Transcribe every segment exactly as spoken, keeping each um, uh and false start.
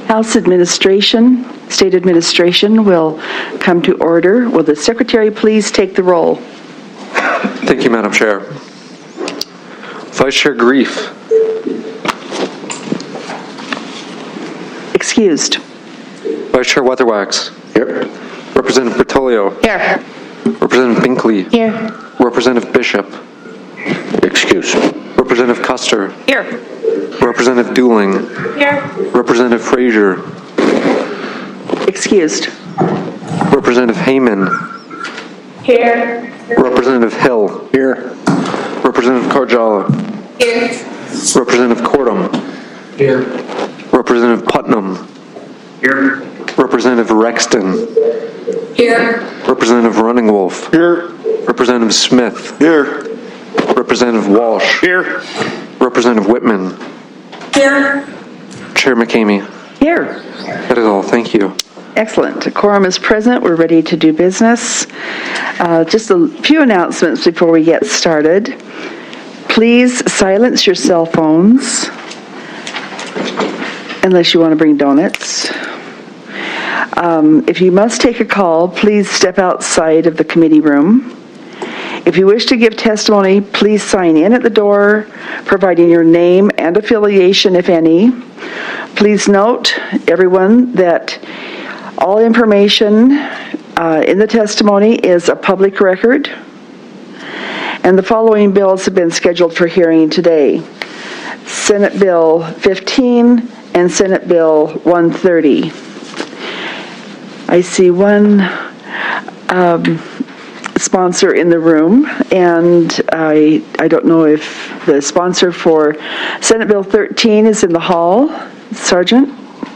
House Administration, State Administration will come to order. Will the Secretary please take the roll? Thank you, Madam Chair. Vice Chair Grief. Excused. Vice Chair Weatherwax. Here. Representative Bertolio. Here. Representative Binkley. Here. Representative Bishop. Excuse. Representative Custer. Here. Representative Dooling. Here. Representative Frazier. Excused. Representative Heyman. Here. Representative Hill. Here. Representative Karjala. Here. Representative Cordum. Here. Representative Putnam. Here. Representative Rexton. Here. Representative Running Wolf. Here. Representative Smith. Here. Representative Walsh. Here. Representative Whitman. Here. Chair McCamey. Here. That is all. Thank you. Excellent. A quorum is present. We're ready to do business. Uh, just a few announcements before we get started. Please silence your cell phones unless you want to bring donuts. Um, if you must take a call, please step outside of the committee room. If you wish to give testimony, please sign in at the door, providing your name and affiliation, if any. Please note, everyone, that all information uh, in the testimony is a public record, and the following bills have been scheduled for hearing today: Senate Bill fifteen and Senate Bill one thirty. I see one um, sponsor in the room, and I I don't know if the sponsor for Senate Bill thirteen is in the hall. Sergeant?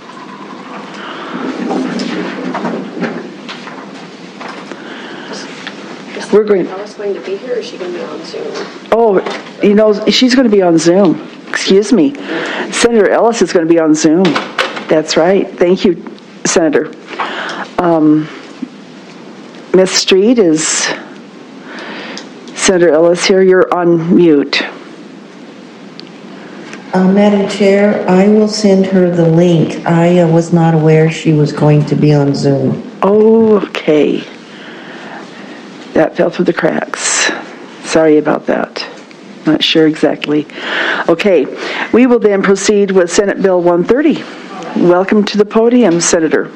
We're going. Alice going to be here, or is she going to be on Zoom? Oh, you know, she's going to be on Zoom. Excuse me. Senator Ellis is going to be on Zoom. That's right. Thank you, Senator. Um, Miz Street, is Senator Ellis here? You're on mute. Uh, Madam Chair, I will send her the link. I uh, was not aware she was going to be on Zoom. Okay. That fell through the cracks. Sorry about that. Not sure exactly. Okay. We will then proceed with Senate Bill one thirty. Welcome to the podium, Senator.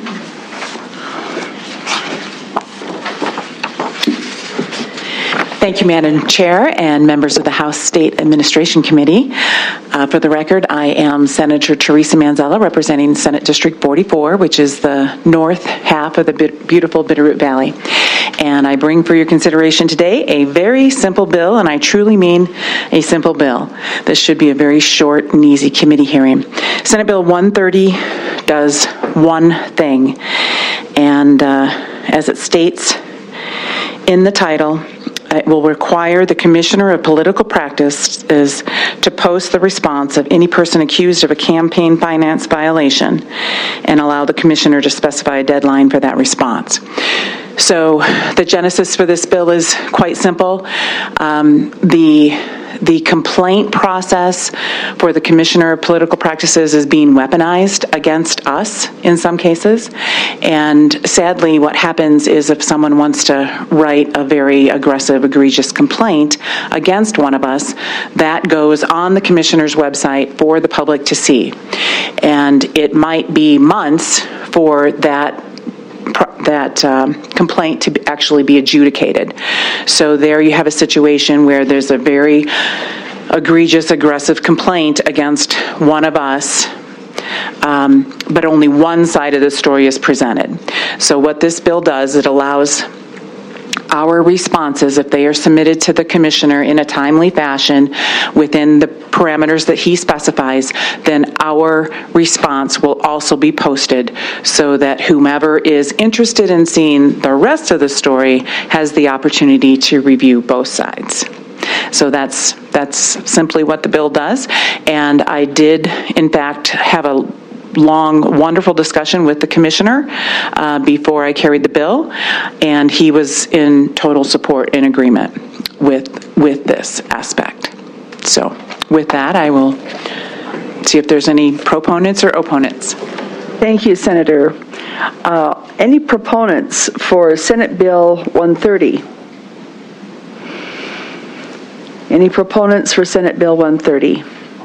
Thank you, Madam Chair and members of the House State Administration Committee. Uh, for the record, I am Senator Teresa Manzella, representing Senate District forty-four, which is the north half of the beautiful Bitterroot Valley. And I bring for your consideration today a very simple bill, and I truly mean a simple bill. This should be a very short and easy committee hearing. Senate Bill one thirty does one thing, and uh, as it states in the title, it will require the Commissioner of Political Practices to post the response of any person accused of a campaign finance violation and allow the Commissioner to specify a deadline for that response. So the genesis for this bill is quite simple. Um, the The complaint process for the Commissioner of Political Practices is being weaponized against us in some cases. And sadly, what happens is if someone wants to write a very aggressive, egregious complaint against one of us, that goes on the Commissioner's website for the public to see. And it might be months for that that um, complaint to actually be adjudicated. So there you have a situation where there's a very egregious, aggressive complaint against one of us, um, but only one side of the story is presented. So what this bill does, it allows our responses, if they are submitted to the Commissioner in a timely fashion within the parameters that he specifies, then our response will also be posted so that whomever is interested in seeing the rest of the story has the opportunity to review both sides. So that's that's simply what the bill does. And I did, in fact, have a long, wonderful discussion with the Commissioner uh, before I carried the bill, and he was in total support and agreement with with this aspect. So with that, I will see if there's any proponents or opponents. Thank you, Senator. Uh, any proponents for Senate Bill one thirty? Any proponents for Senate Bill one thirty?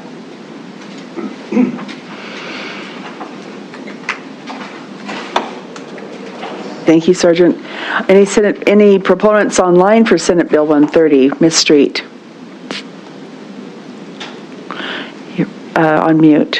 Thank you, Sergeant. Any Senate, any proponents online for Senate Bill one thirty? Miz Street. You're uh, on mute.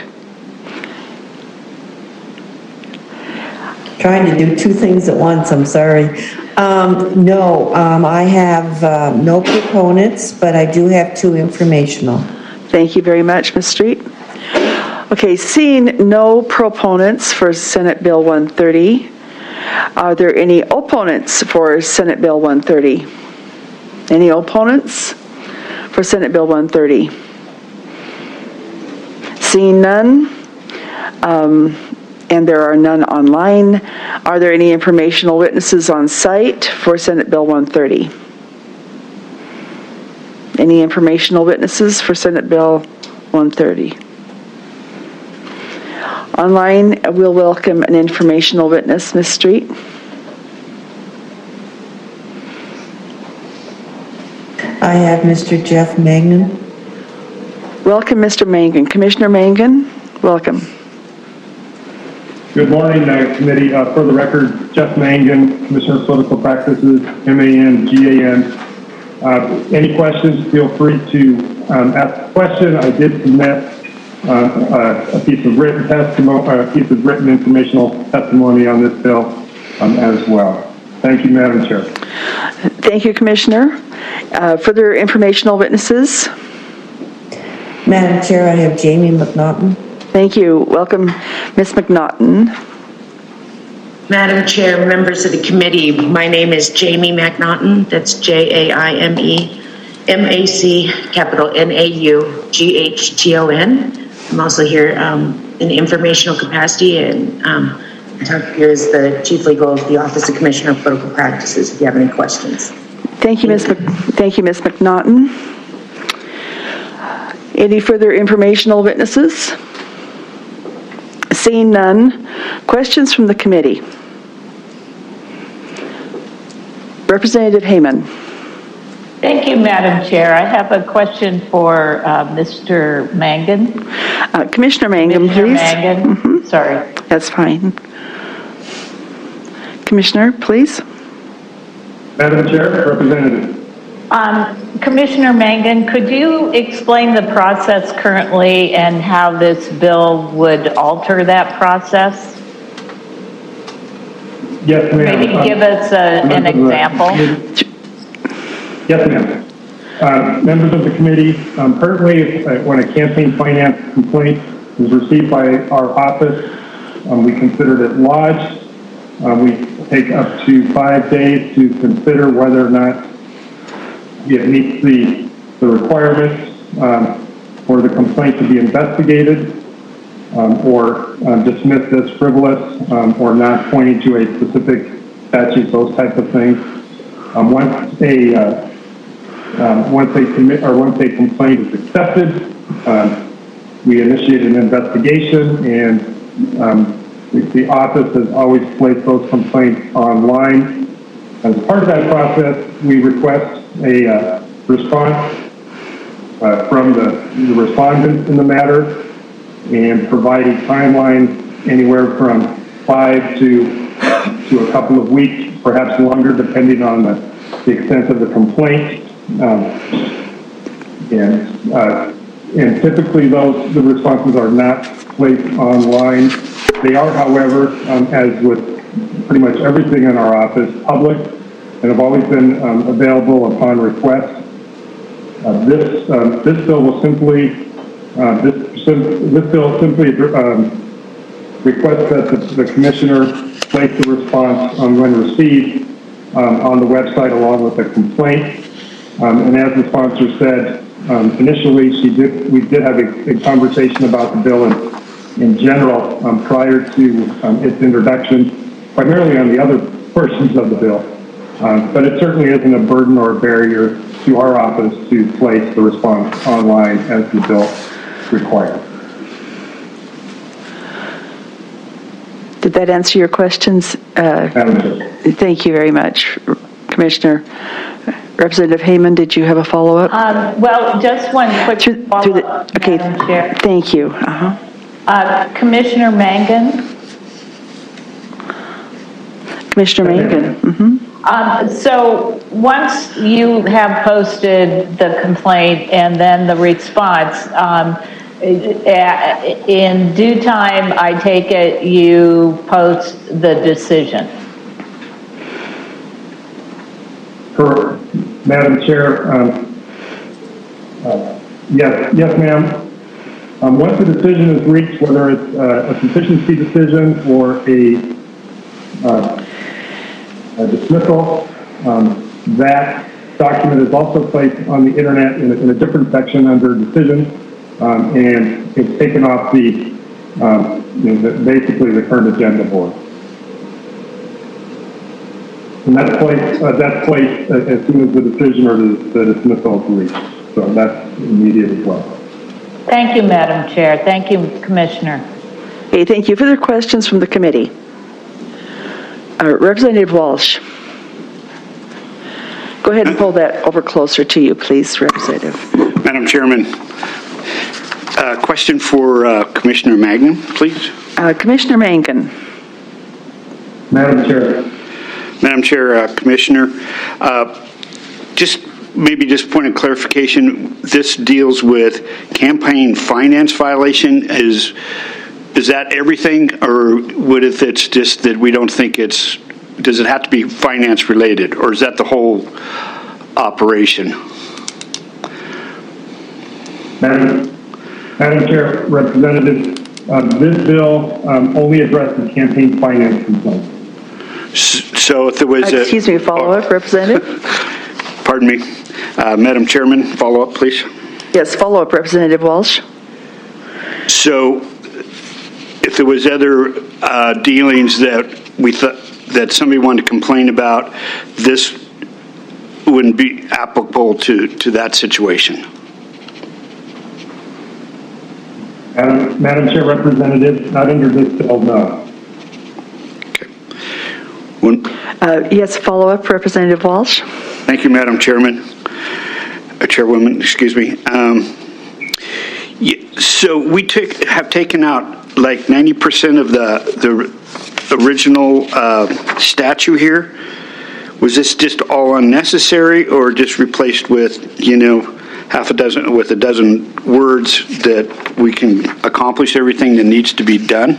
Trying to do two things at once, I'm sorry. Um, no, um, I have uh, no proponents, but I do have two informational. Thank you very much, Miz Street. Okay, seeing no proponents for Senate Bill one thirty, are there any opponents for Senate Bill one thirty? Any opponents for Senate Bill one thirty? Seeing none, um, and there are none online, are there any informational witnesses on site for Senate Bill one thirty? Any informational witnesses for Senate Bill one thirty? Online, we'll welcome an informational witness, Miz Street. I have Mister Jeff Mangan. Welcome, Mister Mangan. Commissioner Mangan, welcome. Good morning, uh, committee. Uh, for the record, Jeff Mangan, Commissioner of Political Practices, M A N G A N. Uh, any questions, feel free to um, ask a question. I did submit uh, uh, a piece of written testimony, uh, a piece of written informational testimony on this bill um, as well. Thank you, Madam Chair. Thank you, Commissioner. Uh, further informational witnesses? Madam Chair, I have Jamie McNaughton. Thank you. Welcome, Miz McNaughton. Madam Chair, members of the committee, my name is Jamie McNaughton. That's J A I M E M A C, capital N A U G H T O N. I'm also here um, in informational capacity, and um, I'm here as the Chief Legal of the Office of Commissioner of Political Practices, if you have any questions. Thank you, Miz Mc- Thank you, Miz McNaughton. Any further informational witnesses? Seeing none, questions from the committee? Representative Heyman. Thank you, Madam Chair. I have a question for uh, Mister Mangan. Uh, Commissioner Mangan, Commissioner please. Mangan, Mm-hmm. sorry. That's fine. Commissioner, please. Madam Chair, Representative. Um, Commissioner Mangan, could you explain the process currently and how this bill would alter that process? Yes, ma'am. Maybe give us a, an example. Yes, ma'am. Uh, members of the committee, um, currently, uh, when a campaign finance complaint is received by our office, um, we consider it lodged. Uh, we take up to five days to consider whether or not it meets the, the requirements um, for the complaint to be investigated um, or uh, dismissed as frivolous um, or not pointing to a specific statute, those types of things. Um, once a uh, um, once a commit or once a complaint is accepted, um, we initiate an investigation, and um, the, the office has always placed those complaints online. As part of that process, we request a uh, response uh, from the, the respondent in the matter and provide a timeline anywhere from five to to a couple of weeks, perhaps longer, depending on the, the extent of the complaint. Um, and uh, and typically those the responses are not placed online. They are, however, um, as with pretty much everything in our office, public, and have always been um, available upon request. Uh, this um, this bill will simply uh, this sim- this bill simply um, requests that the, the commissioner place the response um, when received um, on the website along with the complaint. Um, and as the sponsor said um, initially, she did we did have a, a conversation about the bill in, in general um, prior to um, its introduction, primarily on the other portions of the bill. Um, but it certainly isn't a burden or a barrier to our office to place the response online as the bill requires. Did that answer your questions? Uh, thank you very much, Commissioner. Representative Heyman, did you have a follow-up? Um, well, just one quick Through, follow-up, through the, okay, Madam Chair. Thank you. Uh-huh. Uh, Commissioner Mangan? Commissioner Mangan. Mm-hmm. Um, so once you have posted the complaint and then the response, um, in due time, I take it you post the decision. For Madam Chair, um, uh, yes, yes, ma'am. Um, once the decision is reached, whether it's uh, a sufficiency decision or a, uh, a dismissal, um, that document is also placed on the internet in a, in a different section under decisions, um, and it's taken off the, um, you know, the, basically the current agenda board. And that's placed, uh, that's placed as soon as the decision or the, the dismissal is reached. So that's immediate as well. Thank you, Madam Chair. Thank you, Commissioner. Okay, thank you. Further questions from the committee? Uh, Representative Walsh. Go ahead and pull that over closer to you, please, Representative. Madam Chairman, uh, question for uh, Commissioner Mangan, please. Uh, Commissioner Mangan. Madam Chair. Madam Chair, uh, Commissioner, uh, just maybe just point of clarification, this deals with campaign finance violation. Is is that everything, or what if it's just that we don't think it's, does it have to be finance related, or is that the whole operation? Madam, Madam Chair, Representative, uh, this bill um, only addresses campaign finance complaints. So if there was uh, excuse a, me, follow-up, Representative? Pardon me. Uh, Madam Chairman, follow-up, please. Yes, follow-up, Representative Walsh. So if there was other uh, dealings that we thought that somebody wanted to complain about, this wouldn't be applicable to, to that situation. Madam, Madam Chair, Representative, not under this bill, no. Okay. When, uh, yes, follow-up, Representative Walsh. Thank you, Madam Chairman. Uh, Chairwoman, excuse me. Um, yeah, so we take, have taken out like ninety percent of the, the original uh, statute here. Was this just all unnecessary, or just replaced with, you know, half a dozen, with a dozen words that we can accomplish everything that needs to be done?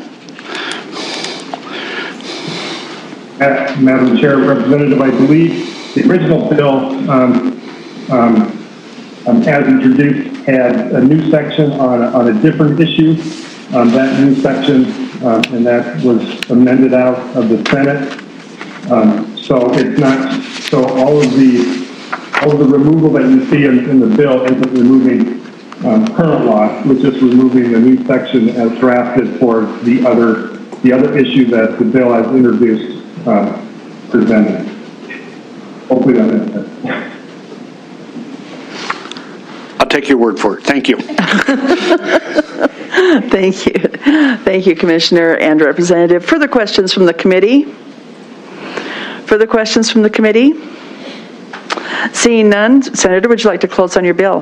Uh, Madam Chair, Representative, I believe the original bill, um, um, um, as introduced, had a new section on a, on a different issue. Um, that new section, um, and that was amended out of the Senate. Um, so it's not, so all of the, all of the removal that you see in, in the bill isn't removing um, current law, it's just removing the new section as drafted for the other, the other issue that the bill has introduced, uh, presented. Hopefully that makes sense. I'll take your word for it. Thank you. Thank you. Thank you, Commissioner and Representative. Further questions from the committee? Further questions from the committee? Seeing none, Senator, would you like to close on your bill?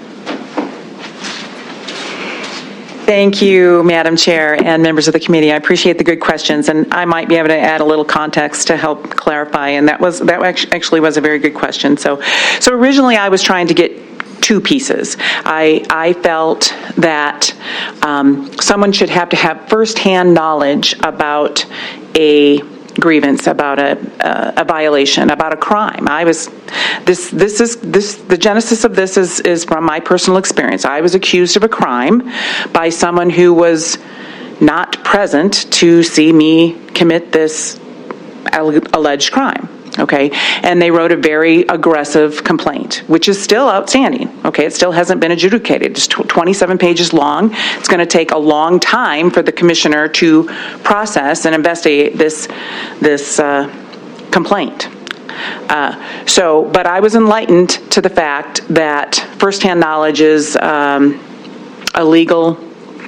Thank you, Madam Chair and members of the committee. I appreciate the good questions, and I might be able to add a little context to help clarify. And that was that actually was a very good question. So, so originally I was trying to get two pieces. I, I felt that um, someone should have to have firsthand knowledge about a grievance, about a, a, a violation, about a crime. I was, this, this is, this, the genesis of this is, is from my personal experience. I was accused of a crime by someone who was not present to see me commit this alleged crime. Okay, and they wrote a very aggressive complaint, which is still outstanding. Okay, it still hasn't been adjudicated. It's twenty-seven pages long. It's going to take a long time for the commissioner to process and investigate this this uh, complaint. Uh, so, but I was enlightened to the fact that firsthand knowledge is um, a legal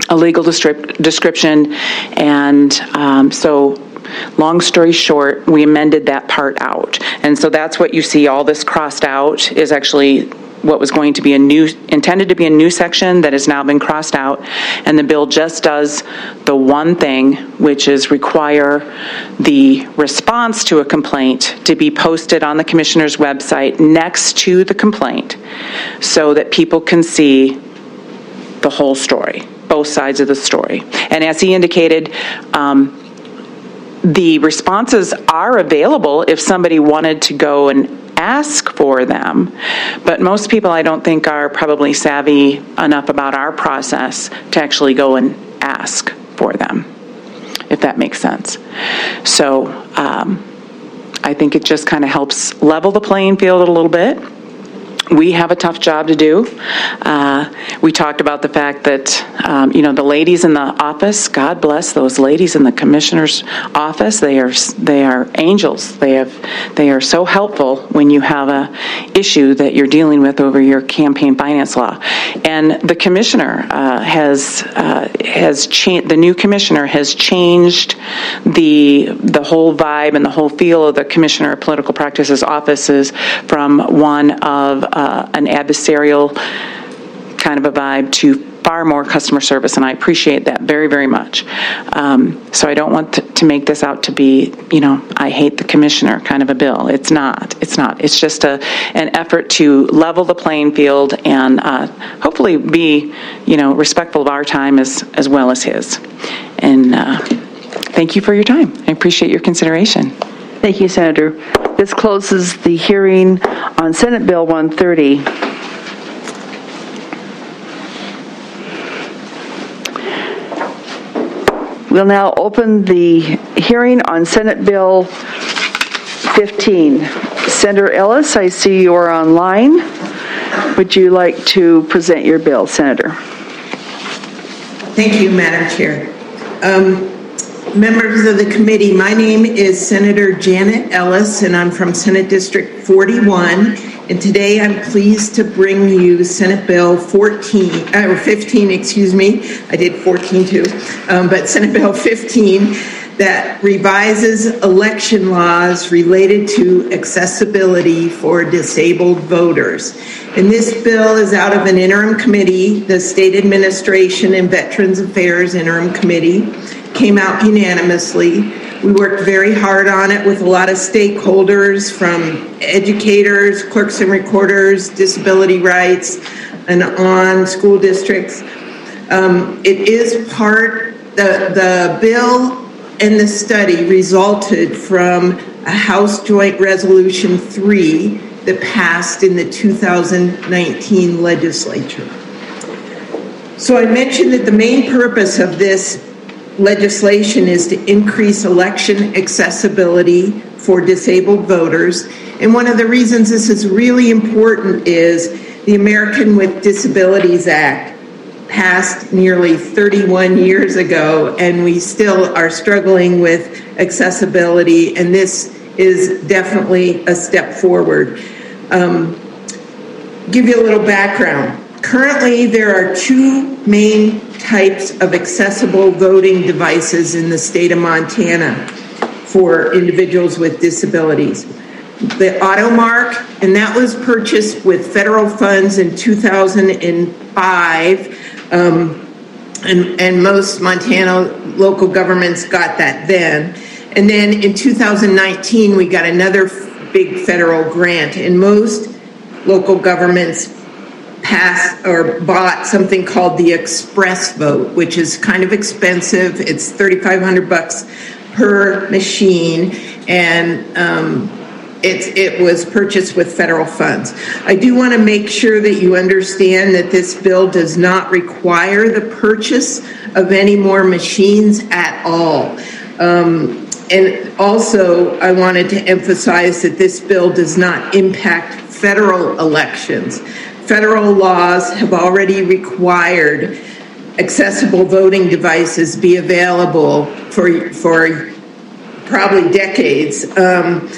a legal descrip- description, and um, so long story short, we amended that part out. And so that's what you see, all this crossed out is actually what was going to be a new, intended to be a new section that has now been crossed out. And the bill just does the one thing, which is require the response to a complaint to be posted on the commissioner's website next to the complaint so that people can see the whole story, both sides of the story. And as he indicated, um, the responses are available if somebody wanted to go and ask for them, but most people I don't think are probably savvy enough about our process to actually go and ask for them, if that makes sense. So um, I think it just kind of helps level the playing field a little bit. We have a tough job to do. Uh, we talked about the fact that, um, you know, the ladies in the office, God bless those ladies in the commissioner's office. They are they are angels. They have they are so helpful when you have a issue that you're dealing with over your campaign finance law. And the commissioner uh, has uh, has changed. The new commissioner has changed the the whole vibe and the whole feel of the Commissioner of Political Practices offices from one of Uh, an adversarial kind of a vibe to far more customer service, and I appreciate that very, very much. Um, so I don't want to, to make this out to be, you know, I hate the commissioner kind of a bill. It's not. It's not. It's just a an effort to level the playing field and uh, hopefully be, you know, respectful of our time as as well as his. And uh, thank you for your time. I appreciate your consideration. Thank you, Senator. This closes the hearing on Senate Bill one thirty. We'll now open the hearing on Senate Bill fifteen. Senator Ellis, I see you are online. Would you like to present your bill, Senator? Thank you, Madam Chair. Um, Members of the committee, my name is Senator Janet Ellis, and I'm from Senate District forty-one. And today I'm pleased to bring you Senate Bill fourteen, uh, or fifteen, excuse me. I did fourteen too, um, but Senate Bill fifteen that revises election laws related to accessibility for disabled voters. And this bill is out of an interim committee, the State Administration and Veterans Affairs Interim Committee. Came out unanimously. We worked very hard on it with a lot of stakeholders, from educators, clerks and recorders, disability rights, and on school districts. Um, it is part, the, the bill and the study resulted from a House Joint Resolution three that passed in the two thousand nineteen legislature. So I mentioned that the main purpose of this legislation is to increase election accessibility for disabled voters. And one of the reasons this is really important is the American with Disabilities Act passed nearly thirty-one years ago, and we still are struggling with accessibility, and this is definitely a step forward. Um, give you a little background. Currently, there are two main types of accessible voting devices in the state of Montana for individuals with disabilities. The AutoMark, and that was purchased with federal funds in two thousand five, um, and, and most Montana local governments got that then. And then in two thousand nineteen, we got another big federal grant, and most local governments passed or bought something called the Express Vote, which is kind of expensive. It's thirty-five hundred bucks per machine, and um, it's, it was purchased with federal funds. I do want to make sure that you understand that this bill does not require the purchase of any more machines at all. Um, and also, I wanted to emphasize that this bill does not impact federal elections. Federal laws have already required accessible voting devices be available for for probably decades. Um,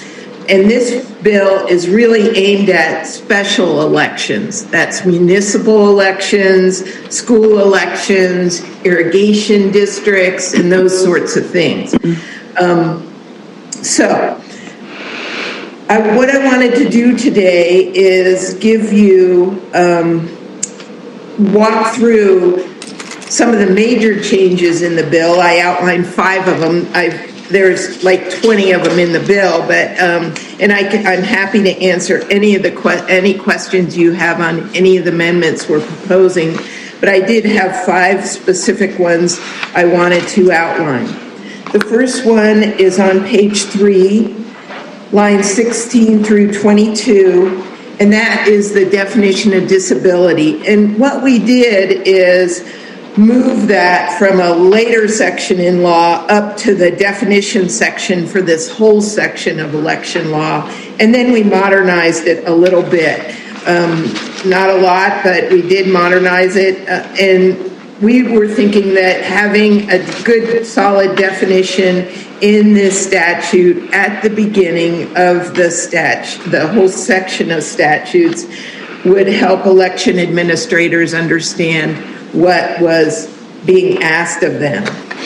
and this bill is really aimed at special elections. That's municipal elections, school elections, irrigation districts, and those sorts of things. Um, so, I, what I wanted to do today is give you, um, walk through some of the major changes in the bill. I outlined five of them. I've There's like twenty of them in the bill, but um, and I can, I'm happy to answer any of the que- any questions you have on any of the amendments we're proposing. But I did have five specific ones I wanted to outline. The first one is on page three, lines sixteen through twenty-two, and that is the definition of disability. And what we did is move that from a later section in law up to the definition section for this whole section of election law. And then we modernized it a little bit. Um, not a lot, but we did modernize it. Uh, and we were thinking that having a good, solid definition in this statute at the beginning of the statute, the whole section of statutes, would help election administrators understand what was being asked of them.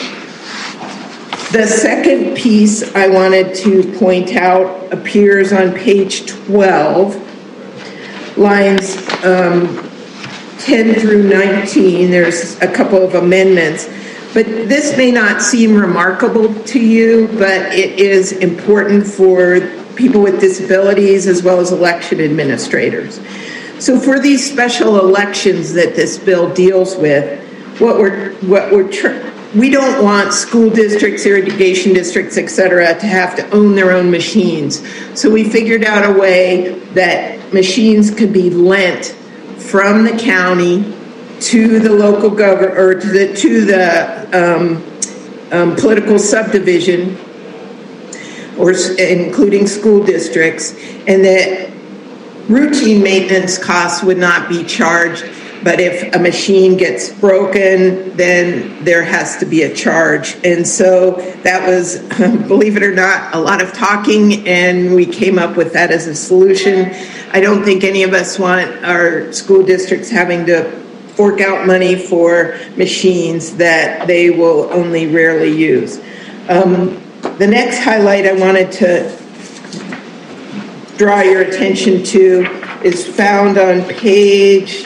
The second piece I wanted to point out appears on page twelve, lines um, ten through nineteen. There's a couple of amendments, but this may not seem remarkable to you, but it is important for people with disabilities as well as election administrators. So for these special elections that this bill deals with, what we're what we're tr- we don't want school districts, irrigation districts, et cetera, to have to own their own machines. So we figured out a way that machines could be lent from the county to the local government or to the to the um, um, political subdivision, or including school districts, and that routine maintenance costs would not be charged, but if a machine gets broken, then there has to be a charge. And so that was, believe it or not, a lot of talking, and we came up with that as a solution. I don't think any of us want our school districts having to fork out money for machines that they will only rarely use. Um, the next highlight I wanted to draw your attention to is found on page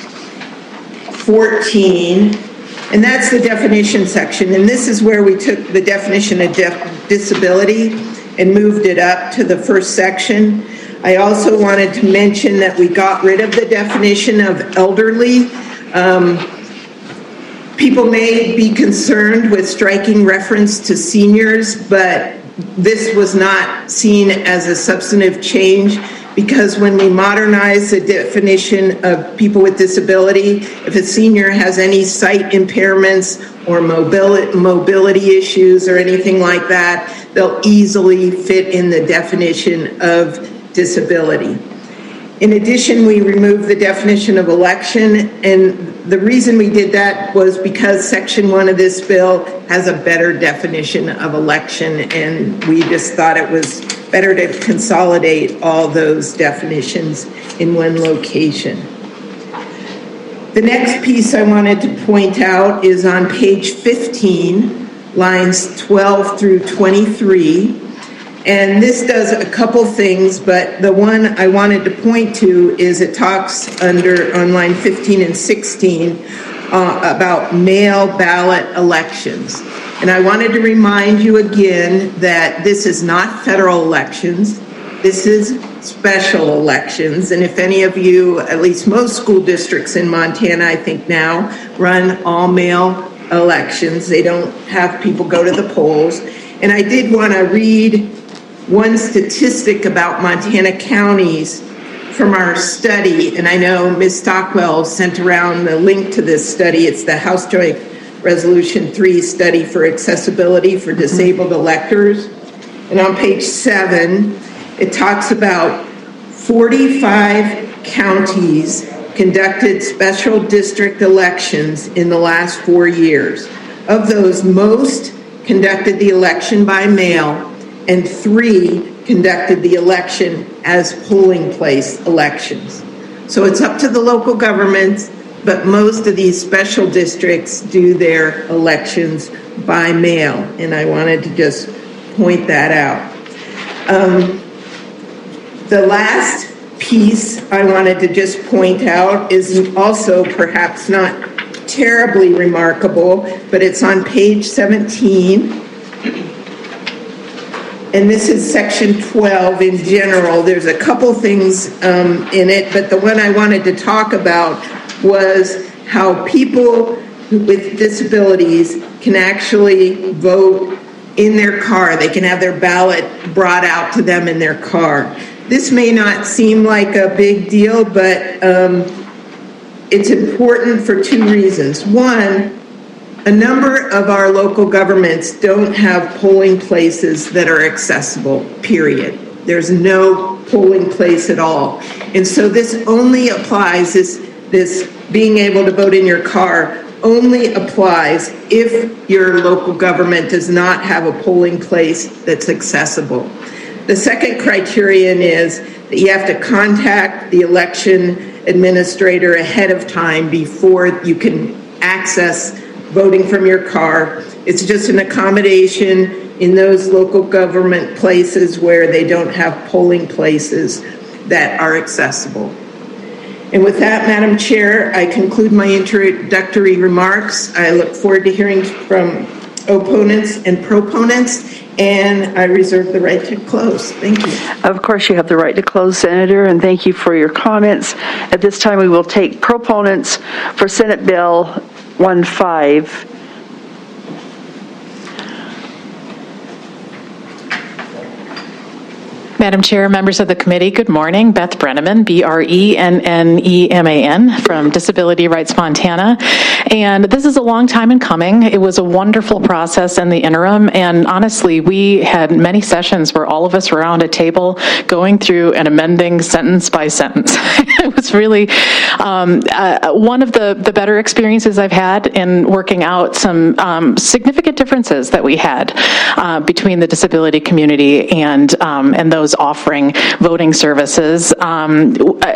fourteen, and that's the definition section. And this is where we took the definition of def- disability and moved it up to the first section. I also wanted to mention that we got rid of the definition of elderly. Um, people may be concerned with striking reference to seniors, but this was not seen as a substantive change, because when we modernize the definition of people with disability, if a senior has any sight impairments or mobility, mobility issues or anything like that, they'll easily fit in the definition of disability. In addition, we removed the definition of election, and the reason we did that was because Section one of this bill has a better definition of election, and we just thought it was better to consolidate all those definitions in one location. The next piece I wanted to point out is on page fifteen, lines twelve through twenty-three. And this does a couple things, but the one I wanted to point to is it talks under on line fifteen and sixteen uh, about mail ballot elections. And I wanted to remind you again that this is not federal elections. This is special elections. And if any of you, at least most school districts in Montana, I think now, run all mail elections. They don't have people go to the polls. And I did want to read one statistic about Montana counties from our study, and I know Miz Stockwell sent around the link to this study. It's the House Joint Resolution three study for accessibility for disabled electors. And on page seven, it talks about forty-five counties conducted special district elections in the last four years. Of those, most conducted the election by mail, and three conducted the election as polling place elections. So it's up to the local governments, but most of these special districts do their elections by mail, and I wanted to just point that out. Um, the last piece I wanted to just point out is also perhaps not terribly remarkable, but it's on page seventeen. And this is section twelve in general. There's a couple things um, in it, but the one I wanted to talk about was how people with disabilities can actually vote in their car. They can have their ballot brought out to them in their car. This may not seem like a big deal, but um, it's important for two reasons. One, a number of our local governments don't have polling places that are accessible, period. There's no polling place at all. And so this only applies, this, this being able to vote in your car only applies if your local government does not have a polling place that's accessible. The second criterion is that you have to contact the election administrator ahead of time before you can access voting from your car. It's just an accommodation in those local government places where they don't have polling places that are accessible. And with that, Madam Chair, I conclude my introductory remarks. I look forward to hearing from opponents and proponents, and I reserve the right to close. Thank you. Of course, you have the right to close, Senator, and thank you for your comments. At this time, we will take proponents for Senate Bill one five. Madam Chair, members of the committee, good morning. Beth Brenneman, B R E N N E M A N, from Disability Rights Montana. And this is a long time in coming. It was a wonderful process in the interim. And honestly, we had many sessions where all of us were around a table going through and amending sentence by sentence. It was really um, uh, one of the, the better experiences I've had in working out some um, significant differences that we had uh, between the disability community and, um, and those offering voting services. Um,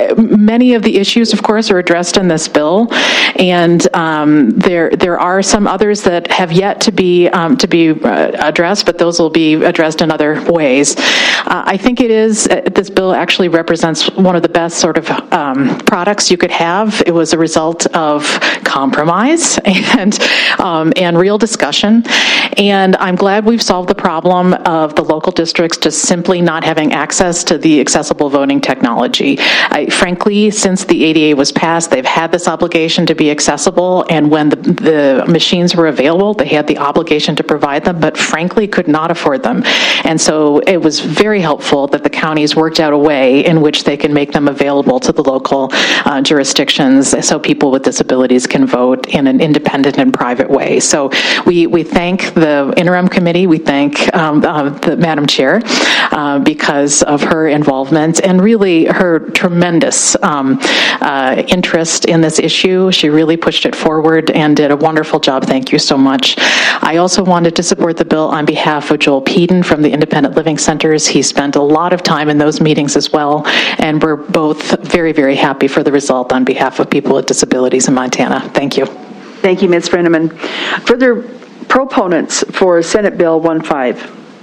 many of the issues, of course, are addressed in this bill, and um, there there are some others that have yet to be um, to be uh, addressed, but those will be addressed in other ways. Uh, I think it is uh, this bill actually represents one of the best sort of um, products you could have. It was a result of compromise and um, and real discussion, and I'm glad we've solved the problem of the local districts just simply not having access to the accessible voting technology. I, frankly, since the A D A was passed, they've had this obligation to be accessible, and when the, the machines were available, they had the obligation to provide them, but frankly could not afford them. And so it was very helpful that the counties worked out a way in which they can make them available to the local uh, jurisdictions so people with disabilities can vote in an independent and private way. So we, we thank the interim committee, we thank um, uh, the Madam Chair, uh, because Because of her involvement and really her tremendous um, uh, interest in this issue. She really pushed it forward and did a wonderful job. Thank you so much. I also wanted to support the bill on behalf of Joel Peden from the Independent Living Centers. He spent a lot of time in those meetings as well, and we're both very, very happy for the result on behalf of people with disabilities in Montana. Thank you. Thank you, Miz Brenneman. Further proponents for Senate Bill one five.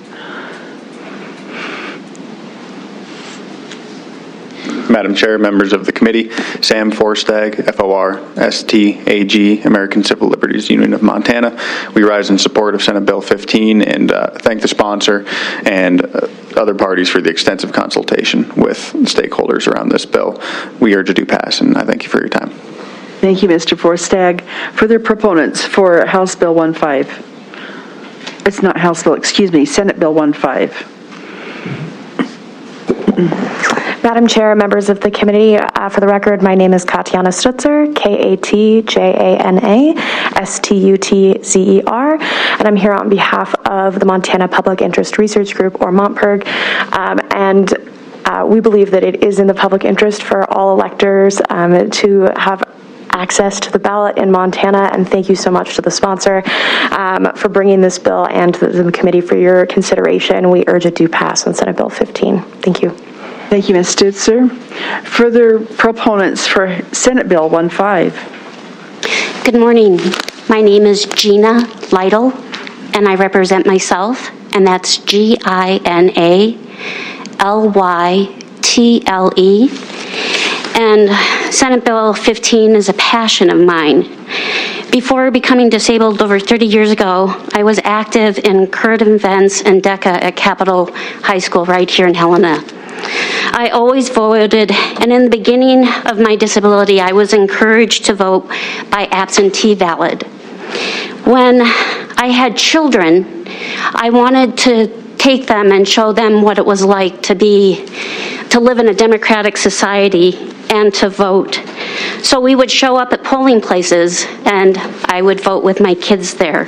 Madam Chair, members of the committee, Sam Forstag, F O R, S T A G, American Civil Liberties Union of Montana. We rise in support of Senate Bill fifteen and uh, thank the sponsor and uh, other parties for the extensive consultation with stakeholders around this bill. We urge it to pass, and I thank you for your time. Thank you, Mister Forstag. Further proponents for House Bill one five. It's not House Bill, excuse me, Senate Bill one five. Madam Chair, members of the committee, uh, for the record, my name is Katiana Stutzer, K A T J A N A S T U T Z E R, and I'm here on behalf of the Montana Public Interest Research Group, or MONTPIRG, um, and uh, we believe that it is in the public interest for all electors um, to have access to the ballot in Montana. And thank you so much to the sponsor um, for bringing this bill and to the committee for your consideration. We urge it do pass on Senate Bill fifteen. Thank you. Thank you, Miz Stutzer. Further proponents for Senate Bill fifteen. Good morning. My name is Gina Lytle, and I represent myself, and that's G I N A L Y T L E. And Senate Bill fifteen is a passion of mine. Before becoming disabled over thirty years ago, I was active in current events and DECA at Capitol High School right here in Helena. I always voted, and in the beginning of my disability, I was encouraged to vote by absentee ballot. When I had children, I wanted to take them and show them what it was like to be, to live in a democratic society and to vote. So we would show up at polling places, and I would vote with my kids there.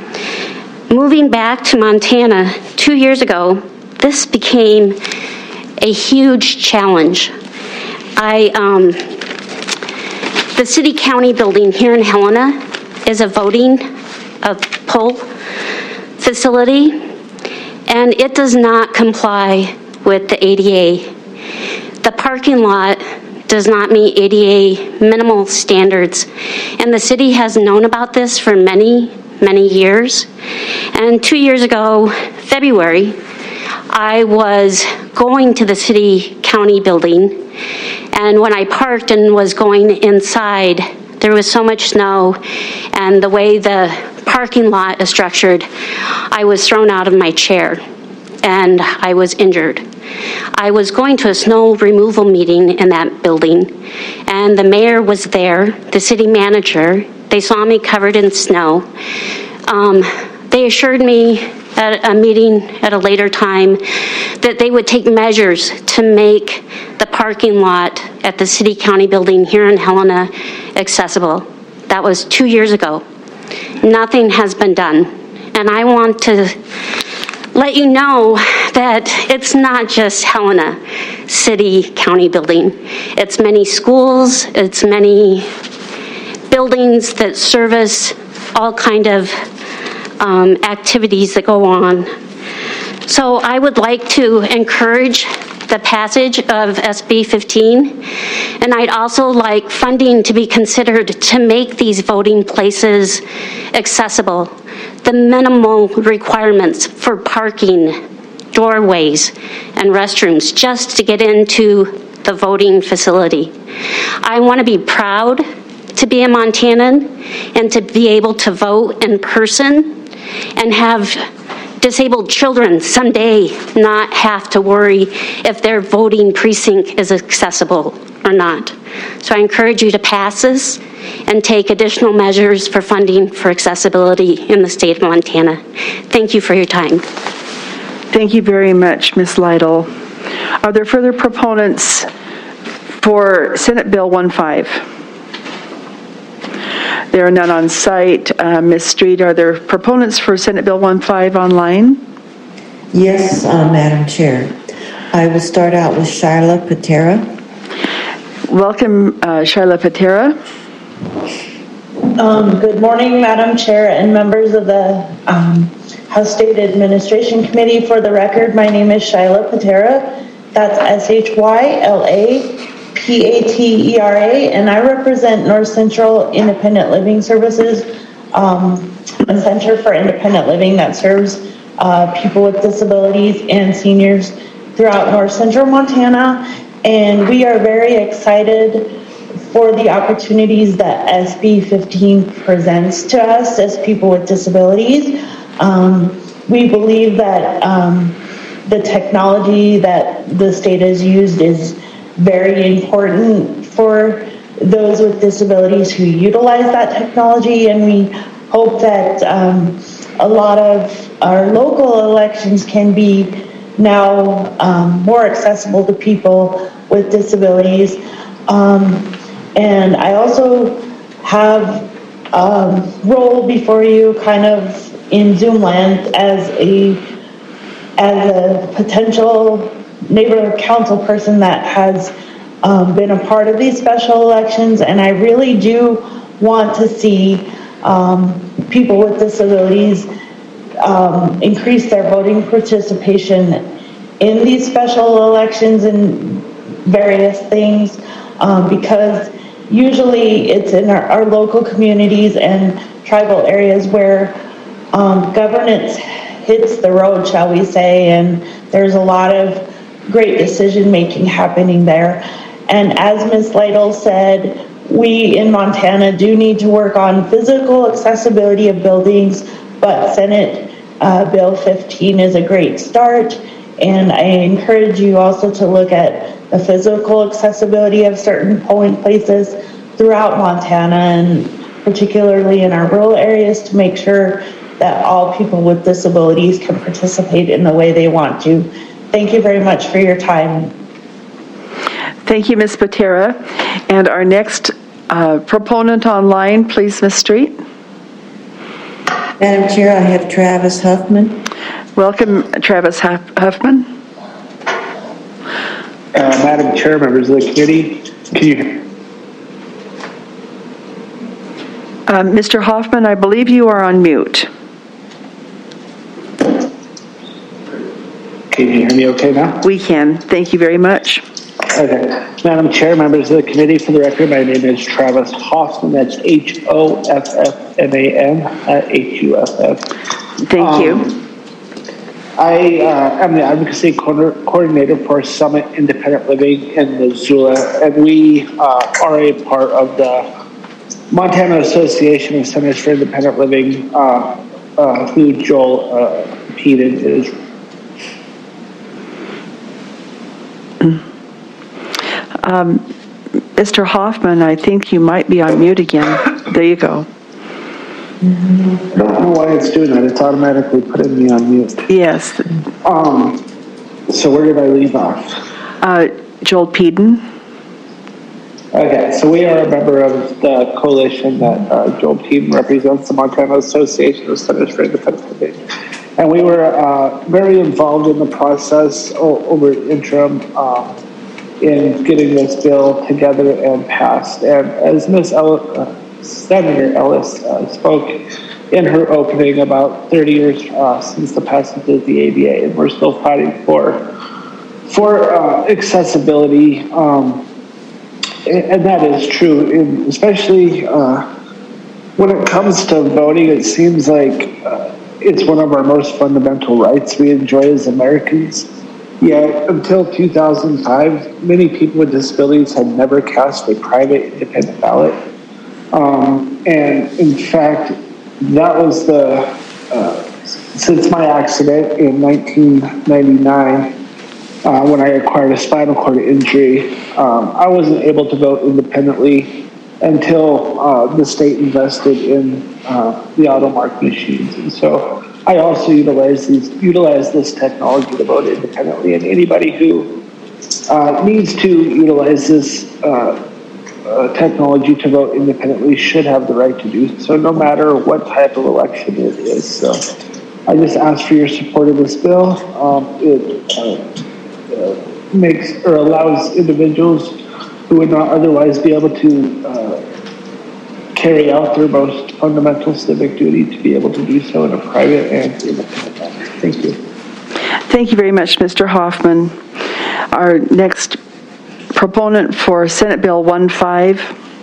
Moving back to Montana two years ago, this became a huge challenge. I, um, the city county building here in Helena is a voting, a poll facility, and it does not comply with the A D A. The parking lot does not meet A D A minimal standards, and the city has known about this for many, many years. And two years ago, February, I was going to the city county building, and when I parked and was going inside, there was so much snow, and the way the parking lot is structured, I was thrown out of my chair, and I was injured. I was going to a snow removal meeting in that building, and the mayor was there, the city manager. They saw me covered in snow. Um, they assured me at a meeting at a later time that they would take measures to make the parking lot at the city county building here in Helena accessible. That was two years ago. Nothing has been done. And I want to let you know that it's not just Helena city county building. It's many schools, it's many buildings that service all kind of Um, activities that go on. So I would like to encourage the passage of S B fifteen, and I'd also like funding to be considered to make these voting places accessible. The minimal requirements for parking, doorways, and restrooms just to get into the voting facility. I want to be proud to be a Montanan and to be able to vote in person and have disabled children someday not have to worry if their voting precinct is accessible or not. So I encourage you to pass this and take additional measures for funding for accessibility in the state of Montana. Thank you for your time. Thank you very much, Miz Lytle. Are there further proponents for Senate Bill fifteen? There are none on site. Uh, Miz Street, are there proponents for Senate Bill fifteen online? Yes, uh, Madam Chair. I will start out with Shyla Patera. Welcome, uh, Shyla Patera. Um, good morning, Madam Chair and members of the um, House State Administration Committee. For the record, my name is Shyla Patera. That's S H Y L A P A T E R A, and I represent North Central Independent Living Services, um, a center for independent living that serves uh, people with disabilities and seniors throughout North Central Montana. And we are very excited for the opportunities that S B fifteen presents to us as people with disabilities. Um, we believe that um, the technology that the state has used is very important for those with disabilities who utilize that technology, and we hope that um, a lot of our local elections can be now um, more accessible to people with disabilities. Um, and I also have a role before you kind of in Zoomland as a as a potential neighborhood council person that has um, been a part of these special elections, and I really do want to see um, people with disabilities um, increase their voting participation in these special elections and various things, um, because usually it's in our, our local communities and tribal areas where um, governance hits the road, shall we say, and there's a lot of great decision making happening there. And as Miz Lytle said, we in Montana do need to work on physical accessibility of buildings, but Senate uh, Bill fifteen is a great start. And I encourage you also to look at the physical accessibility of certain polling places throughout Montana, and particularly in our rural areas, to make sure that all people with disabilities can participate in the way they want to. Thank you very much for your time. Thank you, Miz Patera. And our next uh, proponent online, please, Miz Street. Madam Chair, I have Travis Huffman. Welcome, Travis Huff- Huffman. Uh, Madam Chair, members of the committee, can you hear? Um, Mister Hoffman, I believe you are on mute. Can you hear me okay now? We can. Thank you very much. Okay. Madam Chair, members of the committee, for the record, my name is Travis Hoffman. That's H O F F M A N, uh, H U F F. Thank um, you. I uh, am the advocacy co- coordinator for Summit Independent Living in Missoula, and we uh, are a part of the Montana Association of Centers for Independent Living, uh, uh, who Joel uh, Peden is. Um, Mister Hoffman, I think you might be on mute again. There you go. I don't know why it's doing that. It's automatically putting me on mute. Yes. Um. So where did I leave off? Uh, Joel Peden. Okay, so we are a member of the coalition that uh, Joel Peden represents, the Montana Association of Centers for Independent Living. And we were uh, very involved in the process o- over interim uh, in getting this bill together and passed. And as Miz Ellis, uh, Senator Ellis uh, spoke in her opening, about thirty years uh, since the passage of the A D A, and we're still fighting for for uh, accessibility, um, and, and that is true. And especially uh, when it comes to voting, it seems like uh, it's one of our most fundamental rights we enjoy as Americans. Yet, until two thousand five, many people with disabilities had never cast a private independent ballot. Um, and in fact, that was the, uh, since my accident in nineteen ninety-nine, uh, when I acquired a spinal cord injury, um, I wasn't able to vote independently until uh, the state invested in uh, the AutoMark machines. And so I also utilize these, utilize this technology to vote independently, and anybody who uh, needs to utilize this uh, uh, technology to vote independently should have the right to do so, no matter what type of election it is. So I just ask for your support of this bill. Um, it uh, uh, makes or allows individuals who would not otherwise be able to uh, carry out their most fundamental civic duty to be able to do so in a private and independent manner. Thank you. Thank you very much, Mister Hoffman. Our next proponent for Senate Bill fifteen.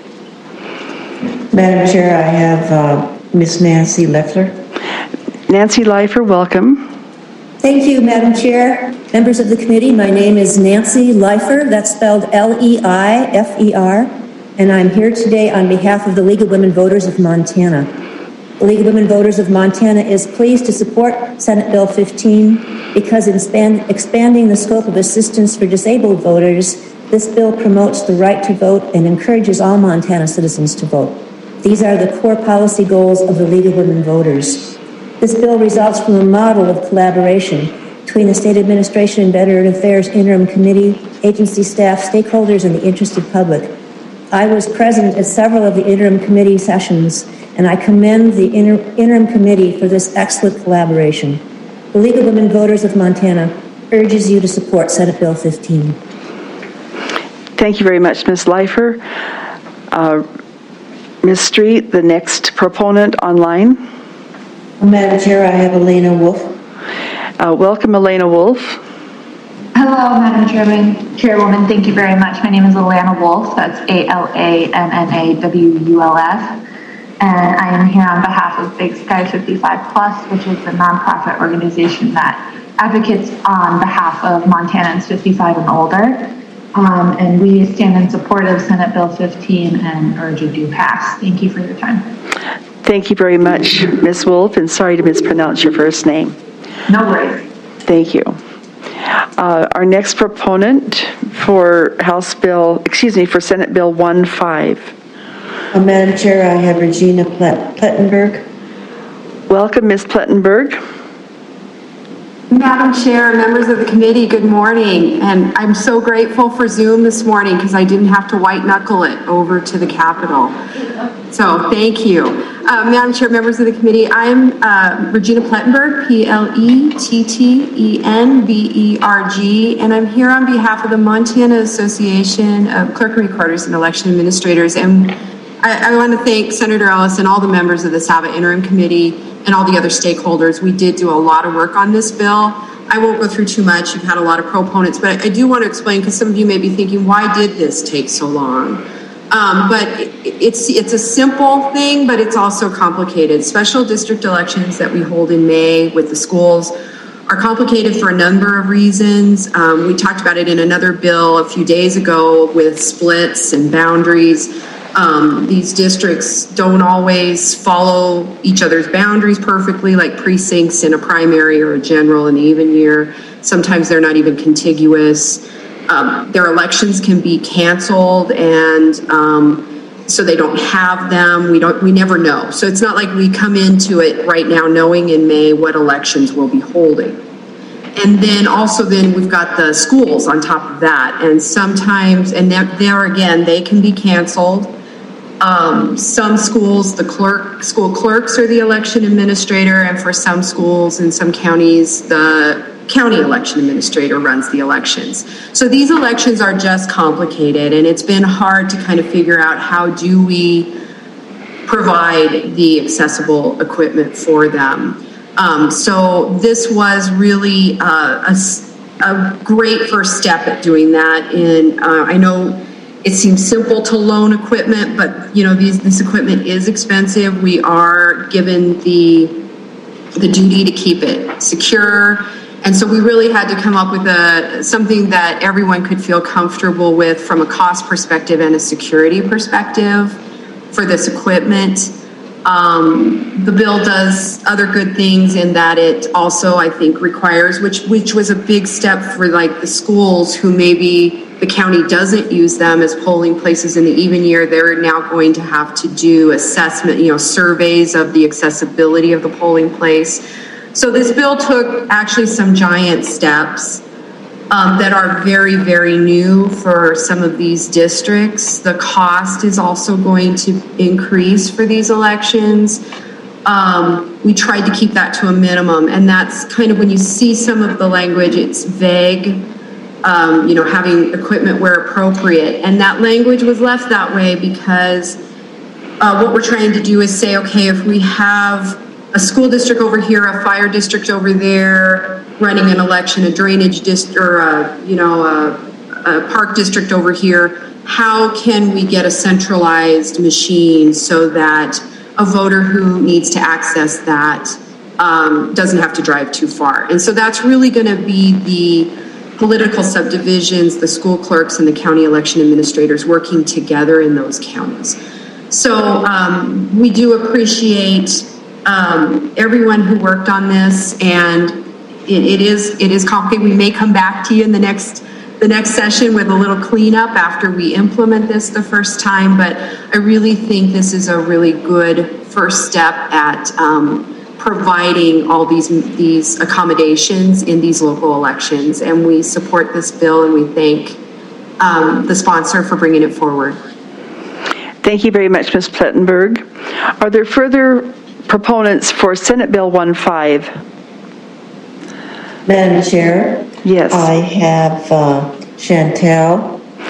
Madam Chair, I have uh, Miss Nancy Leffler. Nancy Leifer, welcome. Thank you, Madam Chair. Members of the committee, my name is Nancy Leifer. That's spelled L E I F E R. And I'm here today on behalf of the League of Women Voters of Montana. The League of Women Voters of Montana is pleased to support Senate Bill fifteen because in span, expanding the scope of assistance for disabled voters, this bill promotes the right to vote and encourages all Montana citizens to vote. These are the core policy goals of the League of Women Voters. This bill results from a model of collaboration between the State Administration and Veteran Affairs Interim Committee, agency staff, stakeholders, and the interested public. I was present at several of the interim committee sessions, and I commend the inter- interim committee for this excellent collaboration. The League of Women Voters of Montana urges you to support Senate Bill fifteen. Thank you very much, Miz Leifer. Uh, Miz Street, the next proponent online. Madam Chair, I have Elena Wolf. Uh, welcome, Elena Wolf. Hello, Madam Chairman, Chairwoman. Thank you very much. My name is Alana Wolf. That's A L A N N A W U L F. And I am here on behalf of Big Sky fifty-five plus, which is the nonprofit organization that advocates on behalf of Montanans fifty-five and older. Um, and we stand in support of Senate Bill fifteen and urge a due pass. Thank you for your time. Thank you very much, Miz Wolf, and sorry to mispronounce your first name. No worries. Thank you. Uh, our next proponent for House Bill, excuse me, for Senate Bill fifteen. Uh, Madam Chair, I have Regina Plet- Plettenberg. Welcome, Miz Plettenberg. Madam Chair, members of the committee, good morning. And I'm so grateful for Zoom this morning because I didn't have to white knuckle it over to the Capitol. So thank you. Uh, Madam Chair, members of the committee, I'm uh, Regina Plettenberg, P L E T T E N B E R G, and I'm here on behalf of the Montana Association of Clerk and Recorders and Election Administrators. And I, I want to thank Senator Ellis and all the members of the S A B A Interim Committee and all the other stakeholders. We did do a lot of work on this bill. I won't go through too much. You've had a lot of proponents, but I, I do want to explain because some of you may be thinking, why did this take so long? Um, but it, it's it's a simple thing, but it's also complicated. Special district elections that we hold in May with the schools are complicated for a number of reasons. Um, we talked about it in another bill a few days ago with splits and boundaries. Um, these districts don't always follow each other's boundaries perfectly, like precincts in a primary or a general in the even year. Sometimes they're not even contiguous. Um, their elections can be canceled, and um, so they don't have them. We don't. We never know. So it's not like we come into it right now knowing in May what elections we'll be holding. And then also then we've got the schools on top of that, and sometimes, and there again, they can be canceled. Um, some schools, the clerk, school clerks are the election administrator, and for some schools in some counties, the county election administrator runs the elections. So these elections are just complicated, and it's been hard to kind of figure out how do we provide the accessible equipment for them. Um, so this was really uh, a, a great first step at doing that. And uh, I know it seems simple to loan equipment, but you know these, this equipment is expensive. We are given the the duty to keep it secure, and so we really had to come up with a something that everyone could feel comfortable with from a cost perspective and a security perspective for this equipment. Um, the bill does other good things in that it also, I think, requires, which which was a big step for like the schools who maybe the county doesn't use them as polling places in the even year. They're now going to have to do assessment, you know, surveys of the accessibility of the polling place. So this bill took actually some giant steps um, that are very, very new for some of these districts. The cost is also going to increase for these elections. Um, we tried to keep that to a minimum, and that's kind of when you see some of the language, it's vague. Um, you know, having equipment where appropriate. And that language was left that way because uh, what we're trying to do is say, okay, if we have a school district over here, a fire district over there, running an election, a drainage district, or a, you know, a, a park district over here, how can we get a centralized machine so that a voter who needs to access that um, doesn't have to drive too far? And so that's really going to be the political subdivisions, the school clerks and the county election administrators working together in those counties. So um, we do appreciate um, everyone who worked on this, and it, it is it is complicated. We may come back to you in the next the next session with a little cleanup after we implement this the first time, but I really think this is a really good first step at um, providing all these these accommodations in these local elections, and we support this bill, and we thank um, the sponsor for bringing it forward. Thank you very much, Miz Plettenberg. Are there further proponents for Senate Bill fifteen? Madam Chair? Yes. I have uh, Chantel.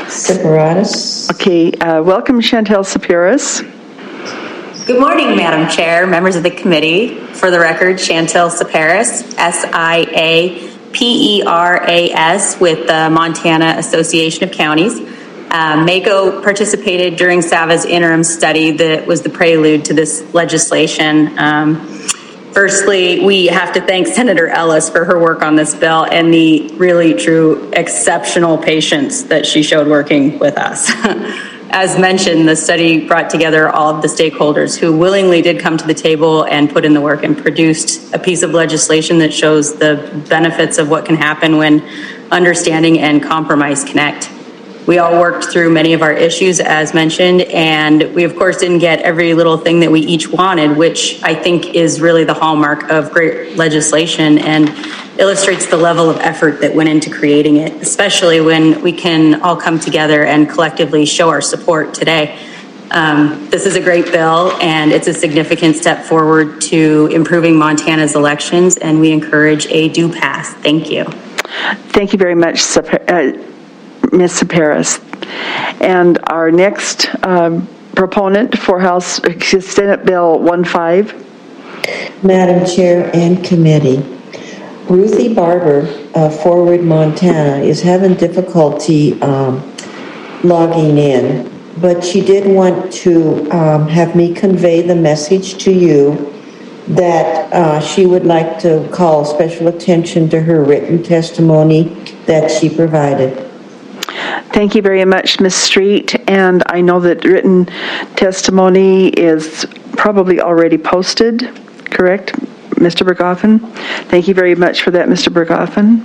Separatis. Okay, uh, welcome Chantel Sapiras. Good morning, Madam Chair, members of the committee. For the record, Chantel Saperas, S I A P E R A S, with the Montana Association of Counties. Um, MACO participated during S A V A's interim study that was the prelude to this legislation. Um, firstly, we have to thank Senator Ellis for her work on this bill and the really true exceptional patience that she showed working with us. As mentioned, the study brought together all of the stakeholders who willingly did come to the table and put in the work and produced a piece of legislation that shows the benefits of what can happen when understanding and compromise connect. We all worked through many of our issues, as mentioned, and we, of course, didn't get every little thing that we each wanted, which I think is really the hallmark of great legislation and illustrates the level of effort that went into creating it, especially when we can all come together and collectively show our support today. Um, this is a great bill, and it's a significant step forward to improving Montana's elections, and we encourage a due pass. Thank you. Thank you very much, uh, Miz Saperas. And our next um, proponent for House Senate Bill fifteen. Madam Chair and Committee, Ruthie Barber, uh, Forward Montana, is having difficulty um, logging in, but she did want to um, have me convey the message to you that uh, she would like to call special attention to her written testimony that she provided. Thank you very much, Miz Street. And I know that written testimony is probably already posted, correct, Mister Bergoffen? Thank you very much for that, Mister Bergoffen.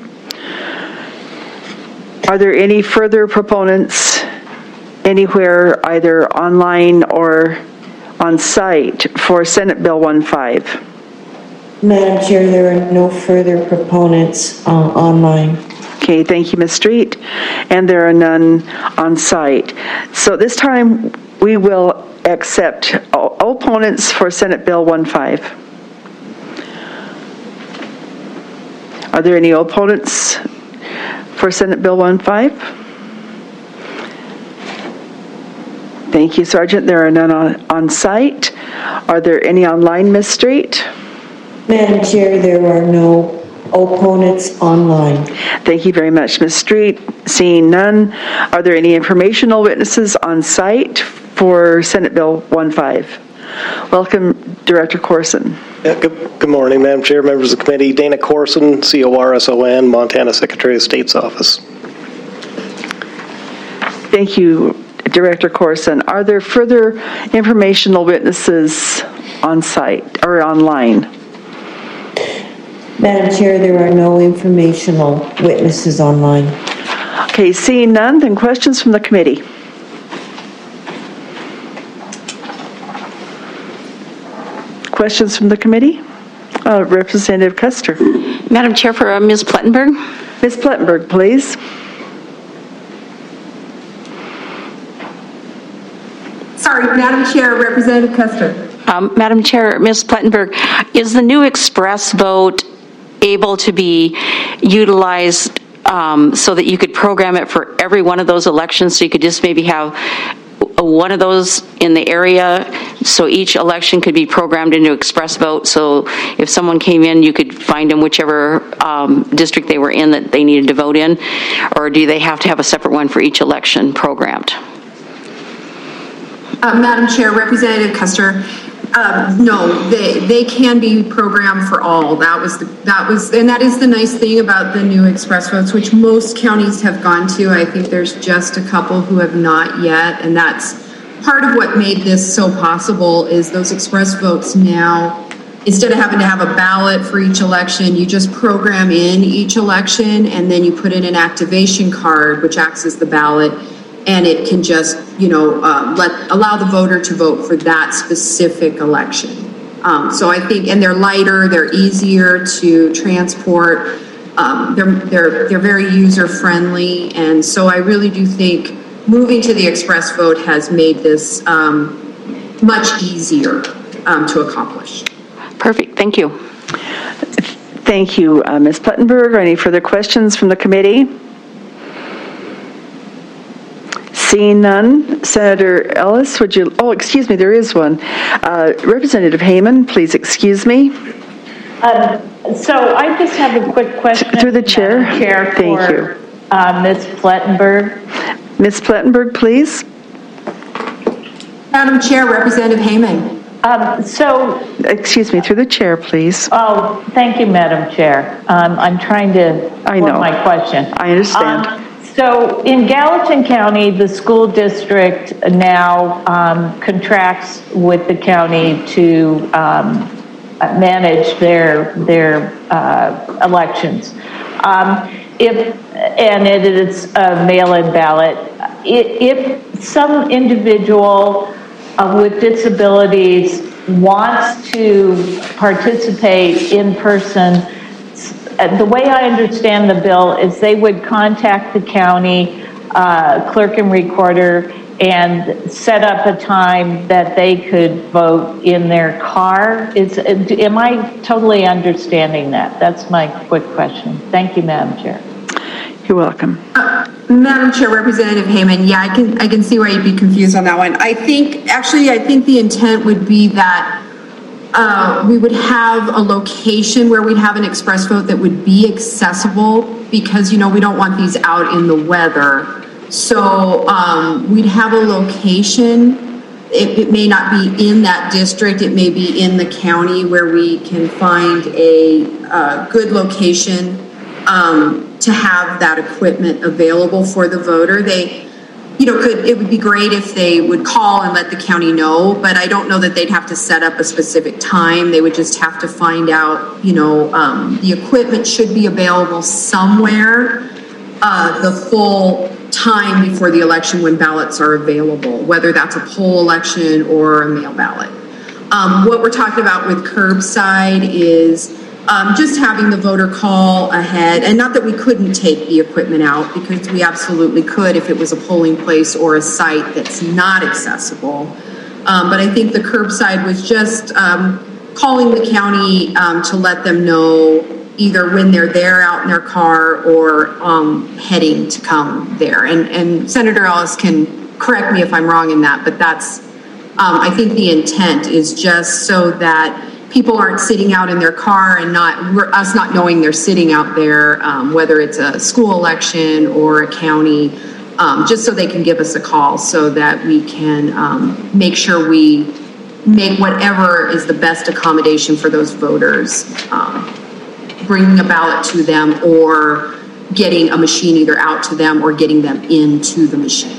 Are there any further proponents anywhere, either online or on site, for Senate Bill fifteen? Madam Chair, there are no further proponents uh, online. Okay, thank you, Miz Street. And there are none on site. So this time we will accept opponents for Senate Bill fifteen. Are there any opponents for Senate Bill fifteen? Thank you, Sergeant. There are none on, on site. Are there any online, Miz Street? Madam Chair, there are no opponents online. Thank you very much, Miz Street. Seeing none, are there any informational witnesses on site for Senate Bill fifteen? Welcome, Director Corson. Yeah, good, good morning, Madam Chair, members of the committee. Dana Corson, C O R S O N, Montana Secretary of State's Office. Thank you, Director Corson. Are there further informational witnesses on site or online? Madam Chair, there are no informational witnesses online. Okay, seeing none, then questions from the committee. Questions from the committee? Uh, Representative Custer. Madam Chair, for uh, Miz Plettenberg. Miz Plettenberg, please. Sorry, Madam Chair, Representative Custer. Um, Madam Chair, Miz Plettenberg, is the new express vote able to be utilized um, so that you could program it for every one of those elections, so you could just maybe have a, one of those in the area, so each election could be programmed into express vote, so if someone came in, you could find them whichever um, district they were in that they needed to vote in, or do they have to have a separate one for each election programmed? Uh, Madam Chair, Representative Custer, uh, no, they they can be programmed for all. That was the, that was, and that is the nice thing about the new express votes, which most counties have gone to. I think there's just a couple who have not yet, and that's part of what made this so possible. Is those express votes now, instead of having to have a ballot for each election, you just program in each election, and then you put in an activation card, which acts as the ballot. And it can just, you know, uh, let allow the voter to vote for that specific election. Um, so I think, and they're lighter, they're easier to transport, um, they're they're they're very user friendly, and so I really do think moving to the express vote has made this um, much easier um, to accomplish. Perfect. Thank you. Thank you, uh, Miz Plettenberg. Any further questions from the committee? Seeing none, Senator Ellis, would you, oh, excuse me, there is one. Uh, Representative Heyman, please excuse me. Um, so I just have a quick question. Through the chair. Madam Chair, Thank for, you. Uh, Miz Plettenberg. Miz Plettenberg, please. Madam Chair, Representative Heyman. Um, so, excuse me, through the chair, please. Oh, thank you, Madam Chair. Um, I'm trying to I know. my question. I understand. Um, so, in Gallatin County, the school district now um, contracts with the county to um, manage their their uh, elections. Um, if and it is a mail-in ballot. If some individual uh, with disabilities wants to participate in person, the way I understand the bill is they would contact the county uh, clerk and recorder and set up a time that they could vote in their car. Is, am I totally understanding that? That's my quick question. Thank you, Madam Chair. You're welcome. Uh, Madam Chair, Representative Heyman, yeah, I can I can see why you'd be confused on that one. I think, actually, I think the intent would be that uh, we would have a location where we'd have an express vote that would be accessible because, you know, we don't want these out in the weather. So um, we'd have a location. It, it may not be in that district. It may be in the county where we can find a uh, good location um, to have that equipment available for the voter. They, you know, could, it would be great if they would call and let the county know, but I don't know that they'd have to set up a specific time. They would just have to find out, you know, um, the equipment should be available somewhere uh, the full time before the election when ballots are available, whether that's a poll election or a mail ballot. Um, what we're talking about with curbside is Um, just having the voter call ahead, and not that we couldn't take the equipment out, because we absolutely could if it was a polling place or a site that's not accessible. Um, but I think the curbside was just um, calling the county um, to let them know either when they're there out in their car or um, heading to come there. And, and Senator Ellis can correct me if I'm wrong in that, but that's, um, I think the intent is just so that people aren't sitting out in their car and not us not knowing they're sitting out there, um, whether it's a school election or a county, um, just so they can give us a call so that we can um, make sure we make whatever is the best accommodation for those voters, um, bringing a ballot to them or getting a machine either out to them or getting them into the machine.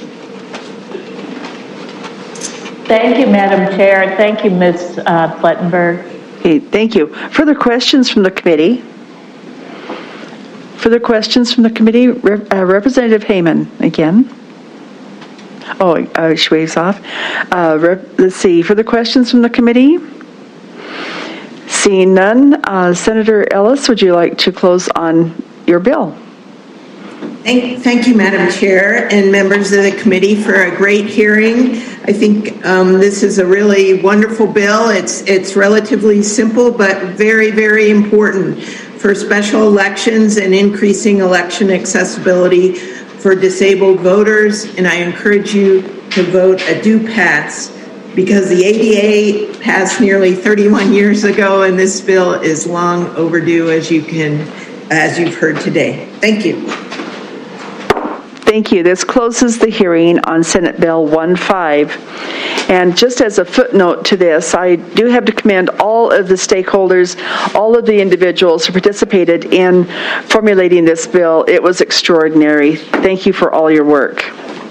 Thank you, Madam Chair. Thank you, Miz Uh, Plettenberg. Okay, thank you. Further questions from the committee? Further questions from the committee? Rep- uh, Representative Heyman, again. Oh, uh, she waves off. Uh, rep- let's see. Further questions from the committee? Seeing none, uh, Senator Ellis, would you like to close on your bill? Thank, thank you, Madam Chair, and members of the committee for a great hearing. I think um, this is a really wonderful bill. It's it's relatively simple, but very, very important for special elections and increasing election accessibility for disabled voters. And I encourage you to vote a do pass, because the A D A passed nearly thirty-one years ago, and this bill is long overdue, as you can, as you've heard today. Thank you. Thank you. This closes the hearing on Senate Bill one five. And just as a footnote to this, I do have to commend all of the stakeholders, all of the individuals who participated in formulating this bill. It was extraordinary. Thank you for all your work.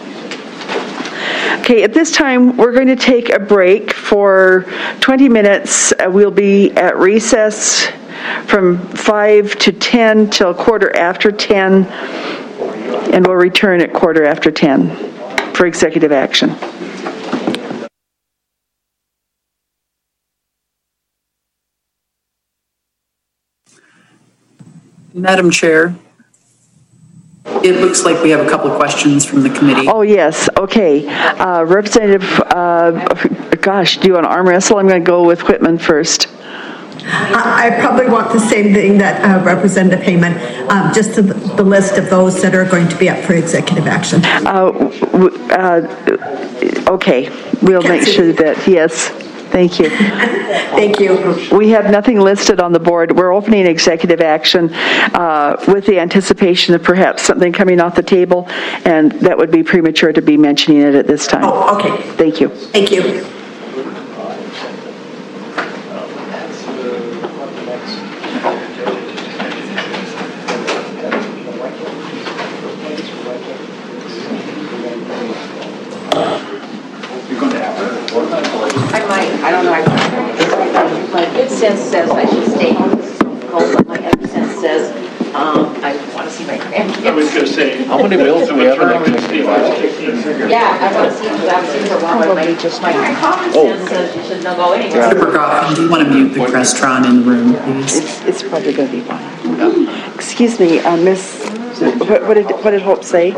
Okay, at this time, we're going to take a break for twenty minutes. Uh, we'll be at recess from five to ten till quarter after ten. And we'll return at quarter after ten for executive action. Madam Chair, it looks like we have a couple of questions from the committee. Oh, yes. Okay. Uh, Representative, uh, gosh, do you want to arm wrestle? I'm going to go with Whitman first. I I probably want the same thing that uh, Representative Heyman, um, just the, the list of those that are going to be up for executive action. Uh, w- uh, okay, we'll make sure that, yes, thank you. Thank you. We have nothing listed on the board. We're opening executive action uh, with the anticipation of perhaps something coming off the table, and that would be premature to be mentioning it at this time. Oh, okay. Thank you. Thank you. I might, I don't know, I, my good sense says I should stay home, but my other sense says, um, I want to see my grandkids. I was going to say, how many bills do we have in electricity? Yeah, I want to see, because I was seeing for a while, but my, my common sense says you shouldn't go anywhere. Member Goffin, do you want to mute the restaurant in the room, please? It's, it's probably going to be fine. Excuse me, uh, Miss, what, what did what did Hope say?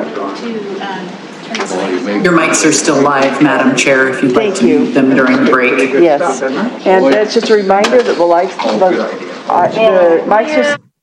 Your mics are still live, Madam Chair, if you'd like to mute them during the break. Yes, and that's just a reminder that the lights, the, uh, the mics are.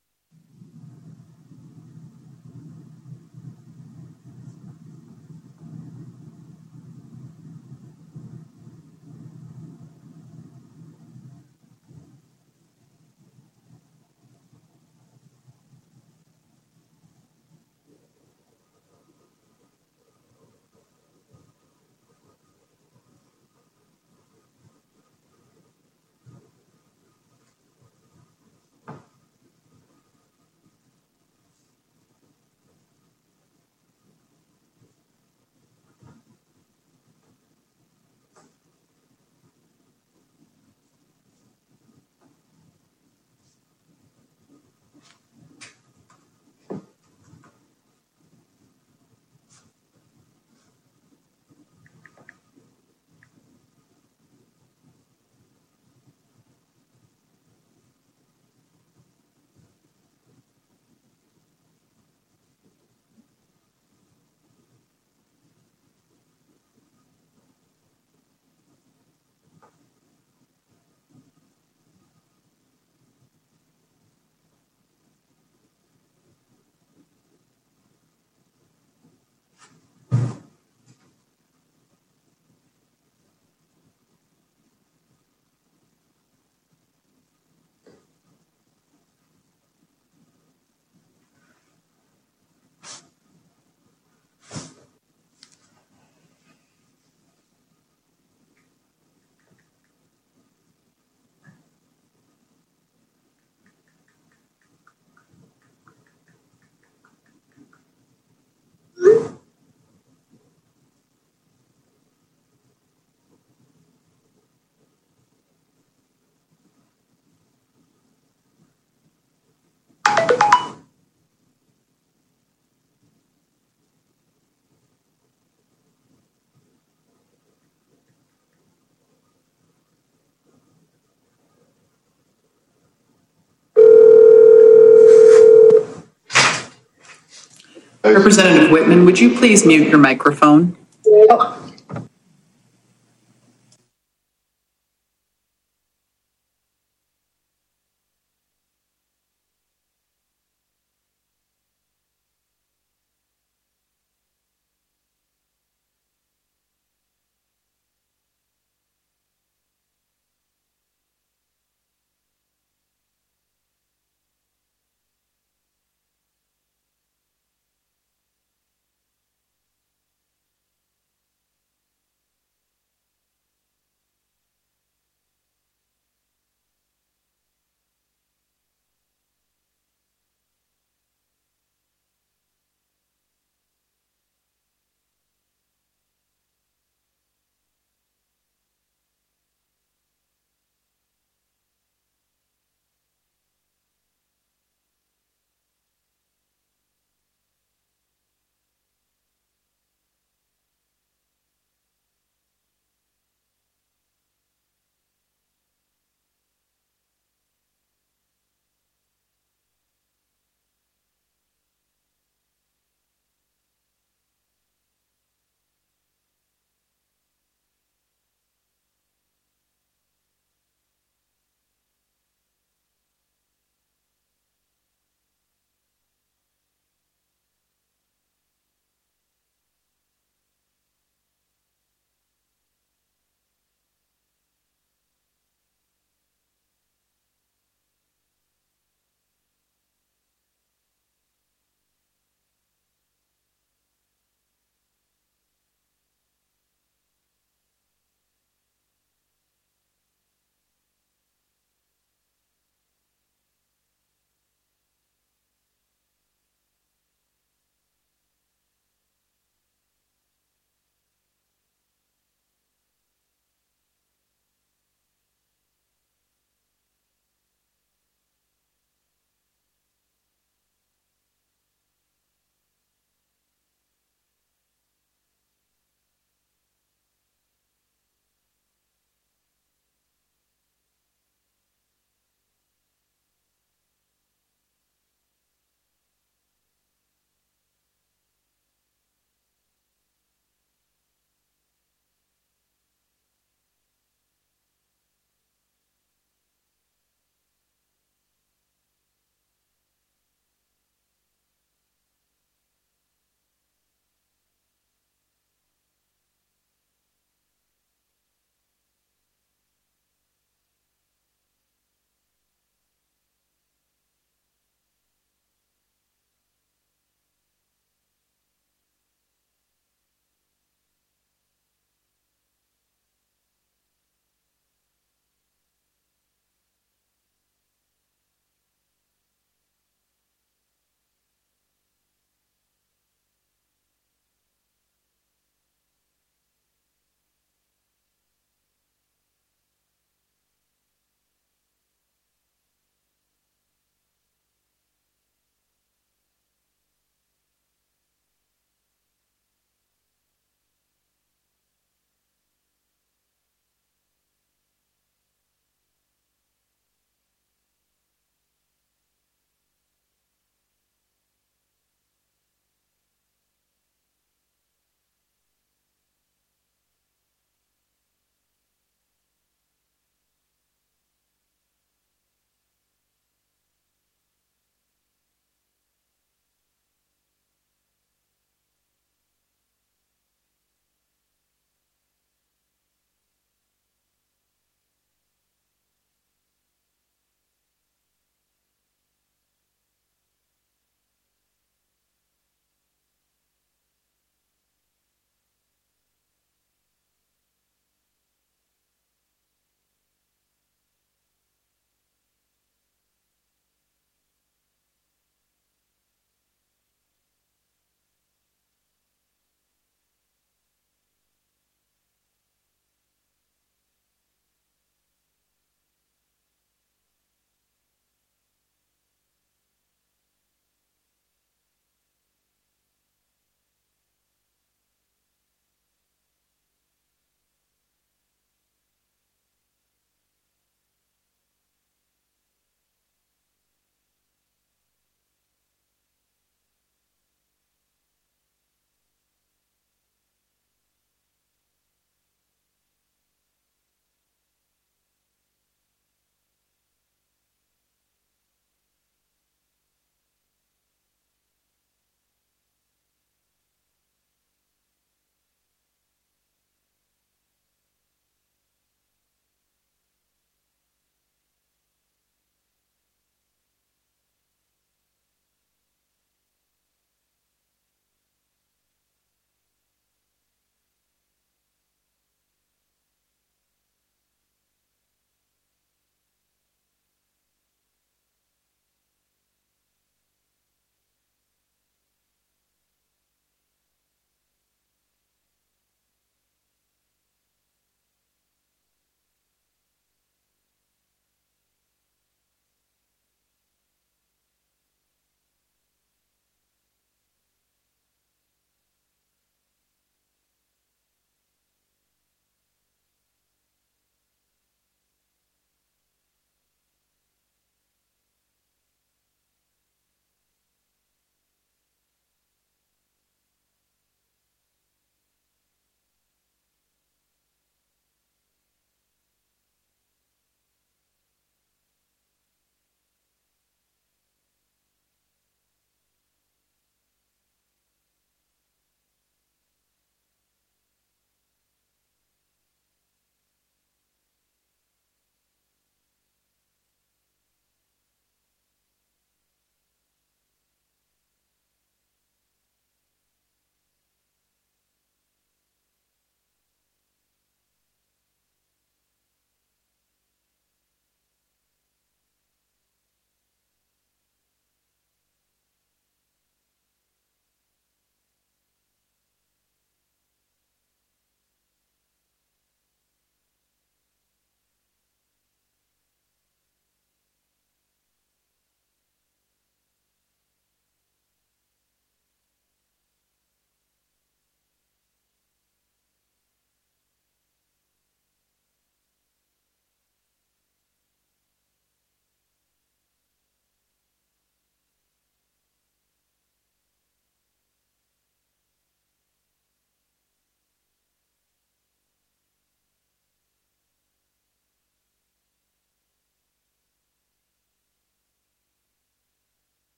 Representative Whitman, would you please mute your microphone? Oh.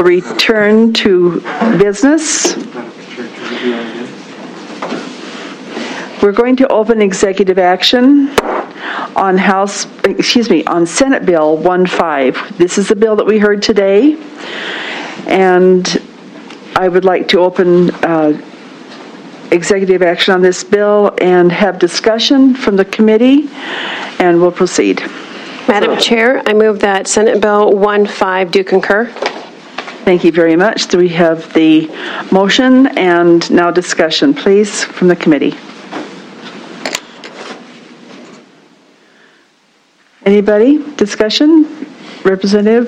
Return to business. We're going to open executive action on House, excuse me, on Senate Bill one five. This is the bill that we heard today, and I would like to open uh, executive action on this bill and have discussion from the committee, and we'll proceed. Madam Chair, I move that Senate Bill one five do concur. Thank you very much. So we have the motion and now discussion, please, from the committee. Anybody? Discussion? Representative?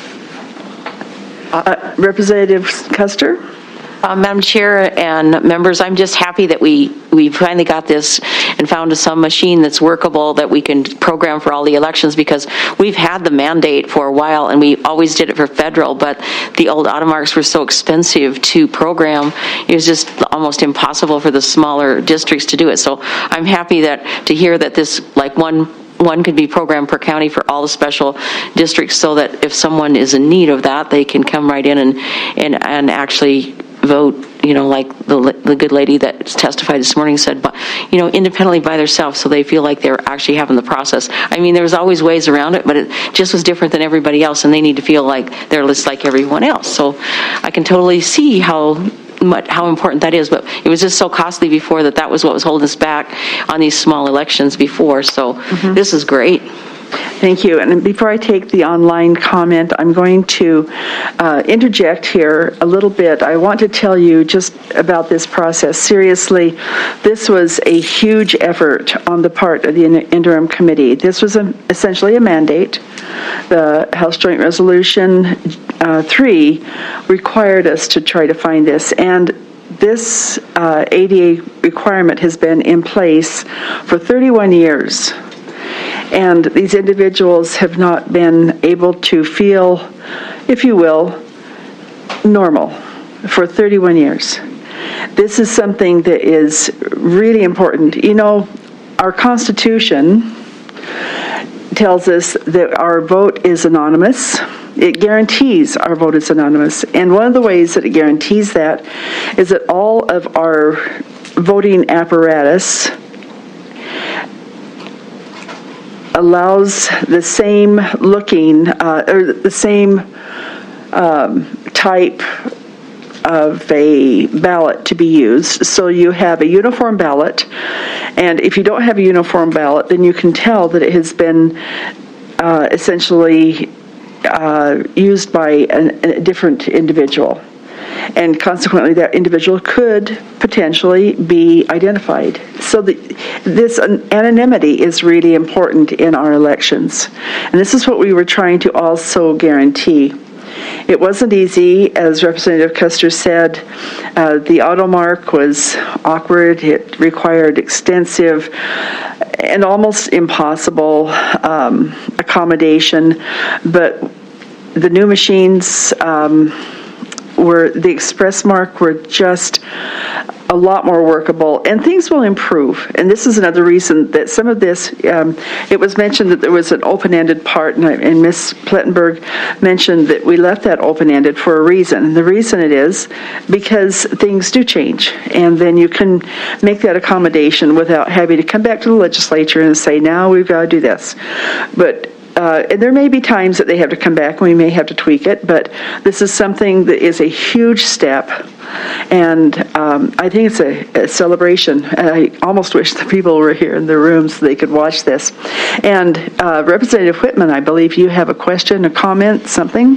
Uh, Representative Custer? Uh, Madam Chair and members, I'm just happy that we, we finally got this and found some machine that's workable that we can program for all the elections, because we've had the mandate for a while and we always did it for federal, but the old automarks were so expensive to program, it was just almost impossible for the smaller districts to do it. So I'm happy that to hear that this, like one one could be programmed per county for all the special districts, so that if someone is in need of that, they can come right in and and, and actually vote, you know, like the the good lady that testified this morning said, but, you know, independently by themselves, so they feel like they're actually having the process. I mean, there was always ways around it, but it just was different than everybody else, and they need to feel like they're just like everyone else. So I can totally see how much, how important that is, but it was just so costly before that that was what was holding us back on these small elections before. So mm-hmm. This is great. Thank you. And before I take the online comment, I'm going to uh, interject here a little bit. I want to tell you just about this process. Seriously, this was a huge effort on the part of the interim committee. This was a, essentially a mandate. The House Joint Resolution uh, three required us to try to find this, and this uh, A D A requirement has been in place for thirty-one years. And these individuals have not been able to feel, if you will, normal for thirty-one years. This is something that is really important. You know, our Constitution tells us that our vote is anonymous. It guarantees our vote is anonymous. And one of the ways that it guarantees that is that all of our voting apparatus allows the same looking, uh, or the same um, type of a ballot to be used. So you have a uniform ballot, and if you don't have a uniform ballot, then you can tell that it has been uh, essentially uh, used by an, a different individual. And consequently, that individual could potentially be identified. So the, this anonymity is really important in our elections. And this is what we were trying to also guarantee. It wasn't easy, as Representative Custer said. Uh, the automark was awkward. It required extensive and almost impossible um, accommodation. But the new machines um, were, the Express Mark were just a lot more workable, and things will improve. And this is another reason that some of this, um, it was mentioned that there was an open-ended part, and, and Miz Plettenberg mentioned that we left that open-ended for a reason. And the reason it is because things do change, and then you can make that accommodation without having to come back to the legislature and say, now we've got to do this. But Uh, and there may be times that they have to come back and we may have to tweak it, but this is something that is a huge step, and um, I think it's a, a celebration. I almost wish the people were here in the room so they could watch this. And uh, Representative Whitman, I believe you have a question, a comment, something?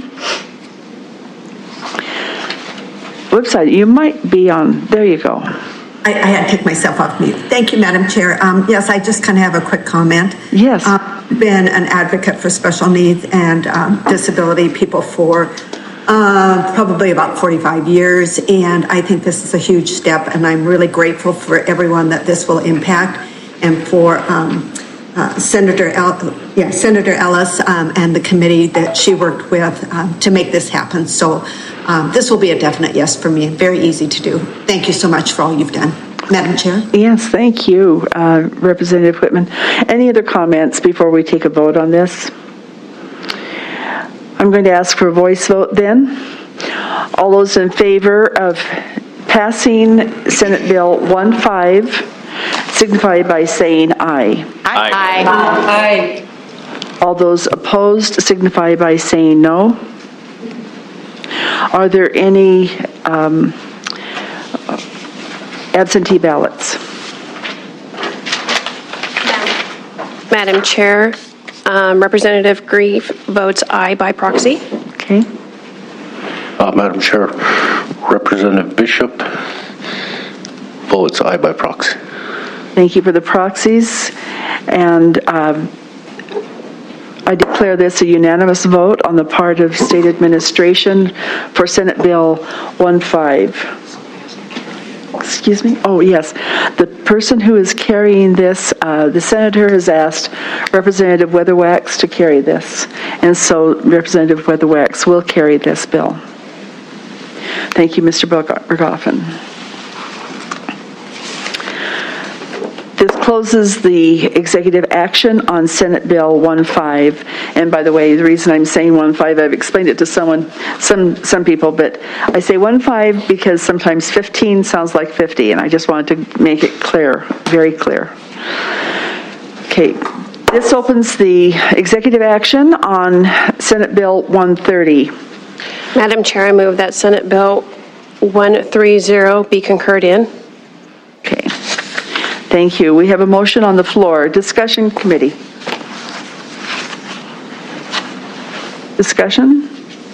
Whoops, you might be on, there you go. I, I had to take myself off mute. Thank you, Madam Chair. Um, yes, I just kind of have a quick comment. Yes. Um, I've been an advocate for special needs and um, disability people for uh, probably about forty-five years, and I think this is a huge step, and I'm really grateful for everyone that this will impact, and for um, uh, Senator El- yeah, Senator Ellis um, and the committee that she worked with um, to make this happen. So um, this will be a definite yes for me. Very easy to do. Thank you so much for all you've done. Madam Chair? Yes, thank you, uh, Representative Whitman. Any other comments before we take a vote on this? I'm going to ask for a voice vote then. All those in favor of passing Senate Bill one five signify by saying aye. Aye. Aye. All those opposed signify by saying no. Are there any um, absentee ballots? Madam Chair, um, Representative Grieve votes aye by proxy. Okay. Uh, Madam Chair, Representative Bishop votes aye by proxy. Thank you for the proxies. And um, I declare this a unanimous vote on the part of State Administration for Senate Bill one five. Excuse me? Oh, yes. The person who is carrying this, uh, the senator has asked Representative Weatherwax to carry this. And so Representative Weatherwax will carry this bill. Thank you, Mister Bergoffen. This closes the executive action on Senate Bill one five. And by the way, the reason I'm saying one five, I've explained it to someone, some some people, but I say one five because sometimes fifteen sounds like fifty, and I just wanted to make it clear, very clear. Okay, this opens the executive action on Senate Bill one thirty. Madam Chair, I move that Senate Bill one thirty be concurred in. Okay. Thank you. We have a motion on the floor. Discussion committee. Discussion?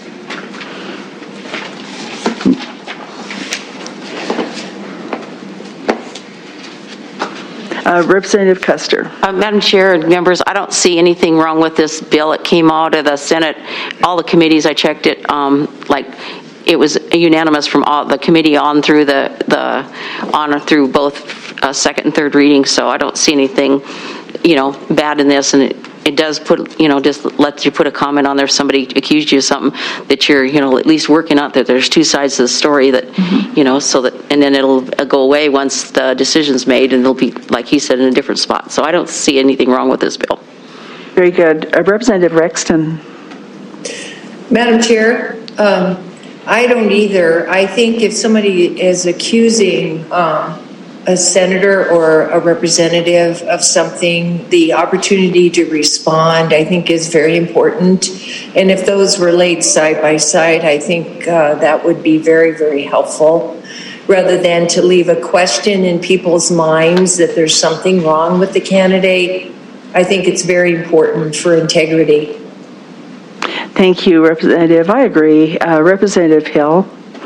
Uh, Representative Custer. Uh, Madam Chair and members, I don't see anything wrong with this bill. It came out of the Senate, all the committees, I checked it, um, like it was unanimous from all the committee on through the, the on through both uh, second and third readings, so I don't see anything, you know, bad in this, and it, it does put, you know, just lets you put a comment on there if somebody accused you of something that you're, you know, at least working out that there's two sides to the story that, mm-hmm. you know, so that, and then it'll go away once the decision's made, and they'll be, like he said, in a different spot. So I don't see anything wrong with this bill. Very good. Uh, Representative Rexton. Madam Chair, um, I don't either. I think if somebody is accusing um, a senator or a representative of something, the opportunity to respond, I think, is very important. And if those were laid side by side, I think uh, that would be very, very helpful, rather than to leave a question in people's minds that there's something wrong with the candidate. I think it's very important for integrity. Thank you, Representative. I agree. Uh, Representative Hill.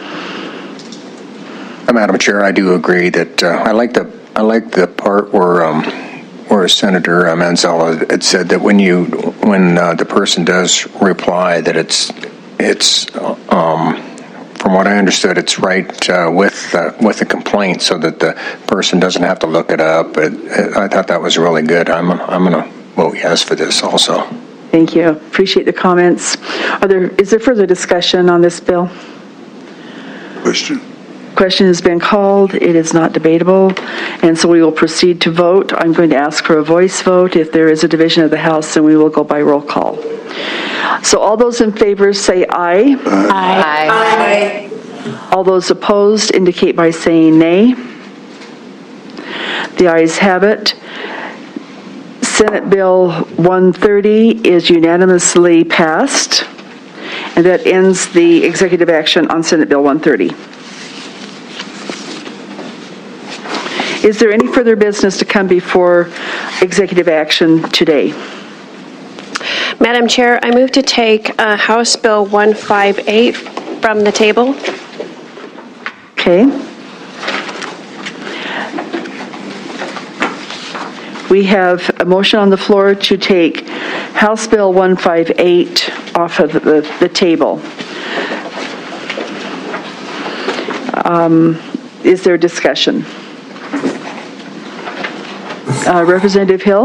Madam Chair, I do agree that uh, I like the I like the part where um, where Senator Manzella had said that when you when uh, the person does reply that it's it's um, from what I understood it's right uh, with uh, with the complaint so that the person doesn't have to look it up. It, it, I thought that was really good. I'm I'm going to vote yes for this also. Thank you. Appreciate the comments. Are there is there further discussion on this bill? Question. Question has been called. It is not debatable, and so we will proceed to vote. I'm going to ask for a voice vote. If there is a division of the House, then we will go by roll call. So all those in favor say aye. Aye. Aye. All those opposed indicate by saying nay. The ayes have it. Senate Bill one thirty is unanimously passed, and that ends the executive action on Senate Bill one thirty. Is there any further business to come before executive action today? Madam Chair, I move to take uh, House Bill one fifty-eight from the table. Okay. We have a motion on the floor to take House Bill one fifty-eight off of the, the table. Um, is there discussion? Uh, Representative Hill?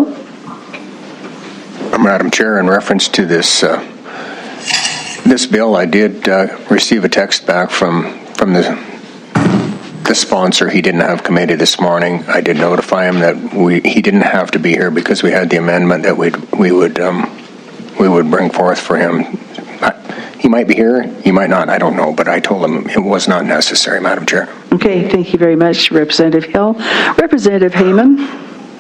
Madam Chair, in reference to this uh, this bill, I did uh, receive a text back from from the the sponsor. He didn't have committee this morning. I did notify him that we he didn't have to be here because we had the amendment that we we would um, we would bring forth for him. He might be here, he might not, I don't know, but I told him it was not necessary, Madam Chair. Okay, thank you very much, Representative Hill. Representative Heyman.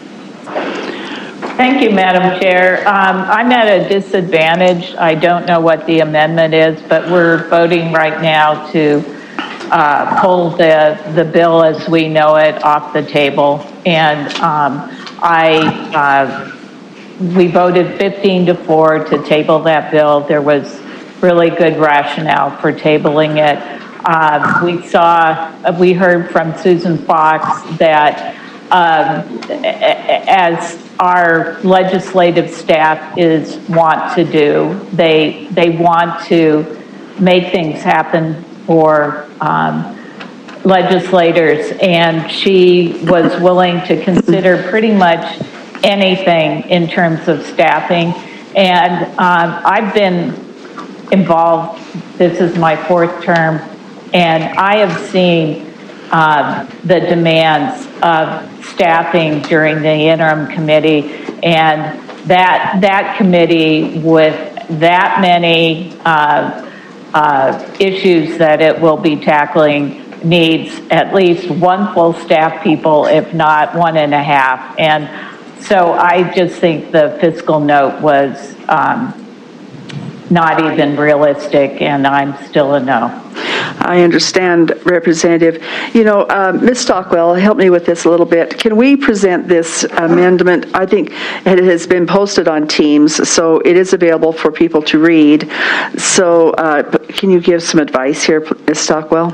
Thank you, Madam Chair. Um, I'm at a disadvantage. I don't know what the amendment is, but we're voting right now to uh, pull the, the bill as we know it off the table. And um, I, uh, we voted fifteen to four to table that bill. There was really good rationale for tabling it. Uh, we saw, we heard from Susan Fox that um, as our legislative staff is want to do, they they want to make things happen for um, legislators, and she was willing to consider pretty much anything in terms of staffing. And um, I've been involved, this is my fourth term, and I have seen uh, the demands of staffing during the interim committee, and that that committee with that many uh, uh, issues that it will be tackling needs at least one full staff people, if not one and a half. And so I just think the fiscal note was um, not even realistic, and I'm still a no. I understand, Representative. You know, uh, Miz Stockwell, help me with this a little bit. Can we present this amendment? I think it has been posted on Teams, so it is available for people to read. So uh, can you give some advice here, Miz Stockwell?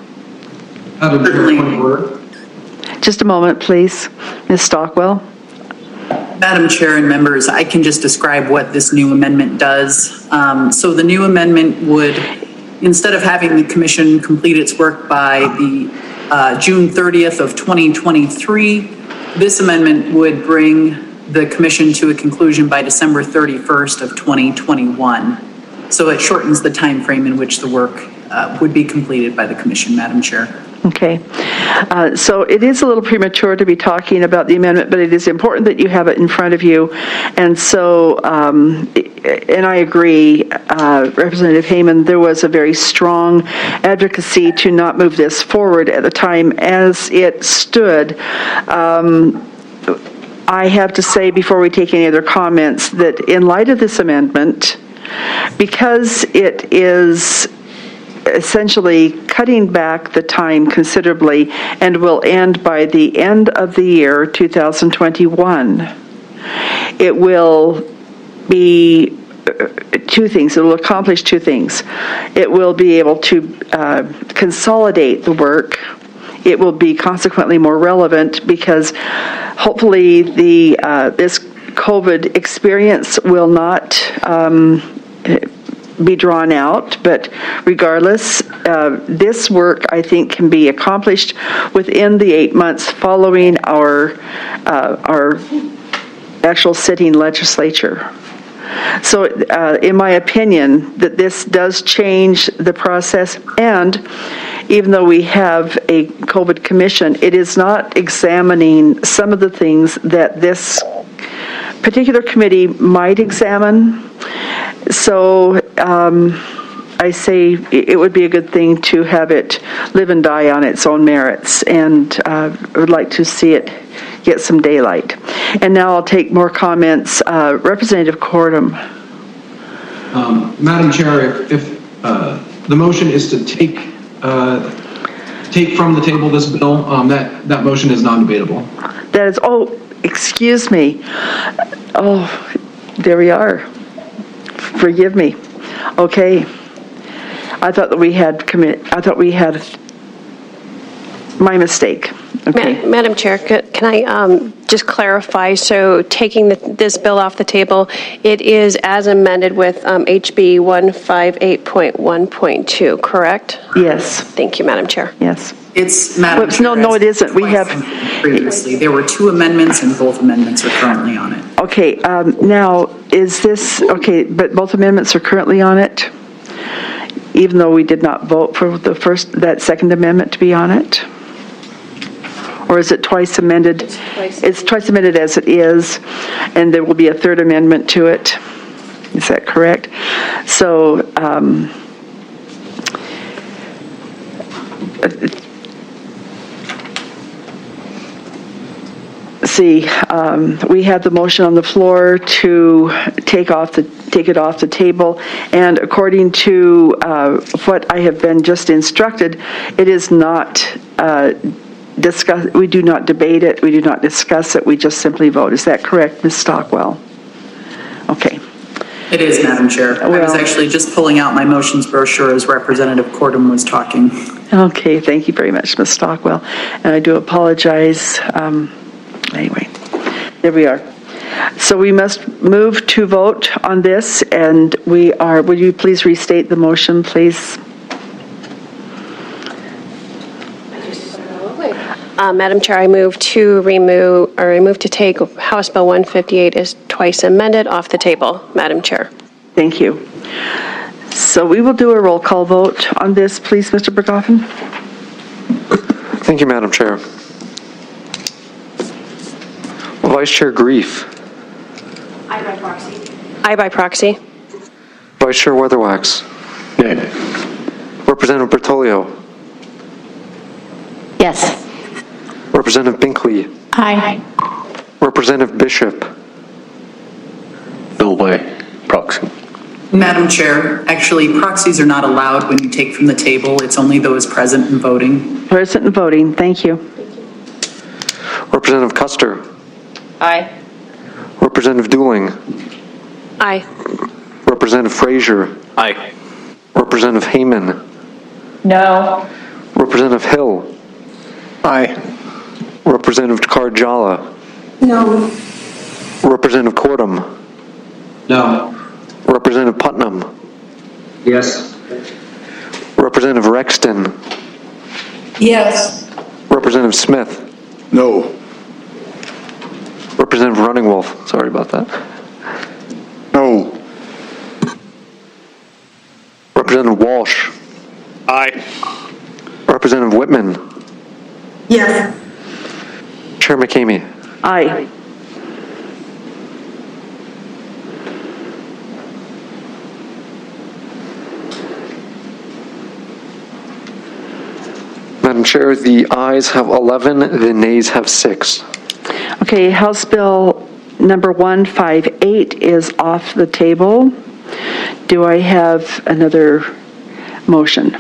Just a moment, please. Miz Stockwell. Madam Chair and members, I can just describe what this new amendment does. Um, so the new amendment would, instead of having the commission complete its work by the uh, June thirtieth of twenty twenty-three, this amendment would bring the commission to a conclusion by December thirty-first of twenty twenty-one. So it shortens the time frame in which the work uh, would be completed by the commission, Madam Chair. Okay. Uh, so it is a little premature to be talking about the amendment, but it is important that you have it in front of you. And so, um, and I agree, uh, Representative Heyman, there was a very strong advocacy to not move this forward at the time as it stood. Um, I have to say, before we take any other comments, that in light of this amendment, because it is essentially cutting back the time considerably and will end by the end of the year two thousand twenty-one. It will be two things. It will accomplish two things. It will be able to uh, consolidate the work. It will be consequently more relevant because hopefully the uh, this COVID experience will not um, be drawn out, but regardless, uh, this work I think can be accomplished within the eight months following our uh, our actual sitting legislature. So, uh, in my opinion, that this does change the process, and even though we have a COVID commission, it is not examining some of the things that this particular committee might examine. So um, I say it would be a good thing to have it live and die on its own merits, and uh, I would like to see it get some daylight. And now I'll take more comments. Uh, Representative Cordum. Um, Madam Chair, if, if uh, the motion is to take uh, take from the table this bill, um, that, that motion is non-debatable. That is, oh, excuse me. Oh, there we are. Forgive me. Okay. I thought that we had commit. I thought we had my mistake. Okay. Ma- Madam Chair, can I um, just clarify? So, taking the, this bill off the table, it is as amended with um, H B one fifty-eight point one point two, correct? Yes. Thank you, Madam Chair. Yes. It's Madam Whoops, Chair, no, no, it isn't. We have previously. There were two amendments, and both amendments are currently on it. Okay. Um, now, is this okay? But both amendments are currently on it, even though we did not vote for the first, that second amendment to be on it. Or is it twice amended? It's twice, it's twice amended as it is, and there will be a third amendment to it. Is that correct? So, um, see, um, we have the motion on the floor to take off the take it off the table, and according to uh, what I have been just instructed, it is not uh, discuss. We do not debate it. We do not discuss it. We just simply vote. Is that correct, Miz Stockwell? Okay. It is, Madam Chair. Well, I was actually just pulling out my motions brochure as Representative Cordum was talking. Okay, thank you very much, Miz Stockwell. And I do apologize. Um, anyway, there we are. So we must move to vote on this, and we are, would you please restate the motion, please? Uh, Madam Chair, I move to remove, or I move to take House Bill one fifty-eight as twice amended off the table, Madam Chair. Thank you. So we will do a roll call vote on this, please, Mister Berghoffen. Thank you, Madam Chair. Vice Chair Grief. Aye by proxy. Aye by proxy. Vice Chair Weatherwax. Nay. Representative Bertolio. Yes. Representative Binkley. Aye. Representative Bishop. Bill by proxy. Madam Chair, actually, proxies are not allowed when you take from the table. It's only those present and voting. Present and voting. Thank you. Representative Custer. Aye. Representative Dooling. Aye. Representative Frazier. Aye. Representative Heyman. No. Representative Hill. Aye. Representative Karjala. No. Representative Cordum. No. Representative Putnam. Yes. Representative Rexton. Yes. Representative Smith. No. Representative Running Wolf. Sorry about that. No. Representative Walsh. Aye. Representative Whitman. Yes. Chair McCamey. Aye. Madam Chair, the ayes have eleven, the nays have six. Okay, House Bill number one fifty-eight is off the table. Do I have another motion?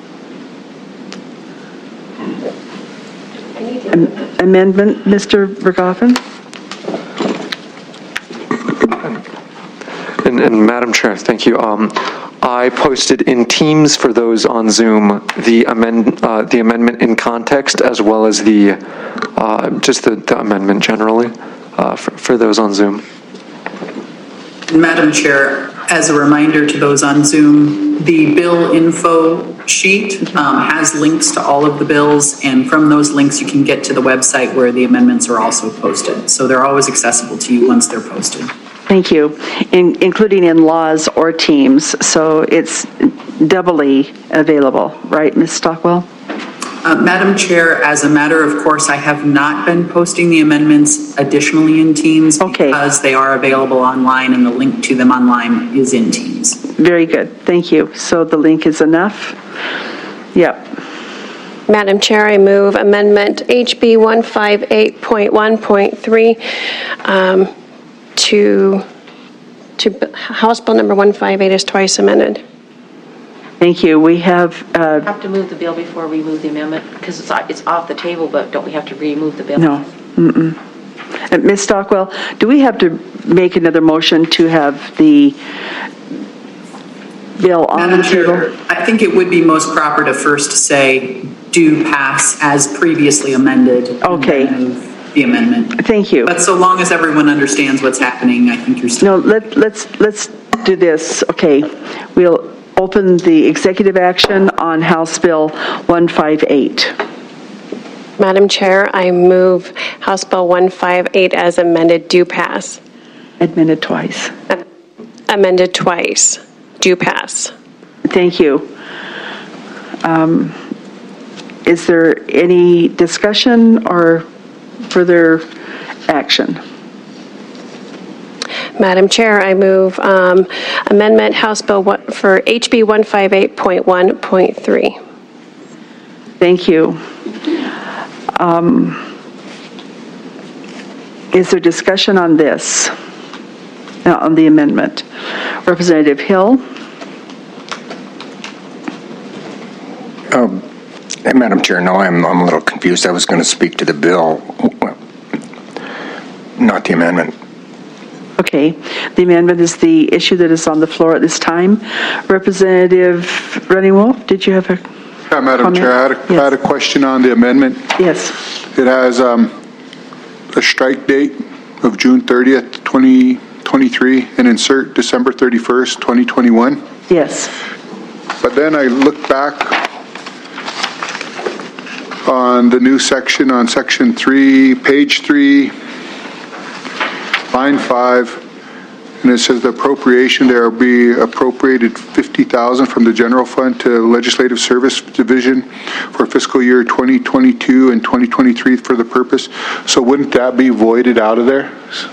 Am- amendment, Mister Berghoffen? And, and Madam Chair, thank you. Um, I posted in Teams for those on Zoom the amend uh, the amendment in context, as well as the uh, just the, the amendment generally uh, for, for those on Zoom. Madam Chair, as a reminder to those on Zoom, the bill info sheet um, has links to all of the bills, and from those links you can get to the website where the amendments are also posted. So they're always accessible to you once they're posted. Thank you, in, including in laws or teams, so it's doubly available, right, Miz Stockwell? Uh, Madam Chair, as a matter of course, I have not been posting the amendments additionally in Teams okay. because they are available online and the link to them online is in Teams. Very good, thank you. So the link is enough? Yep. Madam Chair, I move Amendment H B one fifty-eight point one point three um, to, to House Bill number one fifty-eight is twice amended. Thank you. We have... Uh, have to move the bill before we move the amendment, because it's, it's off the table, but don't we have to remove the bill? No. Mm-mm. Uh, Miz Stockwell, do we have to make another motion to have the bill on Madam the table? Chair, I think it would be most proper to first say do pass as previously amended. Okay. And then move the amendment. Thank you. But so long as everyone understands what's happening, I think you're still... No, let, let's, let's do this. Okay. We'll open the executive action on House Bill one fifty-eight. Madam Chair, I move House Bill one fifty-eight as amended do pass. Amended twice. Amended twice. Do pass. Thank you. Um, is there any discussion or further action? Madam Chair, I move um, amendment House Bill one, for H B one fifty-eight point one point three. Thank you. Um, is there discussion on this, uh, on the amendment? Representative Hill? Um, hey, Madam Chair, no, I'm, I'm a little confused. I was going to speak to the bill, not the amendment. Okay. The amendment is the issue that is on the floor at this time. Representative Running Wolf, did you have a Yeah, Madam comment? Chair, I had, a, Yes. I had a question on the amendment. Yes. It has um, a strike date of June thirtieth, twenty twenty-three, and insert December thirty-first, twenty twenty-one. Yes. But then I look back on the new section, on section three, page three, line five, and it says the appropriation, there will be appropriated fifty thousand dollars from the general fund to Legislative Service Division for fiscal year twenty twenty-two and twenty twenty-three for the purpose. So wouldn't that be voided out of there?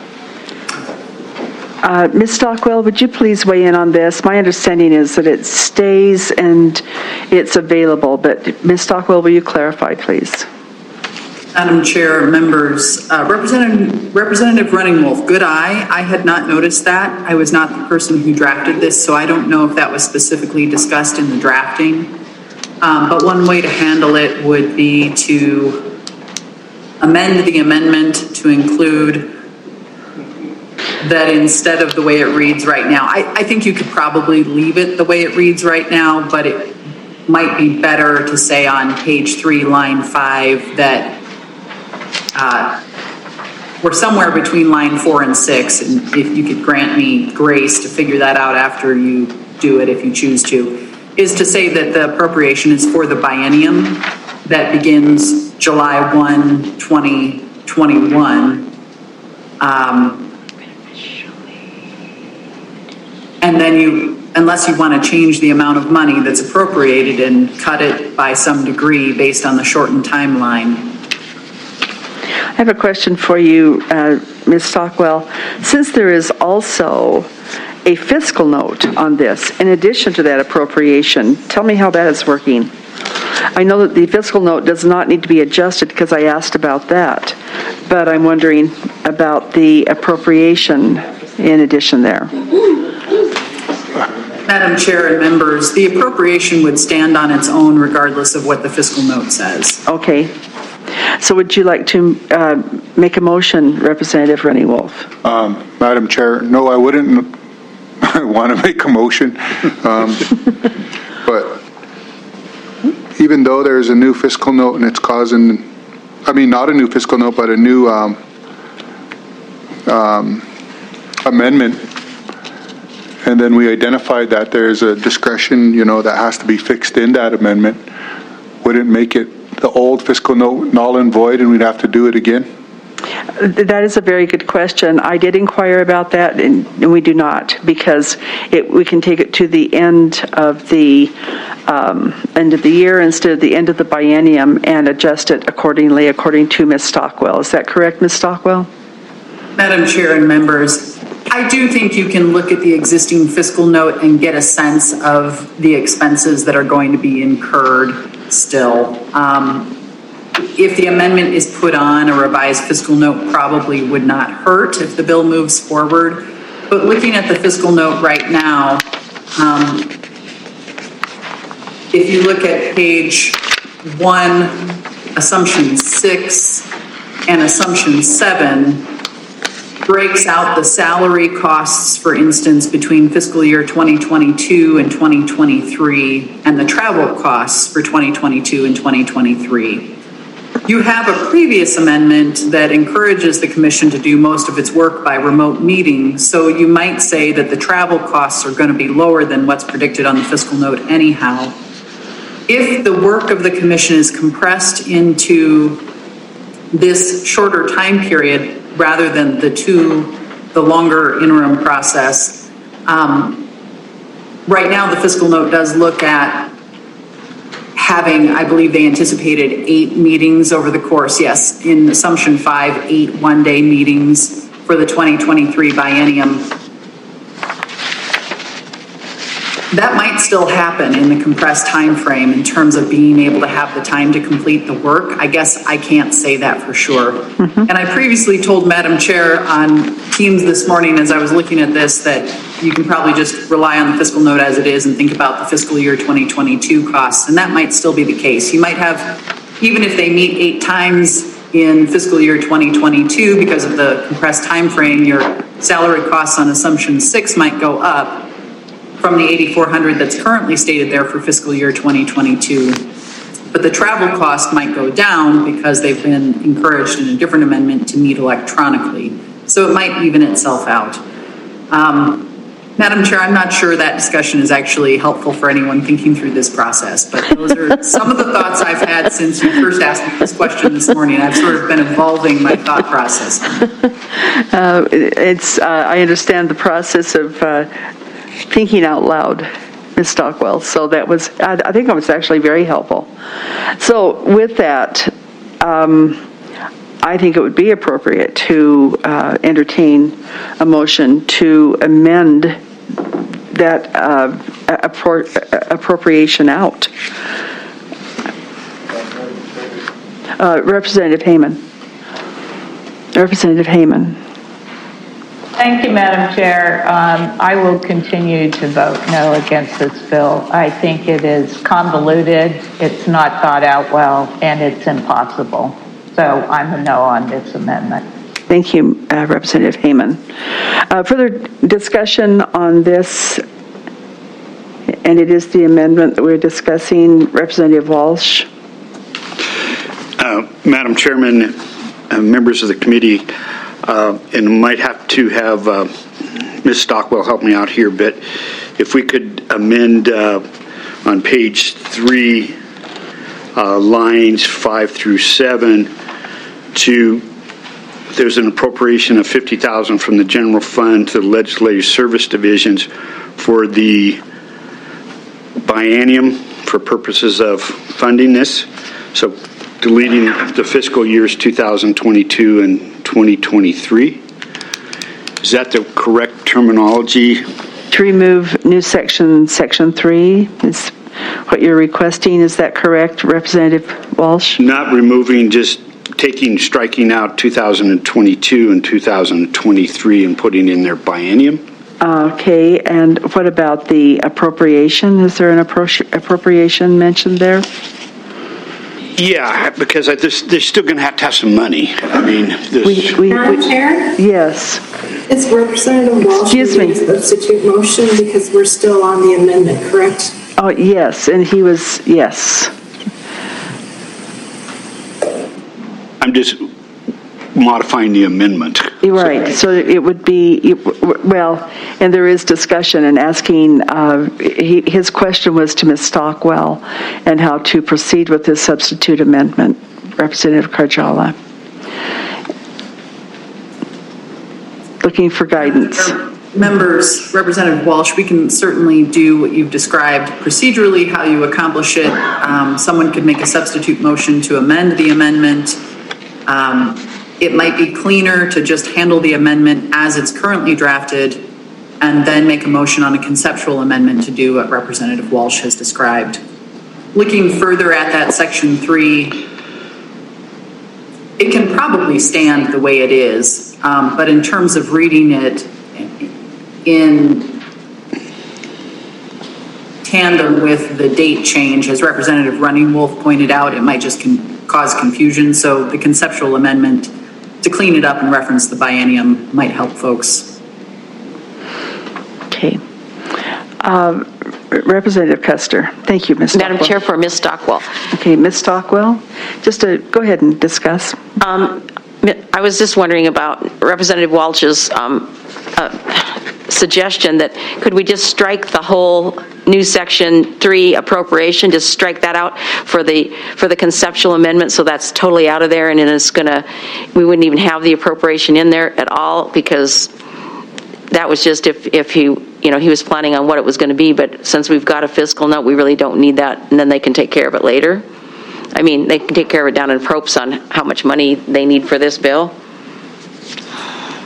Uh, Miz Stockwell, would you please weigh in on this? My understanding is that it stays and it's available, but Miz Stockwell, will you clarify, please? Madam Chair, members, uh, Representative, Representative Running Wolf, good eye. I had not noticed that. I was not the person who drafted this, so I don't know if that was specifically discussed in the drafting. Um, but one way to handle it would be to amend the amendment to include that instead of the way it reads right now. I, I think you could probably leave it the way it reads right now, but it might be better to say on page three, line five, that Uh, we're somewhere between line four and six, and if you could grant me grace to figure that out after you do it, if you choose to, is to say that the appropriation is for the biennium that begins July first, twenty twenty-one. Um, and then you, unless you want to change the amount of money that's appropriated and cut it by some degree based on the shortened timeline. I have a question for you, uh, Miz Stockwell. Since there is also a fiscal note on this, in addition to that appropriation, tell me how that is working. I know that the fiscal note does not need to be adjusted because I asked about that, but I'm wondering about the appropriation in addition there. Madam Chair and members, the appropriation would stand on its own regardless of what the fiscal note says. Okay. So would you like to uh, make a motion, Representative Running Wolf? Um, Madam Chair, no, I wouldn't want to make a motion. Um, but even though there's a new fiscal note and it's causing, I mean, not a new fiscal note, but a new um, um, amendment, and then we identified that there's a discretion, you know, that has to be fixed in that amendment, would it make it the old fiscal note null and void and we'd have to do it again? That is a very good question. I did inquire about that, and, and we do not, because it, we can take it to the end of the um, end of the year instead of the end of the biennium and adjust it accordingly, according to Miz Stockwell. Is that correct, Miz Stockwell? Madam Chair and members, I do think you can look at the existing fiscal note and get a sense of the expenses that are going to be incurred still. Um, if the amendment is put on, a revised fiscal note probably would not hurt if the bill moves forward. But looking at the fiscal note right now, um, if you look at page one, assumption six, and assumption seven, breaks out the salary costs, for instance, between fiscal year twenty twenty-two and twenty twenty-three, and the travel costs for twenty twenty-two and twenty twenty-three. You have a previous amendment that encourages the commission to do most of its work by remote meeting, so you might say that the travel costs are going to be lower than what's predicted on the fiscal note anyhow. If the work of the commission is compressed into this shorter time period, rather than the two, the longer interim process. Um, right now, the fiscal note does look at having, I believe they anticipated eight meetings over the course, yes, in assumption five, eight one-day meetings for the twenty twenty-three biennium. That might still happen in the compressed time frame in terms of being able to have the time to complete the work. I guess I can't say that for sure. Mm-hmm. And I previously told Madam Chair on Teams this morning as I was looking at this that you can probably just rely on the fiscal note as it is and think about the fiscal year twenty twenty-two costs, and that might still be the case. You might have, even if they meet eight times in fiscal year twenty twenty-two because of the compressed time frame, your salary costs on assumption six might go up from the eighty-four hundred that's currently stated there for fiscal year twenty twenty-two. But the travel cost might go down because they've been encouraged in a different amendment to meet electronically. So it might even itself out. Um, Madam Chair, I'm not sure that discussion is actually helpful for anyone thinking through this process, but those are some of the thoughts I've had since you first asked me this question this morning. I've sort of been evolving my thought process. Uh, it's, uh, I understand the process of uh, thinking out loud, Miz Stockwell, so that was, I, I think it was actually very helpful. So with that, um, I think it would be appropriate to uh, entertain a motion to amend that uh, appro- appropriation out. Uh, Representative Hayman. Representative Hayman. Thank you, Madam Chair. Um, I will continue to vote no against this bill. I think it is convoluted, it's not thought out well, and it's impossible. So I'm a no on this amendment. Thank you, uh, Representative Hayman. Uh, further discussion on this, and it is the amendment that we're discussing. Representative Walsh. Uh, Madam Chairman, uh, members of the committee, uh, and might have to have uh, Miz Stockwell help me out here, but if we could amend uh, on page three, uh, lines five through seven, to there's an appropriation of fifty thousand dollars from the general fund to the legislative service divisions for the biennium for purposes of funding this. So deleting the fiscal years two thousand twenty-two and twenty twenty-three. Is that the correct terminology? To remove new section, section three is what you're requesting. Is that correct, Representative Walsh? Not removing, just taking, striking out two thousand twenty-two and two thousand twenty-three and putting in their biennium. Okay, and what about the appropriation? Is there an appro- appropriation mentioned there? Yeah, because I, this, they're still going to have to have some money. I mean, this. We, we, Madam Chair? Yes. Is Representative Walsh Excuse me. substitute motion because we're still on the amendment, correct? Oh, yes, and he was, yes. I'm just modifying the amendment. Right, so it would be, well, and there is discussion and asking, uh, he, his question was to Miz Stockwell and how to proceed with this substitute amendment. Representative Karjala. Looking for guidance. Members, Representative Walsh, we can certainly do what you've described procedurally, how you accomplish it. Um, someone could make a substitute motion to amend the amendment. Um, it might be cleaner to just handle the amendment as it's currently drafted and then make a motion on a conceptual amendment to do what Representative Walsh has described. Looking further at that section three, it can probably stand the way it is, um, but in terms of reading it in tandem with the date change, as Representative Running Wolf pointed out, it might just con- cause confusion. So the conceptual amendment to clean it up and reference the biennium might help folks. Okay. Uh, Representative Custer. Thank you, Miz Madam Stockwell. Chair, for Miz Stockwell. Okay, Miz Stockwell, just to go ahead and discuss. Um, I was just wondering about Representative Walsh's um, uh, suggestion that could we just strike the whole new section three appropriation, just strike that out for the for the conceptual amendment, so that's totally out of there, and then it's gonna, we wouldn't even have the appropriation in there at all, because that was just if if he you know he was planning on what it was going to be, but since we've got a fiscal note, we really don't need that, and then they can take care of it later. I mean, they can take care of it down in Propes on how much money they need for this bill.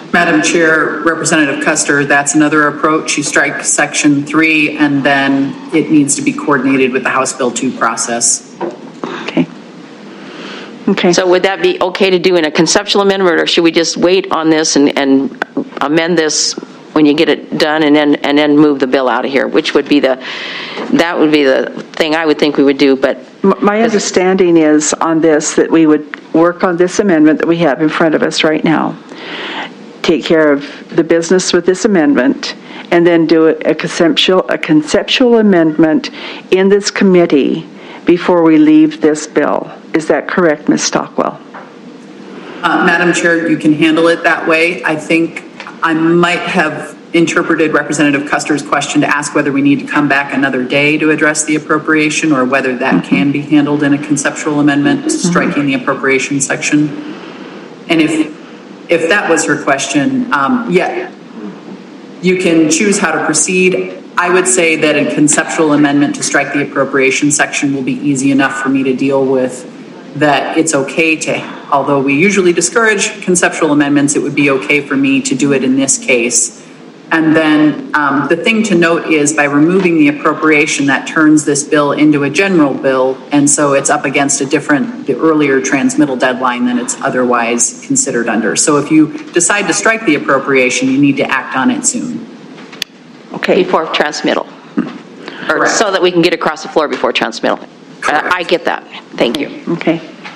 Madam Chair, Representative Custer, that's another approach. You strike section three and then it needs to be coordinated with the House Bill two process. Okay. Okay. So would that be okay to do in a conceptual amendment, or should we just wait on this and, and amend this when you get it done and then and then move the bill out of here? Which would be the, that would be the thing I would think we would do, but. My understanding is on this that we would work on this amendment that we have in front of us right now, take care of the business with this amendment, and then do a conceptual, a conceptual amendment in this committee before we leave this bill. Is that correct, Miz Stockwell? Uh, Madam Chair, you can handle it that way. I think I might have interpreted Representative Custer's question to ask whether we need to come back another day to address the appropriation, or whether that can be handled in a conceptual amendment, mm-hmm. striking the appropriation section. And if if that was her question, um, yeah, you can choose how to proceed. I would say that a conceptual amendment to strike the appropriation section will be easy enough for me to deal with, that it's okay to, although we usually discourage conceptual amendments, it would be okay for me to do it in this case. And then um, the thing to note is, by removing the appropriation, that turns this bill into a general bill, and so it's up against a different, the earlier transmittal deadline than it's otherwise considered under. So if you decide to strike the appropriation, you need to act on it soon. Okay. Before transmittal. Or Correct. So that we can get across the floor before transmittal. Uh, I get that. Thank you. Okay.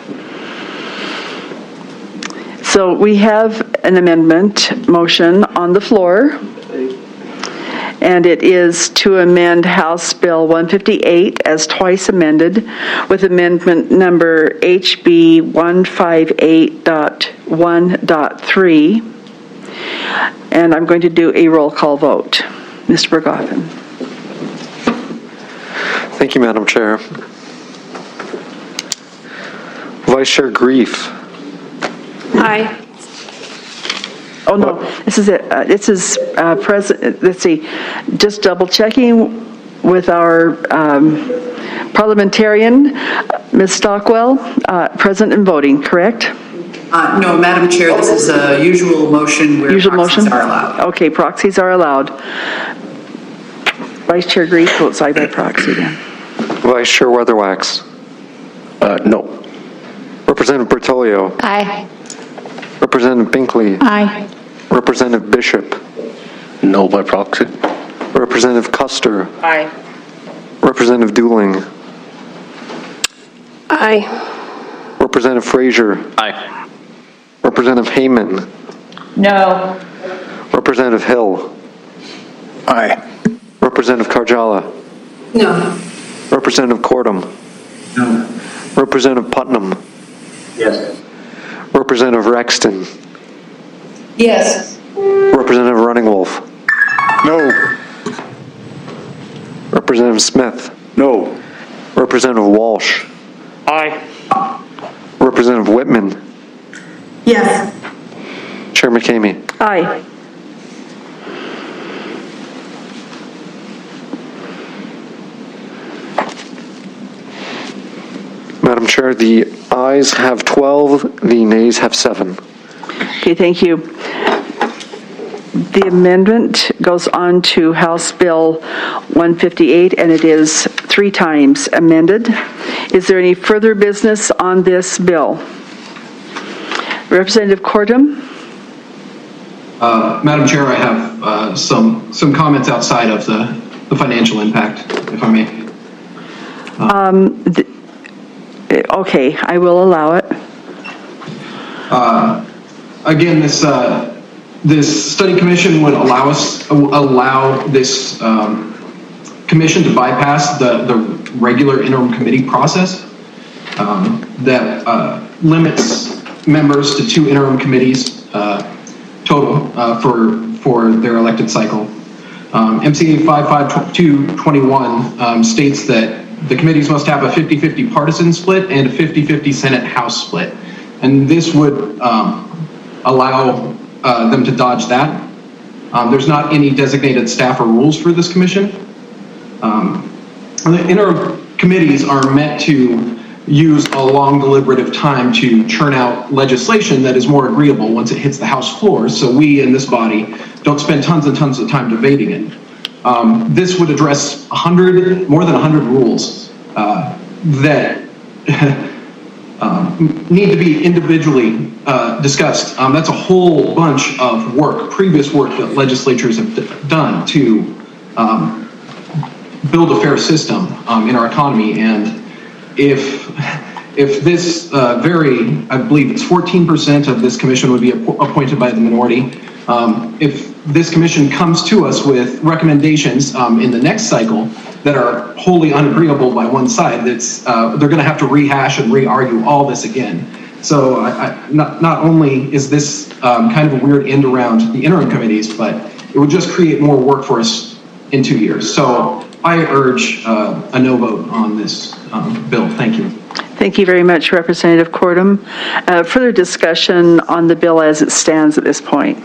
So we have an amendment motion on the floor, and it is to amend House Bill one fifty-eight as twice amended with amendment number H B one fifty-eight point one point three. And I'm going to do a roll call vote. Mister Bergoffen. Thank you, Madam Chair. Vice Chair Grief. Aye. Oh, no, this is it. Uh, this is uh, President, let's see, just double checking with our um, parliamentarian, uh, Miz Stockwell, uh, present and voting, correct? Uh, no, Madam Chair, this is a usual motion where usual proxies motion? are allowed. Okay, proxies are allowed. Vice Chair Grief votes aye by proxy then. Vice Chair Weatherwax. Uh, no. Representative Bertolio. Aye. Representative Binkley. Aye. Representative Bishop. No by proxy. Representative Custer. Aye. Representative Dooling. Aye. Representative Frazier. Aye. Representative Heyman. No. Representative Hill. Aye. Representative Karjala. No. Representative Cordum. No. Representative Putnam. Yes. Representative Rexton. Yes. Representative Running Wolf. No. Representative Smith. No. Representative Walsh. Aye. Representative Whitman. Yes. Chair McCamey. Aye. Madam Chair, the ayes have twelve, the nays have seven. Okay, thank you. The amendment goes on to House Bill one fifty-eight, and it is three times amended. Is there any further business on this bill? Representative Cordum? Uh, Madam Chair, I have uh, some some comments outside of the, the financial impact, if I may. Um, th- okay, I will allow it. Uh, again, this uh, this study commission would allow us allow this um, commission to bypass the the regular interim committee process um, that uh, limits members to two interim committees uh, total uh, for for their elected cycle. Um, M C A five five two twenty-one um, states that the committees must have a fifty-fifty partisan split and a fifty-fifty Senate House split. And this would um, allow uh, them to dodge that. Um, there's not any designated staff or rules for this commission. Um, the interim committees are meant to use a long deliberative time to churn out legislation that is more agreeable once it hits the House floor, so we in this body don't spend tons and tons of time debating it. Um, this would address one hundred, more than one hundred rules uh, that um, need to be individually uh, discussed. Um, that's a whole bunch of work, previous work that legislatures have d- done to um, build a fair system um, in our economy. And if if this uh, very, I believe it's fourteen percent of this commission would be app- appointed by the minority. Um, if this commission comes to us with recommendations um, in the next cycle that are wholly unagreeable by one side, that's uh, they're going to have to rehash and re-argue all this again. So I, I, not not only is this um, kind of a weird end around the interim committees, but it would just create more work for us in two years. So I urge uh, a no vote on this um, bill. Thank you. Thank you very much, Representative Cordum. Uh, further discussion on the bill as it stands at this point.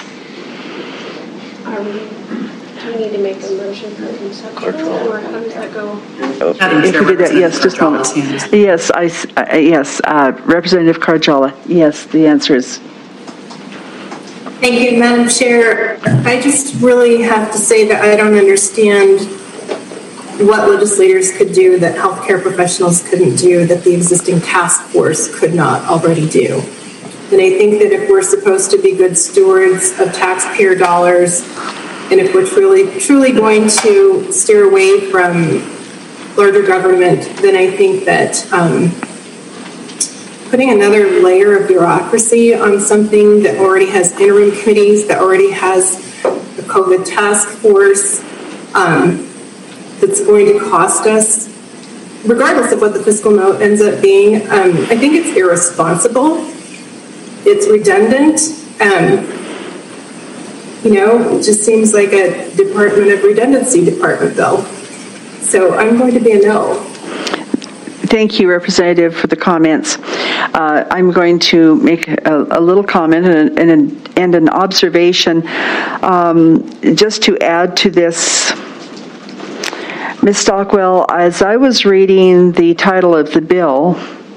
Are we, do we need to make a motion for conceptual, or how does that go? Madam If Chair, you did that, yes, just a moment. Carjolla's hand is- Yes, I, s- uh, yes, uh, Representative Carjolla. Yes, the answer is. Thank you, Madam Chair. I just really have to say that I don't understand what legislators could do that healthcare professionals couldn't do, that the existing task force could not already do. And I think that if we're supposed to be good stewards of taxpayer dollars, and if we're truly, truly going to steer away from larger government, then I think that um, putting another layer of bureaucracy on something that already has interim committees, that already has a COVID task force, um, that's going to cost us, regardless of what the fiscal note ends up being, um, I think it's irresponsible. It's redundant. Um, you know, it just seems like a Department of Redundancy department bill. So I'm going to be a no. Thank you, Representative, for the comments. Uh, I'm going to make a, a little comment and, and, and an observation um, just to add to this. Miz Stockwell, as I was reading the title of the bill,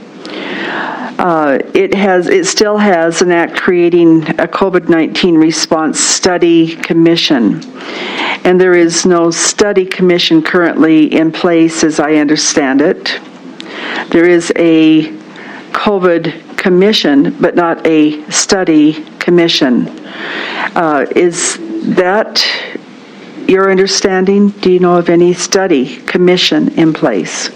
uh, it has, it still has an act creating a COVID nineteen response study commission, and there is no study commission currently in place, as I understand it. There is a COVID commission, but not a study commission. Uh, is that your understanding? Do you know of any study commission in place?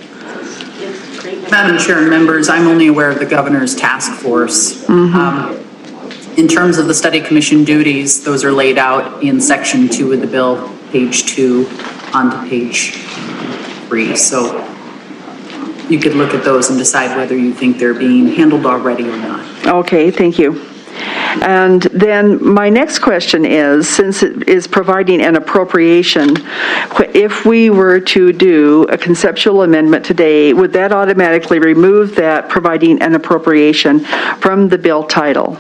Madam Chair and members, I'm only aware of the governor's task force. Mm-hmm. Um, in terms of the study commission duties, those are laid out in section two of the bill, page two onto page three. So you could look at those and decide whether you think they're being handled already or not. Okay, thank you. And then my next question is, since it is providing an appropriation, if we were to do a conceptual amendment today, would that automatically remove that providing an appropriation from the bill title?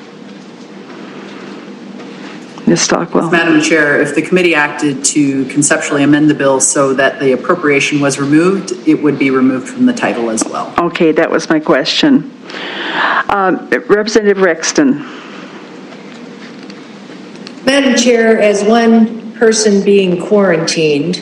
Miz Stockwell. Madam Chair, if the committee acted to conceptually amend the bill so that the appropriation was removed, it would be removed from the title as well. Okay, that was my question. Um, Representative Rexton. Madam Chair, as one person being quarantined,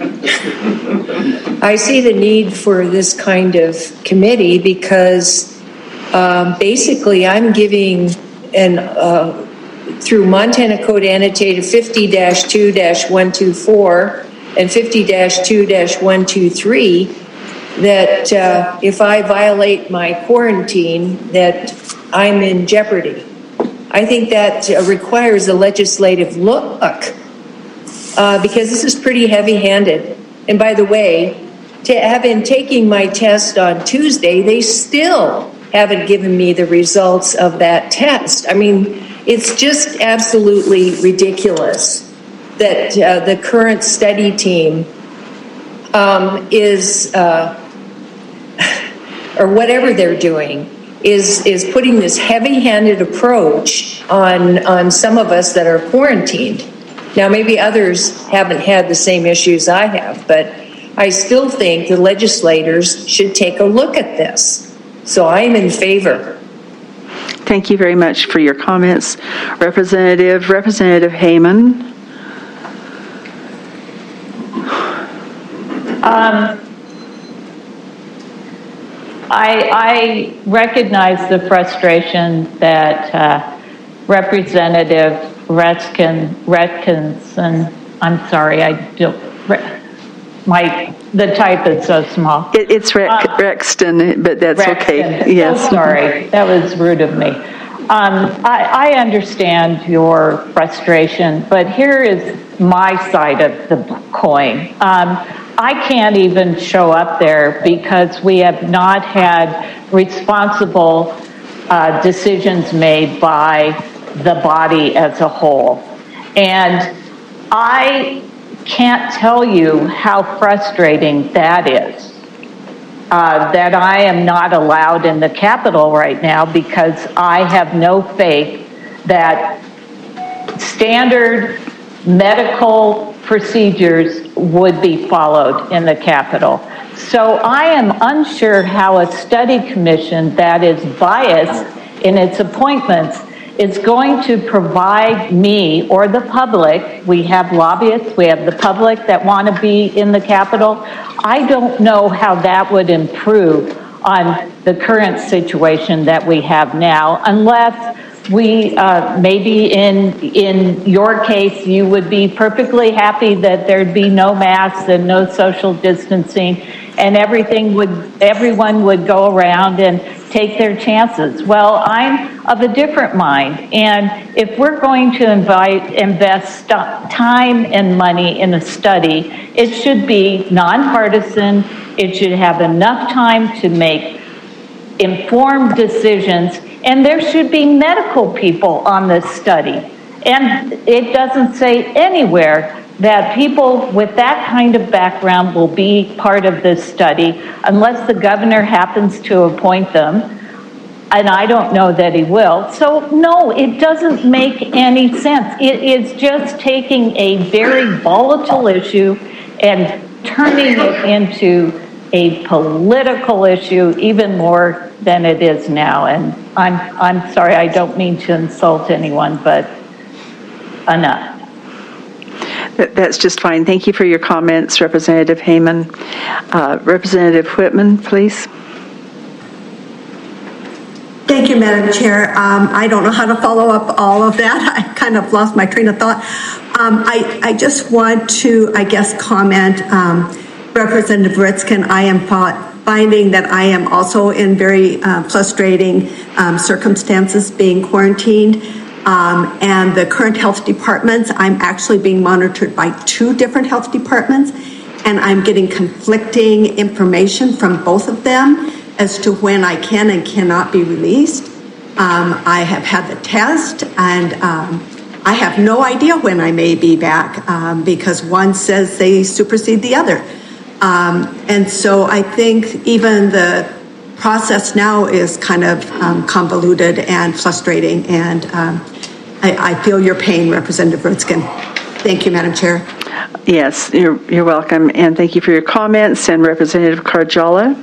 I see the need for this kind of committee because um, basically I'm giving an uh, through Montana Code Annotated fifty dash two dash one twenty-four and fifty dash two dash one twenty-three that uh, if I violate my quarantine, that I'm in jeopardy. I think that uh, requires a legislative look uh, because this is pretty heavy-handed. And by the way, to have been taking my test on Tuesday, they still haven't given me the results of that test. I mean, it's just absolutely ridiculous that uh, the current study team um, is, uh, or whatever they're doing, is is putting this heavy-handed approach on on some of us that are quarantined. Now, maybe others haven't had the same issues I have, but I still think the legislators should take a look at this. So I'm in favor. Thank you very much for your comments, Representative. Representative Heyman. Um, I, I recognize the frustration that uh, Representative Retkin, Retkinson, I'm sorry, I don't, my, the type is so small. It, it's Re- uh, Rexton, but that's Rexton. Okay. Yes. So sorry, that was rude of me. Um, I, I understand your frustration, but here is my side of the coin. Um, I can't even show up there because we have not had responsible uh, decisions made by the body as a whole. And I can't tell you how frustrating that is. Uh, that I am not allowed in the Capitol right now because I have no faith that standard medical procedures would be followed in the Capitol. So I am unsure how a study commission that is biased in its appointments is going to provide me or the public. We have lobbyists, we have the public that want to be in the Capitol. I don't know how that would improve on the current situation that we have now, unless we, uh, maybe in in your case, you would be perfectly happy that there'd be no masks and no social distancing, and everything would, everyone would go around and take their chances. Well, I'm of a different mind, and if we're going to invite, invest time and money in a study, it should be nonpartisan. It should have enough time to make informed decisions, and there should be medical people on this study. And it doesn't say anywhere that people with that kind of background will be part of this study unless the governor happens to appoint them, and I don't know that he will. So no, it doesn't make any sense. It is just taking a very volatile issue and turning it into a political issue even more than it is now. And I'm I'm sorry, I don't mean to insult anyone, but enough. That's just fine. Thank you for your comments, Representative Heyman. Uh, Representative Whitman, please. Thank you, Madam Chair. Um, I don't know how to follow up all of that. I kind of lost my train of thought. Um, I, I just want to, I guess, comment, um, Representative Ritskin, I am finding that I am also in very uh, frustrating um, circumstances being quarantined. Um, and the current health departments, I'm actually being monitored by two different health departments, and I'm getting conflicting information from both of them as to when I can and cannot be released. Um, I have had the test, and um, I have no idea when I may be back um, because one says they supersede the other. Um, and so I think even the process now is kind of um, convoluted and frustrating, and um, I, I feel your pain, Representative Ritskin. Thank you, Madam Chair. Yes, you're, you're welcome, and thank you for your comments. And Representative Karjala.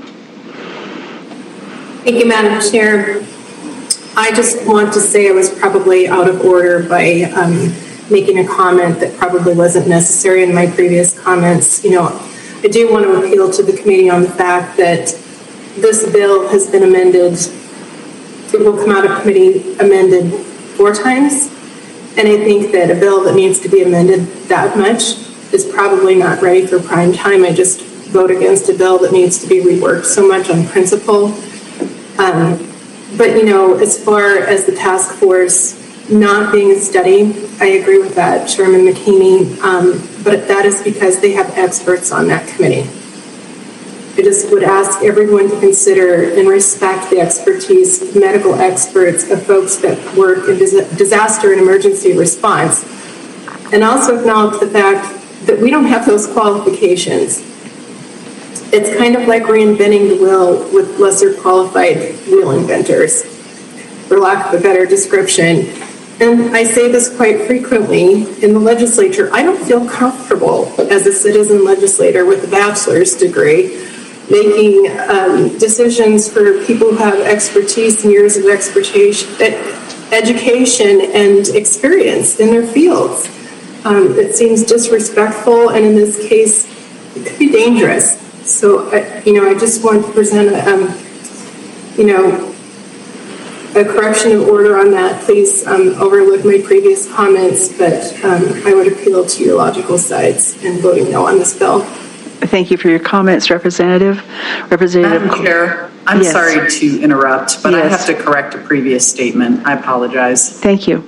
Thank you, Madam Chair. I just want to say I was probably out of order by um, making a comment that probably wasn't necessary in my previous comments. You know, I do want to appeal to the committee on the fact that this bill has been amended. It will come out of committee amended four times. And I think that a bill that needs to be amended that much is probably not ready for prime time. I just vote against a bill that needs to be reworked so much on principle. Um, but, you know, as far as the task force not being a study, I agree with that, Chairman McKinney, um, but that is because they have experts on that committee. I just would ask everyone to consider and respect the expertise of medical experts, of folks that work in dis- disaster and emergency response, and also acknowledge the fact that we don't have those qualifications. It's kind of like reinventing the wheel with lesser qualified wheel inventors, for lack of a better description. and I say this quite frequently in the legislature, I don't feel comfortable as a citizen legislator with a bachelor's degree making um, decisions for people who have expertise and years of expertise, education and experience in their fields. Um, it seems disrespectful, and in this case, it could be dangerous. So, I, you know, I just want to present a, um, you know, a correction of order on that. Please um, overlook my previous comments, but um, I would appeal to your logical sides in voting no on this bill. Thank you for your comments, Representative. Representative Madam Chair, I'm yes. sorry to interrupt, but yes. I have to correct a previous statement. I apologize. Thank you.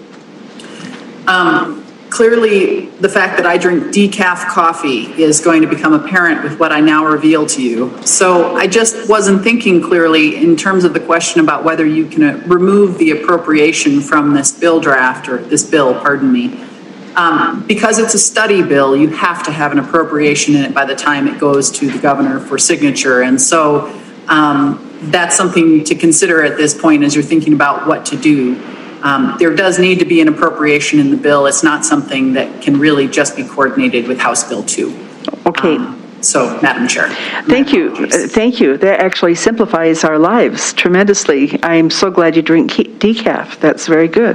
Um, clearly, the fact that I drink decaf coffee is going to become apparent with what I now reveal to you. So I just wasn't thinking clearly in terms of the question about whether you can uh, remove the appropriation from this bill draft, or this bill, pardon me. Um, because it's a study bill, you have to have an appropriation in it by the time it goes to the governor for signature. And so um, that's something to consider at this point as you're thinking about what to do. Um, there does need to be an appropriation in the bill. It's not something that can really just be coordinated with House Bill two. Okay. Um, so, Madam Chair. Thank you. Uh, thank you. That actually simplifies our lives tremendously. I'm so glad you drink decaf. That's very good.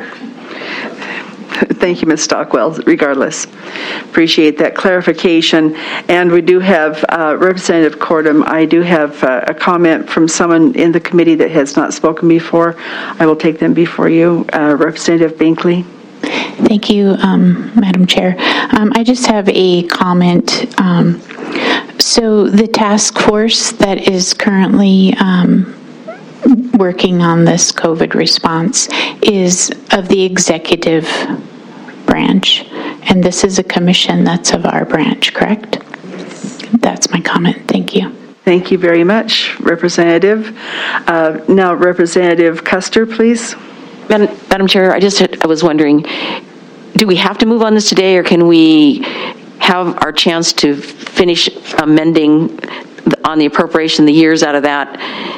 Thank you, Miz Stockwell, regardless. Appreciate that clarification. And we do have, uh, Representative Cordum, I do have uh, a comment from someone in the committee that has not spoken before. I will take them before you. Uh, Representative Binkley. Thank you, um, Madam Chair. Um, I just have a comment. Um, so the task force that is currently um, working on this COVID response is of the executive branch, and this is a commission that's of our branch, correct? That's my comment. Thank you. Thank you very much, Representative. Uh, now, Representative Custer, please. Madam, Madam Chair, I just I was wondering, do we have to move on this today, or can we have our chance to finish amending on the appropriation, the years out of that?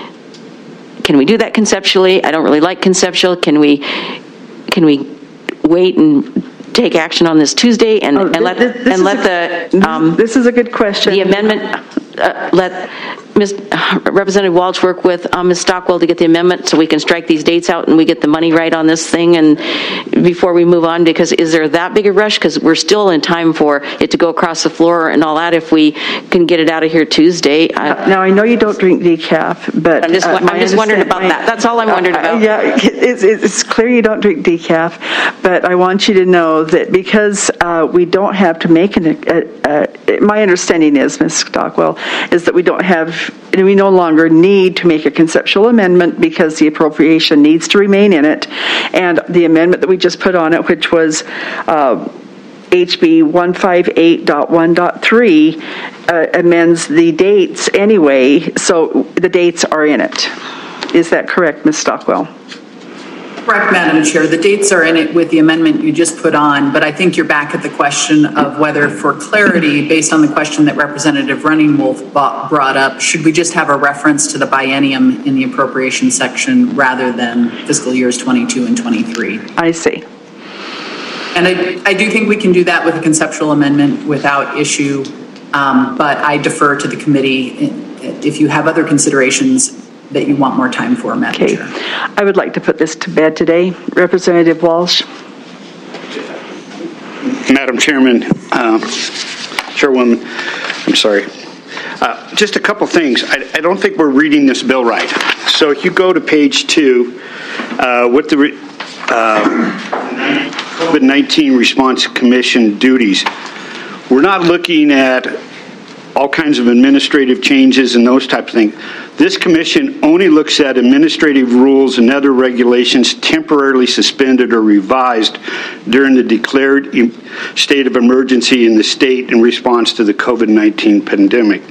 Can we do that conceptually? I don't really like conceptual. Can we can we wait and take action on this Tuesday and, oh, and let this, this and let a, the um, this is a good question. The amendment uh, let Miz Uh, Representative Walsh work with um, Miz Stockwell to get the amendment so we can strike these dates out and we get the money right on this thing and before we move on, because is there that big a rush? Because we're still in time for it to go across the floor and all that if we can get it out of here Tuesday. I, now, I know you don't drink decaf, but I'm just, uh, I'm just wondering about my, that. That's all I'm wondering uh, about. Yeah, it's, it's clear you don't drink decaf, but I want you to know that because uh, we don't have to make an, uh, uh, my understanding is, Miz Stockwell, is that we don't have, we no longer need to make a conceptual amendment because the appropriation needs to remain in it. And the amendment that we just put on it, which was uh, H B one fifty-eight point one point three, uh, amends the dates anyway, so the dates are in it. Is that correct, Miz Stockwell? Correct, Madam Chair. The dates are in it with the amendment you just put on, but I think you're back at the question of whether, for clarity, based on the question that Representative Running Wolf brought up, should we just have a reference to the biennium in the appropriation section rather than fiscal years twenty-two and twenty-three? I see. And I, I do think we can do that with a conceptual amendment without issue, um, but I defer to the committee if you have other considerations that you want more time for, Madam Okay. Chair. I would like to put this to bed today. Representative Walsh. Madam Chairman, uh, Chairwoman, I'm sorry. Uh, just a couple things. I, I don't think we're reading this bill right. So if you go to page two, uh, with the re, uh, COVID nineteen Response Commission duties, we're not looking at all kinds of administrative changes and those types of things. This commission only looks at administrative rules and other regulations temporarily suspended or revised during the declared state of emergency in the state in response to the COVID nineteen pandemic.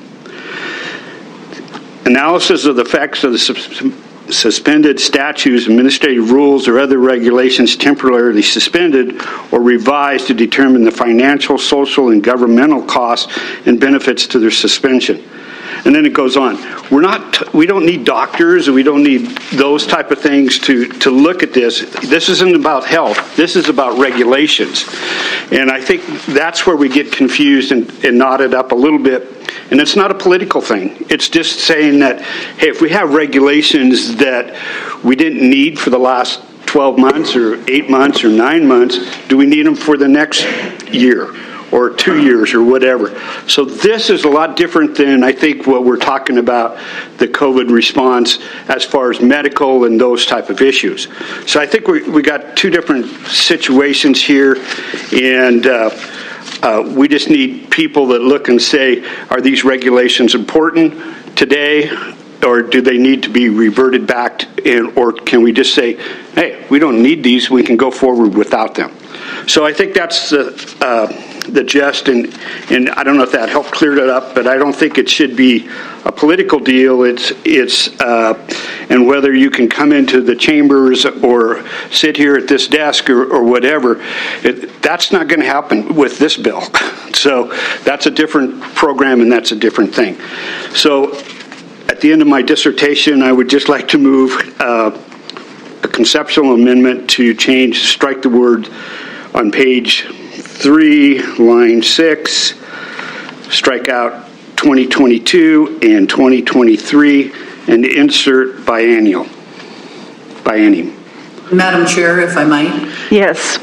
Analysis of the effects of the sus- suspended statutes, administrative rules, or other regulations temporarily suspended or revised to determine the financial, social, and governmental costs and benefits to their suspension. And then it goes on. We're not, we don't need doctors, we don't need those type of things to, to look at this. This isn't about health. This is about regulations. And I think that's where we get confused and, and knotted up a little bit. And it's not a political thing. It's just saying that, hey, if we have regulations that we didn't need for the last twelve months or eight months or nine months, do we need them for the next year or two years or whatever? So this is a lot different than I think what we're talking about, the COVID response as far as medical and those type of issues. So I think we, we got two different situations here, and uh, uh, we just need people that look and say, are these regulations important today? Or do they need to be reverted back, in, or can we just say, hey, we don't need these, we can go forward without them? So I think that's the, uh, the gist, and, and I don't know if that helped clear it up, but I don't think it should be a political deal. It's, it's uh, and whether you can come into the chambers or sit here at this desk or, or whatever, it, that's not going to happen with this bill. So that's a different program, and that's a different thing. So at the end of my dissertation, I would just like to move uh, a conceptual amendment to change, strike the word on page three, line six, strike out twenty twenty-two and twenty twenty-three, and insert biennial, biennium. Madam Chair, if I might. Yes.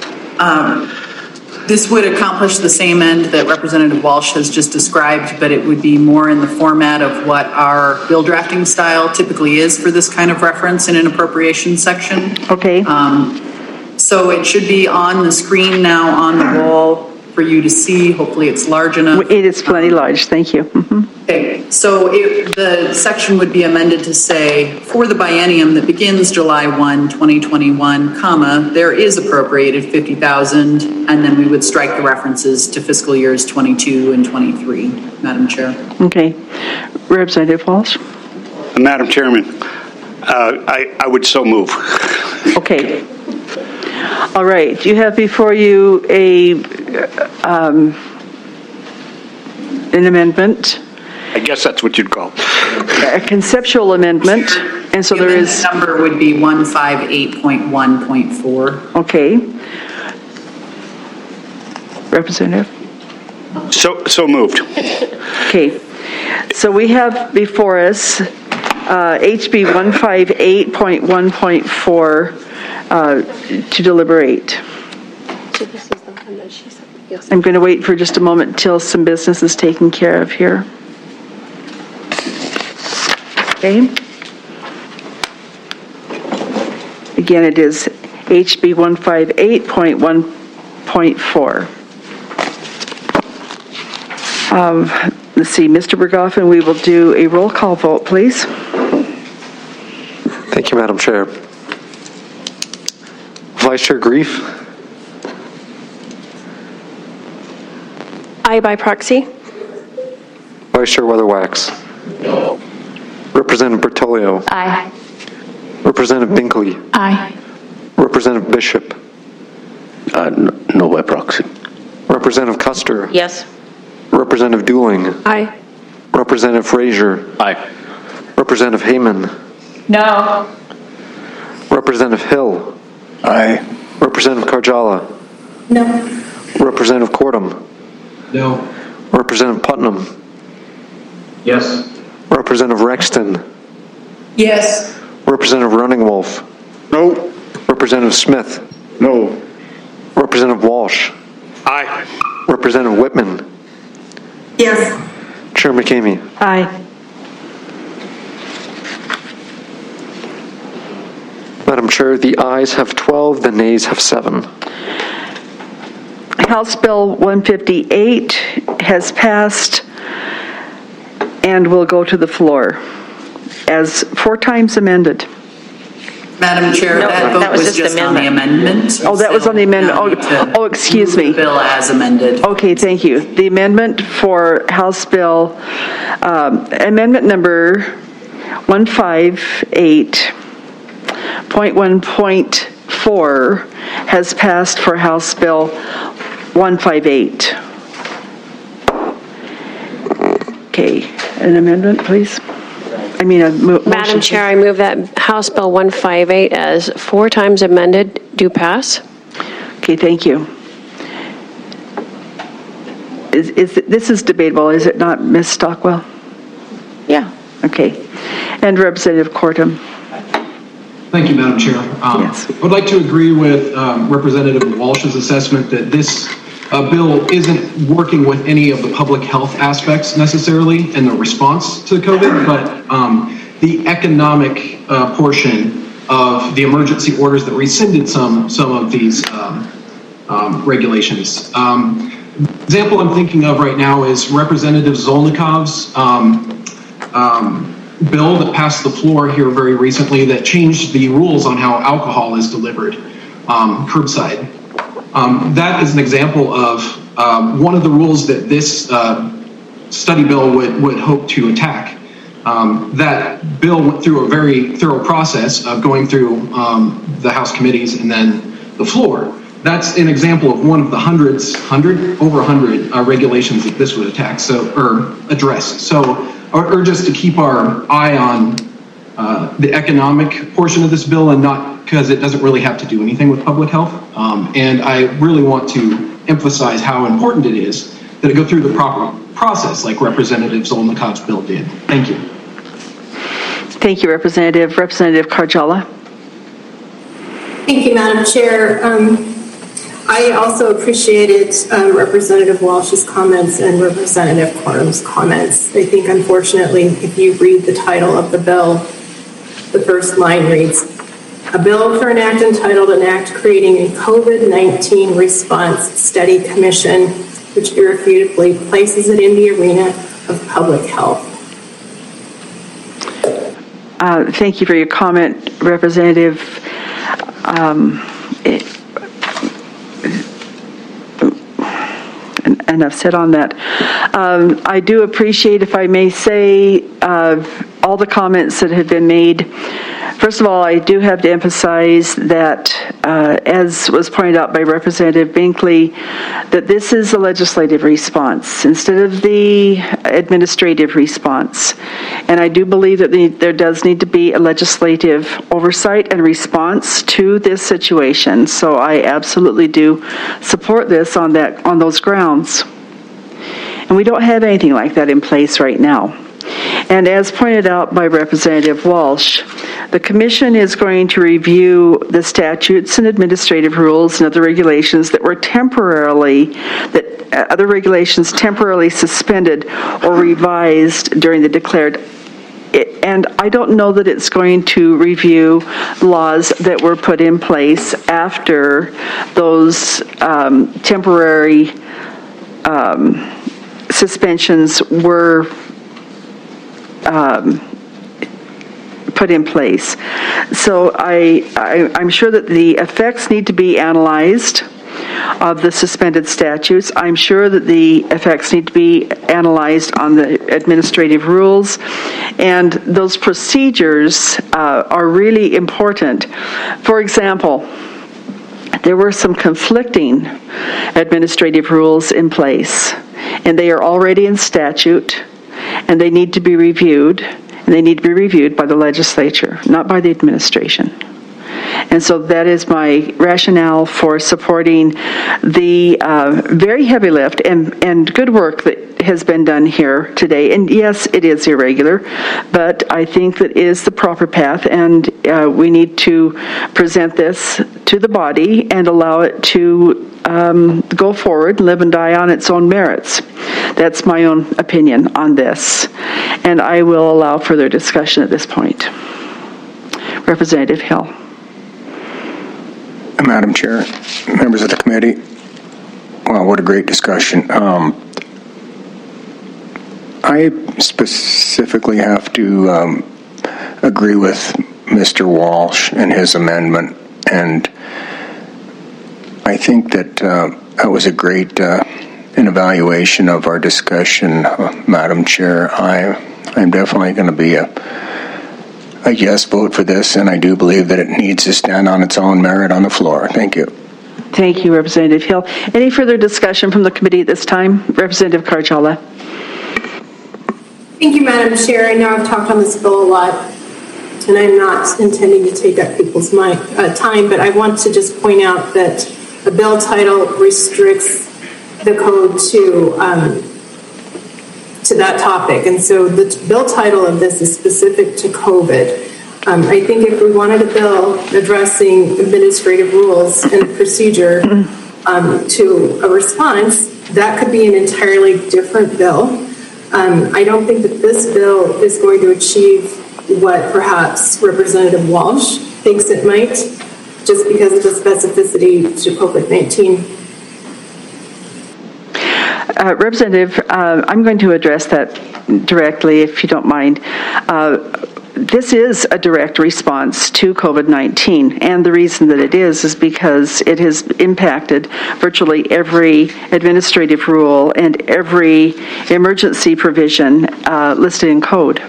Um, This would accomplish the same end that Representative Walsh has just described, but it would be more in the format of what our bill drafting style typically is for this kind of reference in an appropriation section. Okay. Um, so it should be on the screen now on the wall for you to see. Hopefully it's large enough. It is plenty large. Thank you. Mm-hmm. Okay, so it, the section would be amended to say, for the biennium that begins July first, twenty twenty-one, comma, there is appropriated fifty thousand, and then we would strike the references to fiscal years twenty-two and twenty-three, Madam Chair. Okay. Representative Walsh? Madam Chairman, uh, I, I would so move. Okay. All right. You have before you a um, an amendment. I guess that's what you'd call a conceptual amendment, and so the there is number would be one fifty-eight point one point four. Okay. Representative. So so moved. Okay. So we have before us uh, H B one fifty-eight point one point four uh, to deliberate. I'm going to wait for just a moment until some business is taken care of here. Okay. Again, it is H B one fifty-eight point one point four. Um, let's see, Mister Bergoffen, we will do a roll call vote, please. Thank you, Madam Chair. Vice Chair Grief. Aye by proxy. Vice Chair Weatherwax. No. Representative Bertolio. Aye. Representative Binkley. Aye. Representative Bishop. Uh, no, no by proxy. Representative Custer. Yes. Representative Dooling. Aye. Representative Frazier. Aye. Representative Heyman. No. Representative Hill. Aye. Representative Karjala. No. Representative Cordum. No. Representative Putnam. Yes. Representative Rexton. Yes. Representative Running Wolf. No. Representative Smith. No. Representative Walsh. Aye. Representative Whitman. Yes. Chair McCamey. Aye. Madam Chair, the ayes have twelve, the nays have seven. House Bill one fifty-eight has passed and will go to the floor as four times amended. Madam Chair, No, that vote that was was just just on the amendment. Oh, that was on the amendment. Oh, oh, excuse me. Bill as amended. Okay, thank you. The amendment for House Bill, um, amendment number one fifty-eight point one point four has passed for House Bill one fifty-eight. Okay. an amendment, please? I mean, a mo- motion. Madam Chair, I move that House Bill one fifty-eight as four times amended do pass. Okay, thank you. Is, is this is debatable, is it not, Miz Stockwell? Yeah. Okay. And Representative Kortum. Thank you, Madam Chair. Um, yes. I would like to agree with um, Representative Walsh's assessment that this uh, bill isn't working with any of the public health aspects necessarily in the response to COVID, but um, the economic uh, portion of the emergency orders that rescinded some some of these um, um, regulations. Um, example I'm thinking of right now is Representative Zolnikov's um, um, bill that passed the floor here very recently that changed the rules on how alcohol is delivered um, curbside. Um, that is an example of um, one of the rules that this uh, study bill would, would hope to attack. Um, that bill went through a very thorough process of going through um, the House committees and then the floor. That's an example of one of the hundreds, hundred, over a hundred uh, regulations that this would attack, so, or address. So, or, or just to keep our eye on uh, the economic portion of this bill and not because it doesn't really have to do anything with public health. Um, and I really want to emphasize how important it is that it go through the proper process like Representative Zolnikov's bill did. Thank you. Thank you, Representative. Representative Karjala. Thank you, Madam Chair. Um, I also appreciated um, Representative Walsh's comments and Representative Quorum's comments. I think, unfortunately, if you read the title of the bill, the first line reads, "A bill for an act entitled an act creating a COVID nineteen response study commission," which irrefutably places it in the arena of public health. Uh, thank you for your comment, Representative. Um, it, enough said on that. Um, I do appreciate, if I may say, uh, all the comments that have been made. First of all, I do have to emphasize that, uh, as was pointed out by Representative Binkley, that this is a legislative response instead of the administrative response. And I do believe that the, there does need to be a legislative oversight and response to this situation. So I absolutely do support this on that, on those grounds. And we don't have anything like that in place right now. And as pointed out by Representative Walsh, the Commission is going to review the statutes and administrative rules and other regulations that were temporarily, that uh, other regulations temporarily suspended or revised during the declared. It, and I don't know that it's going to review laws that were put in place after those um, temporary um, suspensions were Um, put in place. So I, I, I'm sure that the effects need to be analyzed of the suspended statutes. I'm sure that the effects need to be analyzed on the administrative rules, and those procedures uh, are really important. For example, there were some conflicting administrative rules in place, and they are already in statute, and they need to be reviewed, and they need to be reviewed by the legislature, not by the administration. And so that is my rationale for supporting the uh, very heavy lift and, and good work that has been done here today. And yes, it is irregular, but I think that is the proper path, and uh, we need to present this to the body and allow it to um, go forward and live and die on its own merits. That's my own opinion on this, and I will allow further discussion at this point. Representative Hill. Madam Chair, members of the committee, wow, what a great discussion. Um, I specifically have to um, agree with Mister Walsh and his amendment, and I think that uh, that was a great uh, an evaluation of our discussion, uh, Madam Chair. I, I'm definitely going to be a a yes vote for this, and I do believe that it needs to stand on its own merit on the floor. Thank you. Thank you, Representative Hill. Any further discussion from the committee at this time? Representative Karjala. Thank you, Madam Chair. I know I've talked on this bill a lot, and I'm not intending to take up people's my, uh, time, but I want to just point out that the bill title restricts the code to um, to that topic, and so the t- bill title of this is specific to COVID. Um, I think if we wanted a bill addressing administrative rules and procedure um, to a response, that could be an entirely different bill. Um, I don't think that this bill is going to achieve what perhaps Representative Walsh thinks it might, just because of the specificity to COVID nineteen. Uh, Representative, uh, I'm going to address that directly, if you don't mind. Uh, This is a direct response to COVID nineteen, and the reason that it is is because it has impacted virtually every administrative rule and every emergency provision uh, listed in code.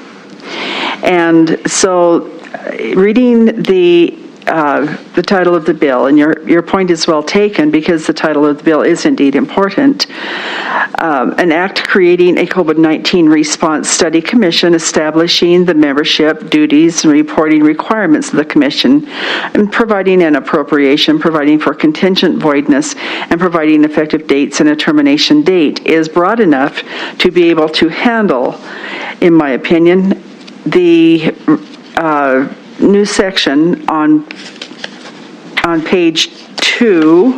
And so reading the Uh, the title of the bill, and your, your point is well taken, because the title of the bill is indeed important. Um, an act creating a COVID nineteen response study commission, establishing the membership, duties, and reporting requirements of the commission, and providing an appropriation, providing for contingent voidness, and providing effective dates and a termination date is broad enough to be able to handle, in my opinion, the uh, new section on on page two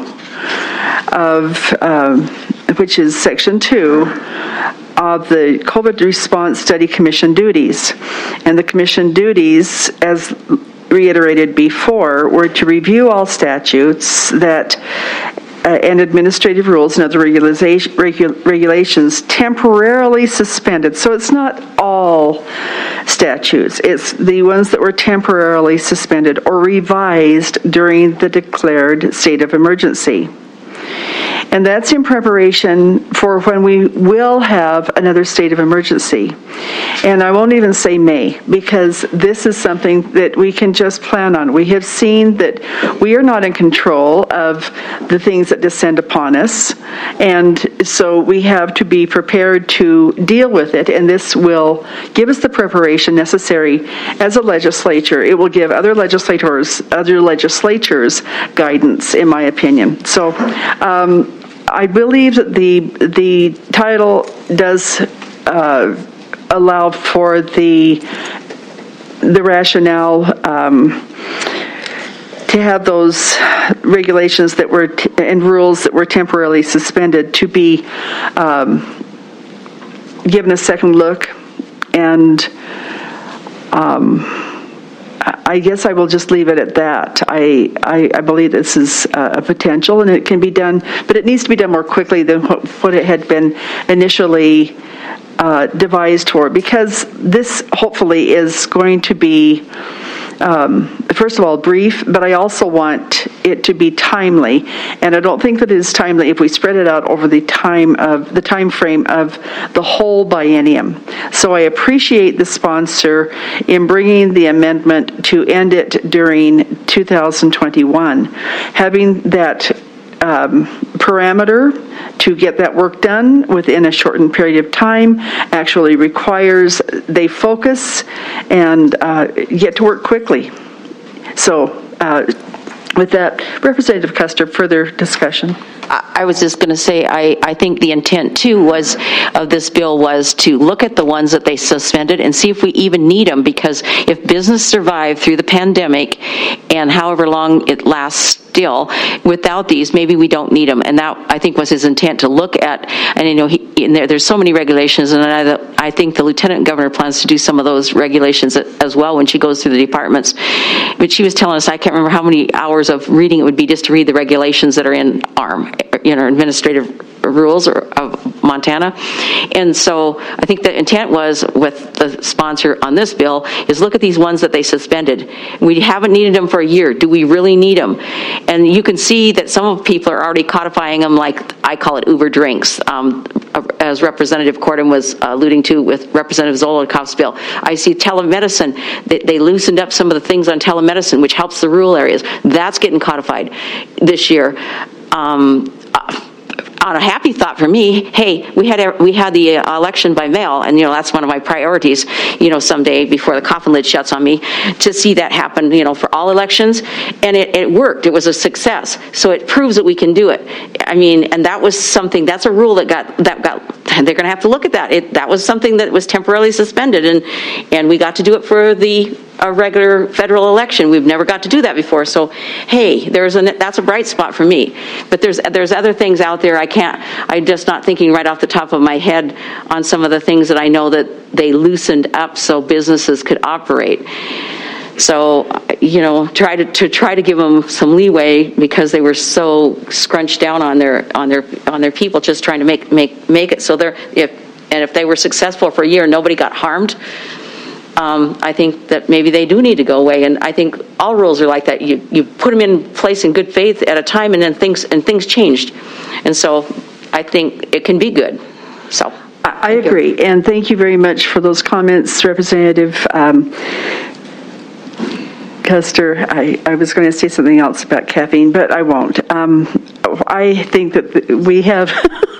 of um, which is section two of the COVID Response Study Commission duties. And the commission duties, as reiterated before, were to review all statutes that Uh, and administrative rules and other regulation, regu- regulations temporarily suspended. So it's not all statutes. It's the ones that were temporarily suspended or revised during the declared state of emergency. And that's in preparation for when we will have another state of emergency. And I won't even say may, because this is something that we can just plan on. We have seen that we are not in control of the things that descend upon us. And so we have to be prepared to deal with it. And this will give us the preparation necessary as a legislature. It will give other legislators, other legislatures guidance, in my opinion. So, um, I believe that the the title does uh, allow for the the rationale um, to have those regulations that were t- and rules that were temporarily suspended to be um, given a second look, and um, I guess I will just leave it at that. I, I, I believe this is a potential, and it can be done, but it needs to be done more quickly than what, what it had been initially uh, devised for, because this hopefully is going to be, um, first of all, brief, but I also want it to be timely, and I don't think that it is timely if we spread it out over the time of the time frame of the whole biennium. So I appreciate the sponsor in bringing the amendment to end it during two thousand twenty-one. Having that um, parameter to get that work done within a shortened period of time actually requires they focus and uh, get to work quickly. So uh, with that, Representative Custer, further discussion. I was just going to say, I, I think the intent, too, was of this bill was to look at the ones that they suspended and see if we even need them, because if business survived through the pandemic and however long it lasts still, without these, maybe we don't need them. And that, I think, was his intent, to look at, and you know, he, in there, there's so many regulations, and I, I think the Lieutenant Governor plans to do some of those regulations as well when she goes through the departments. But she was telling us, I can't remember how many hours of reading it would be just to read the regulations that are in A R M, you know, administrative rules or, of Montana. And so I think the intent was, with the sponsor on this bill, is look at these ones that they suspended. We haven't needed them for a year. Do we really need them? And you can see that some of people are already codifying them, like I call it Uber drinks, um, as Representative Corden was alluding to with Representative Zolotkoff's bill. I see telemedicine. They, they loosened up some of the things on telemedicine, which helps the rural areas. That's getting codified this year. Um, on a happy thought for me, hey, we had a, we had the uh, election by mail, and you know that's one of my priorities. You know, someday before the coffin lid shuts on me, to see that happen. You know, for all elections, and it, it worked. It was a success. So it proves that we can do it. I mean, and that was something. That's a rule that got that got. They're going to have to look at that. It that was something that was temporarily suspended, and and we got to do it for the a regular federal election. We've never got to do that before. So, hey, there's a that's a bright spot for me. But there's there's other things out there I can't. I'm just not thinking right off the top of my head on some of the things that I know that they loosened up so businesses could operate. So, you know, try to, to try to give them some leeway because they were so scrunched down on their on their on their people, just trying to make make make it so they're if and if they were successful for a year, nobody got harmed. Um, I think that maybe they do need to go away, and I think all rules are like that. You you put them in place in good faith at a time, and then things and things changed, and so I think it can be good. So I agree, and thank you very much for those comments, Representative um, Custer. I, I was going to say something else about caffeine, but I won't. Um, I think that we have.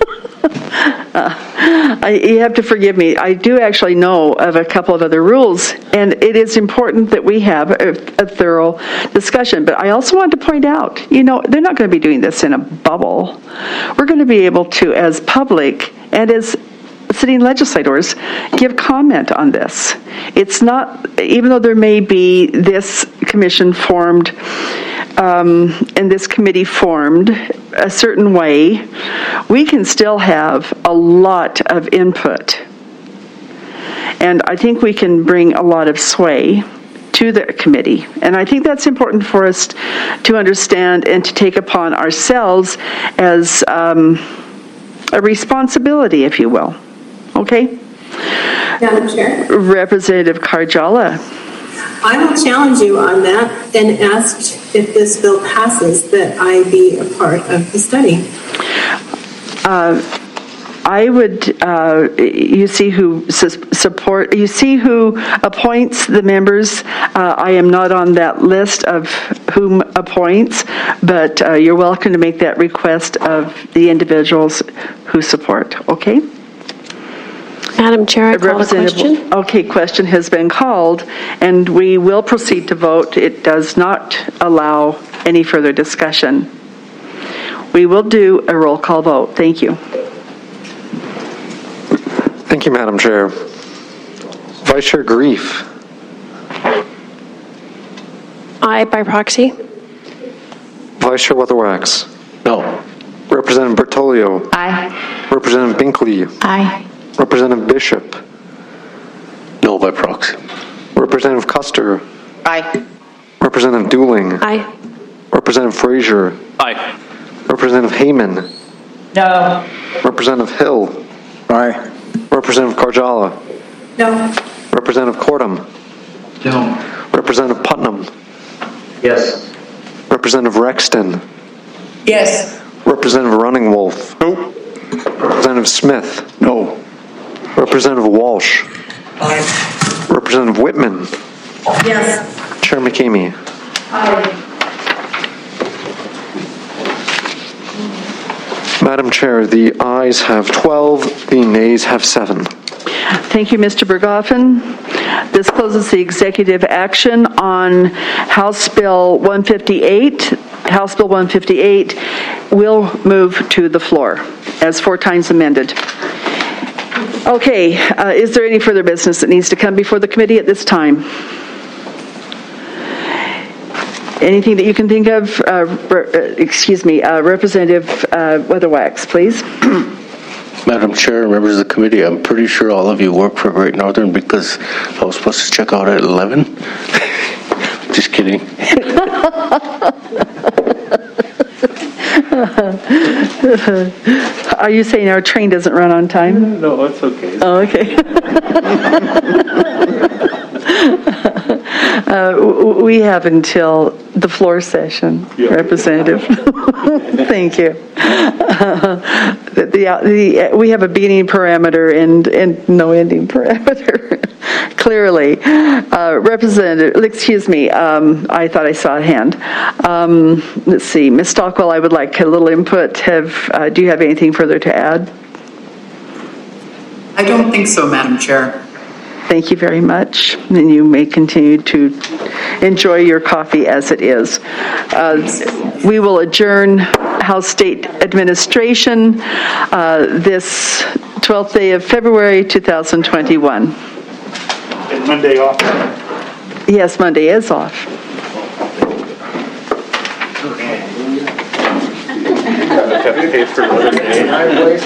Uh, I, you have to forgive me. I do actually know of a couple of other rules, and it is important that we have a, a thorough discussion. But I also want to point out, you know, they're not going to be doing this in a bubble. We're going to be able to, as public and as sitting legislators, give comment on this. It's not, even though there may be this commission formed um, and this committee formed a certain way, we can still have a lot of input. And I think we can bring a lot of sway to the committee. And I think that's important for us to understand and to take upon ourselves as um, a responsibility, if you will. Okay? Madam Chair? Representative Karjala. I will challenge you on that and ask if this bill passes that I be a part of the study. Uh, I would, uh, you see who su- support, you see who appoints the members. Uh, I am not on that list of whom appoints, but uh, you're welcome to make that request of the individuals who support, okay? Madam Chair, I call a question. Okay, question has been called, and we will proceed to vote. It does not allow any further discussion. We will do a roll call vote. Thank you. Thank you, Madam Chair. Vice Chair Grief. Aye by proxy. Vice Chair Weatherwax. No. Representative Bertolio. Aye. Representative Binkley. Aye. Representative Bishop. No by proxy. Representative Custer. Aye. Representative Dooling. Aye. Representative Frazier. Aye. Representative Heyman. No. Representative Hill. Aye. Representative Karjala. No. Representative Cordum. No. Representative Putnam. Yes. Representative Rexton. Yes. Representative Running Wolf. Nope. Representative Smith. No. Representative Walsh. Aye. Representative Whitman. Yes. Chair McCamey. Aye. Madam Chair, the ayes have twelve, the nays have seven. Thank you, Mister Berghoffen. This closes the executive action on House Bill one fifty-eight. House Bill one fifty-eight will move to the floor as four times amended. Okay, uh, is there any further business that needs to come before the committee at this time? Anything that you can think of? Uh, re- excuse me, uh, Representative uh, Weatherwax, please. Madam Chair, members of the committee, I'm pretty sure all of you work for Great Northern because I was supposed to check out at eleven. Just kidding. Are you saying our train doesn't run on time? No, it's okay. Oh, okay. Uh, w- We have until the floor session, Representative. Thank you. The, the, the, we have a beginning parameter and, and no ending parameter, clearly. Uh, Representative, excuse me, um, I thought I saw a hand. Um, let's see, Miz Stockwell, I would like a little input. Have uh, do you have anything further to add? I don't think so, Madam Chair. Thank you very much, and you may continue to enjoy your coffee as it is. Uh, we will adjourn House State Administration uh, this twelfth day of February two thousand twenty-one. And Monday off? Yes, Monday is off. Pay for another day.